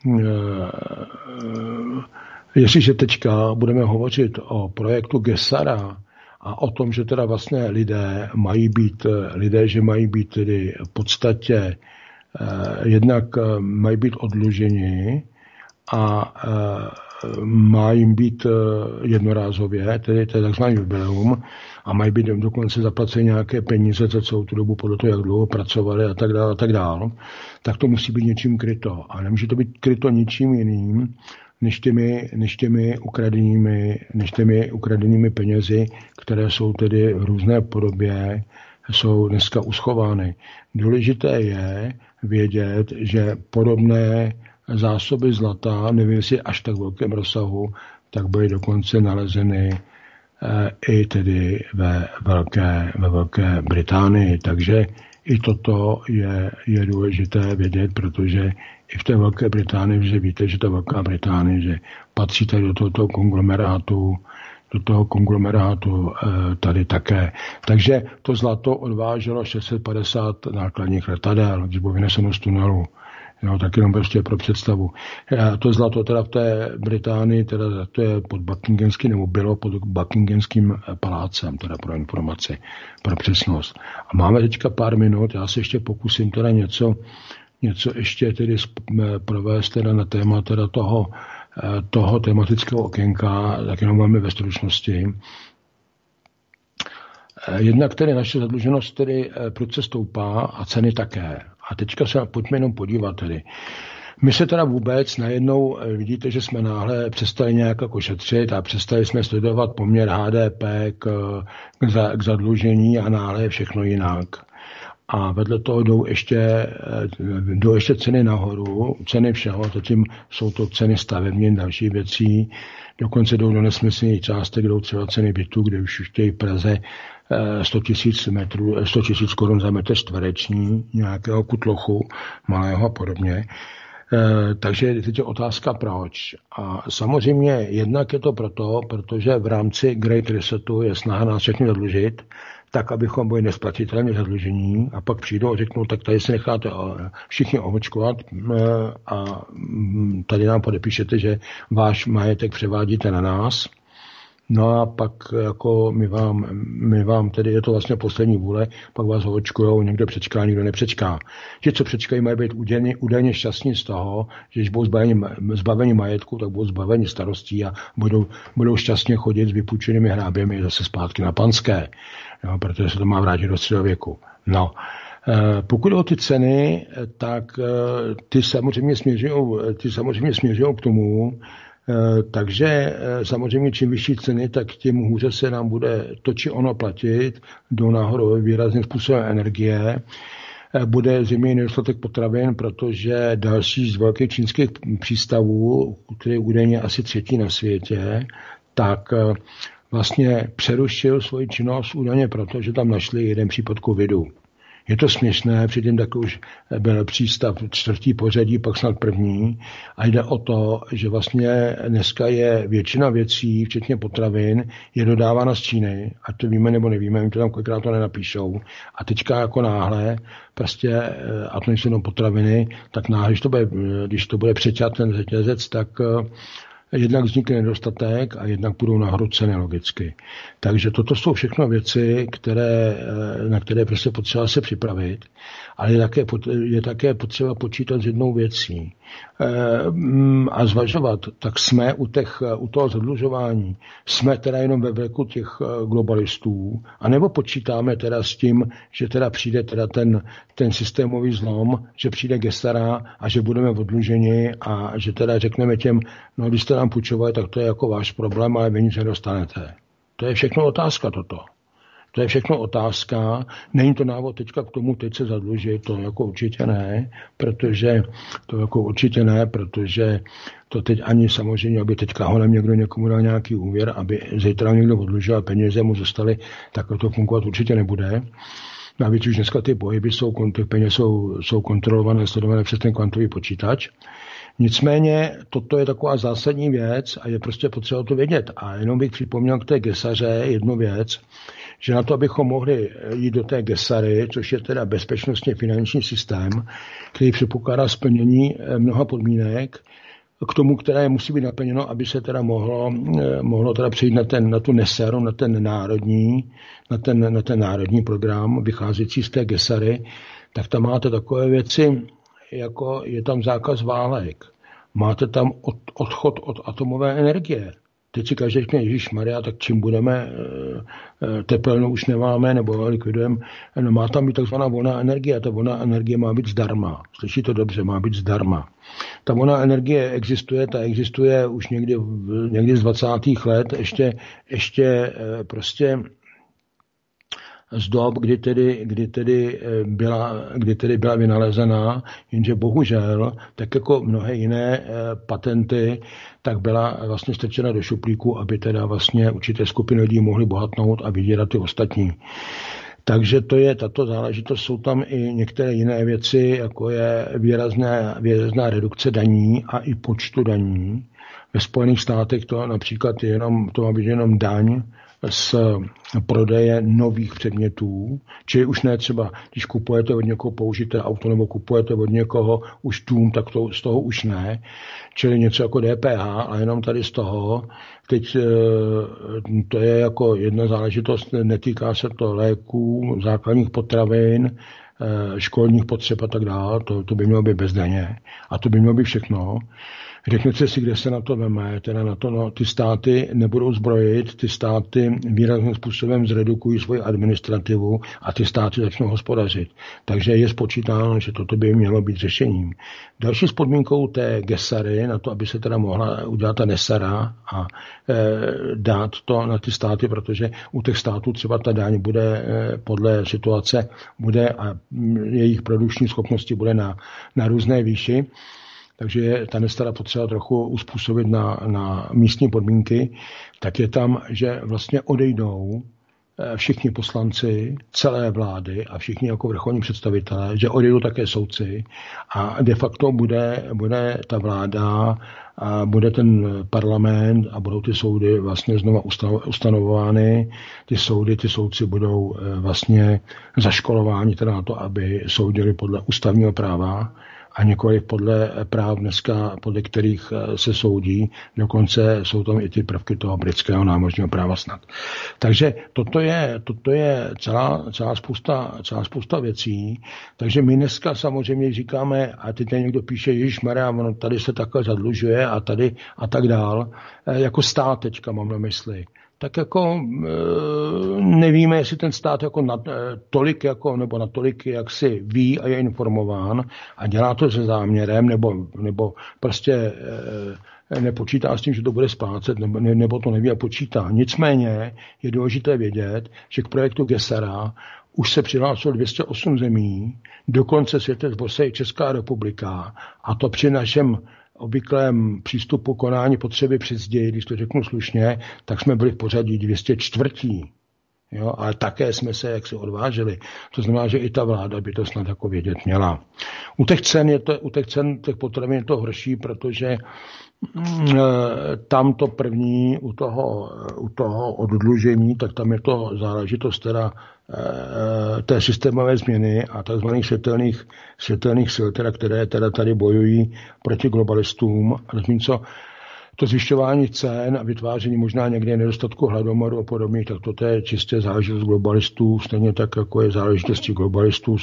jestliže teďka budeme hovořit o projektu Gesara a o tom, že teda vlastně lidé mají být tedy v podstatě jednak mají být odluženi a má jim být jednorázově, tedy to je takzvaný jubileum, a mají být dokonce zaplaceny nějaké peníze za celou tu dobu podle toho, jak dlouho pracovali a tak dále, tak to musí být něčím kryto. A nemůže to být kryto ničím jiným, než těmi ukradenými penězi, které jsou tedy v různé podobě, jsou dneska uschovány. Důležité je vědět, že podobné zásoby zlata, nevím, jestli až tak velkém rozsahu, tak byly dokonce nalezeny i tedy ve Velké Británii. Takže I toto je důležité vědět, protože i v té Velké Británii, že víte, že ta Velká Británie, že patří tady do tohoto konglomerátu tady také. Takže to zlato odváželo 650 nákladních letadel, když bylo vyneseno z tunelu. No, tak jenom prostě pro představu. To zlato teda v té Británii, teda to je pod Buckinghamským, nebo bylo pod Buckinghamským palácem, teda pro informaci, pro přesnost. A máme teďka pár minut, já se ještě pokusím teda něco ještě tedy provést teda na téma teda toho tematického okénka, tak jenom máme ve stručnosti. Jednak tedy naše zadluženost tedy prudce stoupá a ceny také. A teďka se pojďme jenom podívat tedy. My se teda vůbec najednou, vidíte, že jsme náhle přestali nějak jako šetřit a přestali jsme sledovat poměr HDP k zadlužení a náhle je všechno jinak. A vedle toho jdou ještě ceny nahoru, ceny všeho, zatím jsou to ceny stavebnin, další věcí, dokonce jdou do nesmyslných částek, jdou třeba ceny bytů, kde už chtějí v Praze 100 000 korun za metr čtvereční, nějakého kutlochu malého a podobně. Takže teď je otázka proč. A samozřejmě jednak je to proto, protože v rámci Great Resetu je snaha nás všechny zadlužit, tak, abychom byli nesplatitelně zadlužení a pak přijdou a řeknou, tak tady se necháte všichni ohočkovat a tady nám podepíšete, že váš majetek převádíte na nás. No a pak jako my vám tedy je to vlastně poslední vůle, pak vás ohočkujou, někdo přečká, někdo nepřečká. Ti, co přečkají, mají být údajně šťastní z toho, že když budou zbaveni majetku, tak budou zbaveni starostí a budou šťastně chodit s vypůjčenými hráběmi zase zpátky na Panské. No, protože se to má vrátit do středověku. No, pokud o ty ceny, tak ty samozřejmě směřují k tomu, takže samozřejmě čím vyšší ceny, tak tím hůře se nám bude to či ono platit, jdou nahoru výrazným způsobem energie, bude zřejmě nedostatek potravin, protože další z velkých čínských přístavů, který je údajně asi 3. na světě, tak vlastně přerušil svoji činnost údajně proto, že tam našli jeden případ covidu. Je to směšné, předtím tak už byl přístav 4. pořadí, pak snad 1. A jde o to, že vlastně dneska je většina věcí, včetně potravin, je dodávána z Číny, ať to víme nebo nevíme, jim to tam kolikrát to nenapíšou. A teďka jako náhle, prostě, a to nejsou jenom potraviny, tak náhle, když to bude přeťat ten řetězec, tak jednak vznikne nedostatek a jednak budou nahoru ceny logicky. Takže toto jsou všechno věci, na které prostě potřeba se připravit, ale je také potřeba počítat s jednou věcí a zvažovat, tak jsme u toho zadlužování, jsme teda jenom ve vleku těch globalistů, anebo počítáme teda s tím, že teda přijde teda ten systémový zlom, že přijde Gesara a že budeme odluženi a že teda řekneme těm, no když jste nám půjčovali, tak to je jako váš problém, ale vy nic nedostanete. To je všechno otázka toto. To je všechno otázka. Není to návod teďka k tomu, teď se zadlužit, to jako určitě ne, protože to teď ani samozřejmě, aby teďka holem někdo někomu dal nějaký úvěr, aby zítra někdo odlužil a peníze mu zostaly, tak to fungovat určitě nebude. Navíc už dneska ty pohyby těch peněz jsou kontrolované, sledované přes ten kvantový počítač. Nicméně toto je taková zásadní věc a je prostě potřeba to vědět. A jenom bych připomněl k té Gesaře jednu věc, že na to, abychom mohli jít do té Gesary, což je teda bezpečnostně finanční systém, který předpokládá splnění mnoha podmínek, k tomu, které musí být naplněno, aby se teda mohlo teda přejít na tu NESERu, na ten národní program, vycházející z té Gesary, tak tam máte takové věci, jako je tam zákaz válek, máte tam odchod od atomové energie. Teď si každý řekne, ježišmarja, tak čím budeme, tepelnou už nemáme, nebo likvidujeme, no má tam být takzvaná volná energie a ta volná energie má být zdarma. Slyší to dobře, má být zdarma. Ta volná energie existuje už někdy z 20. let, ještě prostě z dob, kdy tedy byla vynalezená, jenže bohužel, tak jako mnohé jiné patenty, tak byla vlastně strčena do šuplíku, aby teda vlastně určité skupiny lidí mohly bohatnout a vydírat ty ostatní. Takže to je tato záležitost. Jsou tam i některé jiné věci, jako je výrazná redukce daní a i počtu daní. Ve Spojených státech to například to má být jenom daň z prodeje nových předmětů, čili už ne třeba, když kupujete od někoho použité auto nebo kupujete od někoho už dům, tak z toho už ne, čili něco jako DPH, a jenom tady z toho. Teď to je jako jedna záležitost, netýká se to léků, základních potravin, školních potřeb a tak dále, to by mělo být bez daně a to by mělo být všechno. Řekněte si, kde se na to veme, teda na to, ty státy nebudou zbrojit, ty státy výrazným způsobem zredukují svoji administrativu a ty státy začnou hospodařit. Takže je spočítáno, že toto by mělo být řešením. Další s podmínkou té Gesary, na to, aby se teda mohla udělat ta Nesara a dát to na ty státy, protože u těch států třeba ta daň bude podle situace a jejich produkční schopnosti bude na různé výši. Takže je ta Nesara potřeba trochu uspůsobit na místní podmínky, tak je tam, že vlastně odejdou všichni poslanci celé vlády a všichni jako vrcholní představitelé, že odejdou také soudci a de facto bude ta vláda a bude ten parlament a budou ty soudy vlastně znova ustanovovány. Ty soudci budou vlastně zaškolováni teda na to, aby soudili podle ústavního práva a nikoliv podle práv dneska, podle kterých se soudí. Dokonce jsou tam i ty prvky toho britského námořního práva snad. Takže toto je celá spousta věcí. Takže my dneska samozřejmě říkáme, a teď někdo píše, ježišmarja, ono tady se takhle zadlužuje a tady a tak dál, jako stát teďka mám na mysli. Tak jako nevíme, jestli ten stát jako natolik, jak si ví a je informován a dělá to se záměrem, nebo prostě nepočítá s tím, že to bude splácet, nebo to neví a počítá. Nicméně je důležité vědět, že k projektu Gesara už se přihlásilo 208 zemí, dokonce světec i Česká republika, a to při našem obvyklém přístupu konání potřeby přes děj, když to řeknu slušně, tak jsme byli v pořadí 204. Jo, ale také jsme se jaksi odvážili. To znamená, že i ta vláda by to snad jako vědět měla. U těch cen těch potravin je to horší, protože tam to první, u toho oddlužení, tak tam je to záležitost teda té systémové změny a tzv. světelných sil, které teda tady bojují proti globalistům. Zatímco to zvyšování cen a vytváření možná někde nedostatku hladomoru a podobně, tak to je čistě záležitost globalistů, stejně tak, jako je záležitosti globalistů,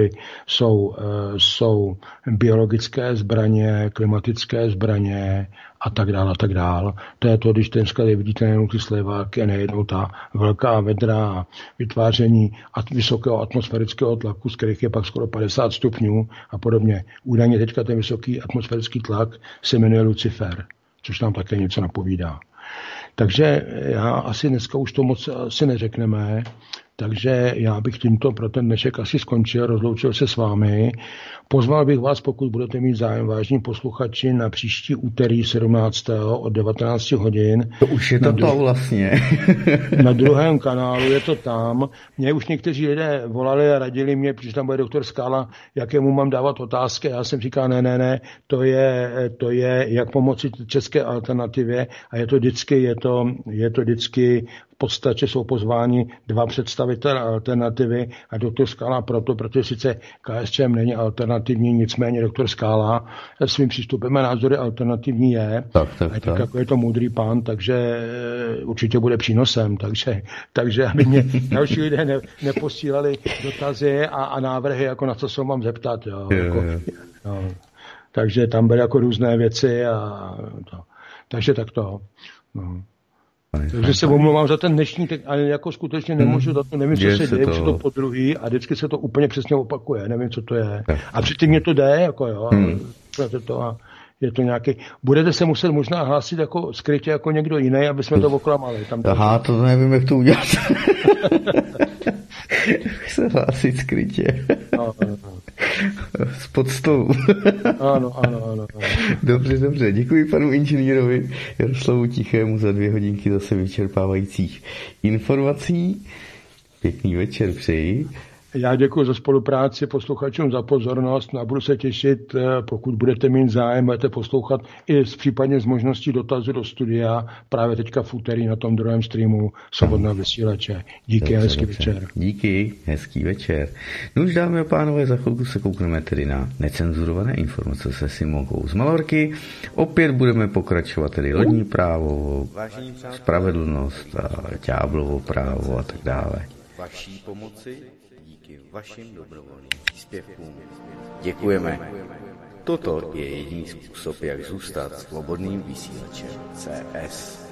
jsou biologické zbraně, klimatické zbraně a tak dále. To je to, když dneska vidíte nejenom ty sléváky a nejednou ta velká vedra vytváření vysokého atmosférického tlaku, z kterých je pak skoro 50 stupňů a podobně. Údajně teďka ten vysoký atmosférický tlak se jmenuje Lucifer, což nám také něco napovídá. Takže já asi dneska už to moc asi neřekneme, takže já bych tímto pro ten dnešek asi skončil, rozloučil se s vámi. Pozval bych vás, pokud budete mít zájem, vážní posluchači, na příští úterý 17. od 19 hodin. To už je to vlastně. Na druhém kanálu je to tam. Mě už někteří lidé volali a radili mě, protože tam bude doktor Skála, jakému mám dávat otázky. Já jsem říkal, ne, to je jak pomoci české alternativě a je to vždycky v podstatě jsou pozváni dva představitelé alternativy a doktor Skála protože sice KSČM není alternativní, nicméně doktor Skála svým přístupem a názory alternativní je. Tak jako je to moudrý pán, takže určitě bude přínosem. Takže aby mě další lidé neposílali dotazy a návrhy, jako na co se mám zeptat. Jo. Takže tam byly jako různé věci a to. Takže tak to. No. Takže se omlouvám za ten dnešní, ale jako skutečně nemůžu za to, nevím, co se děje, to po druhý a vždycky se to úplně přesně opakuje, nevím, co to je. A předtím mě to jde, jako jo, a je to nějaký, budete se muset možná hlásit jako skrytě jako někdo jiný, aby jsme to oklamali. Aha, to nevím, jak to udělat. Se hlásit skrytě. No. Spod stolu. Ano. Dobře. Děkuji panu inženýrovi Jaroslavu Tichému za 2 hodinky zase vyčerpávajících informací. Pěkný večer přeji. Já děkuji za spolupráci, posluchačům za pozornost a budu se těšit, pokud budete mít zájem, budete poslouchat i případně z možností dotazu do studia právě teďka v úterý na tom druhém streamu Svobodného vysílače. Díky, hezký večer. Díky, hezký večer. No už, dámy a pánové, za chvilku se koukneme tedy na necenzurované informace se Simonkou z Malorky. Opět budeme pokračovat tedy lodní právo, spravedlnost a ďáblovo právo a tak dále. Vaší pomoci díky vašim dobrovolným příspěvkům. Děkujeme. Toto je jediný způsob, jak zůstat svobodným vysílačem CS.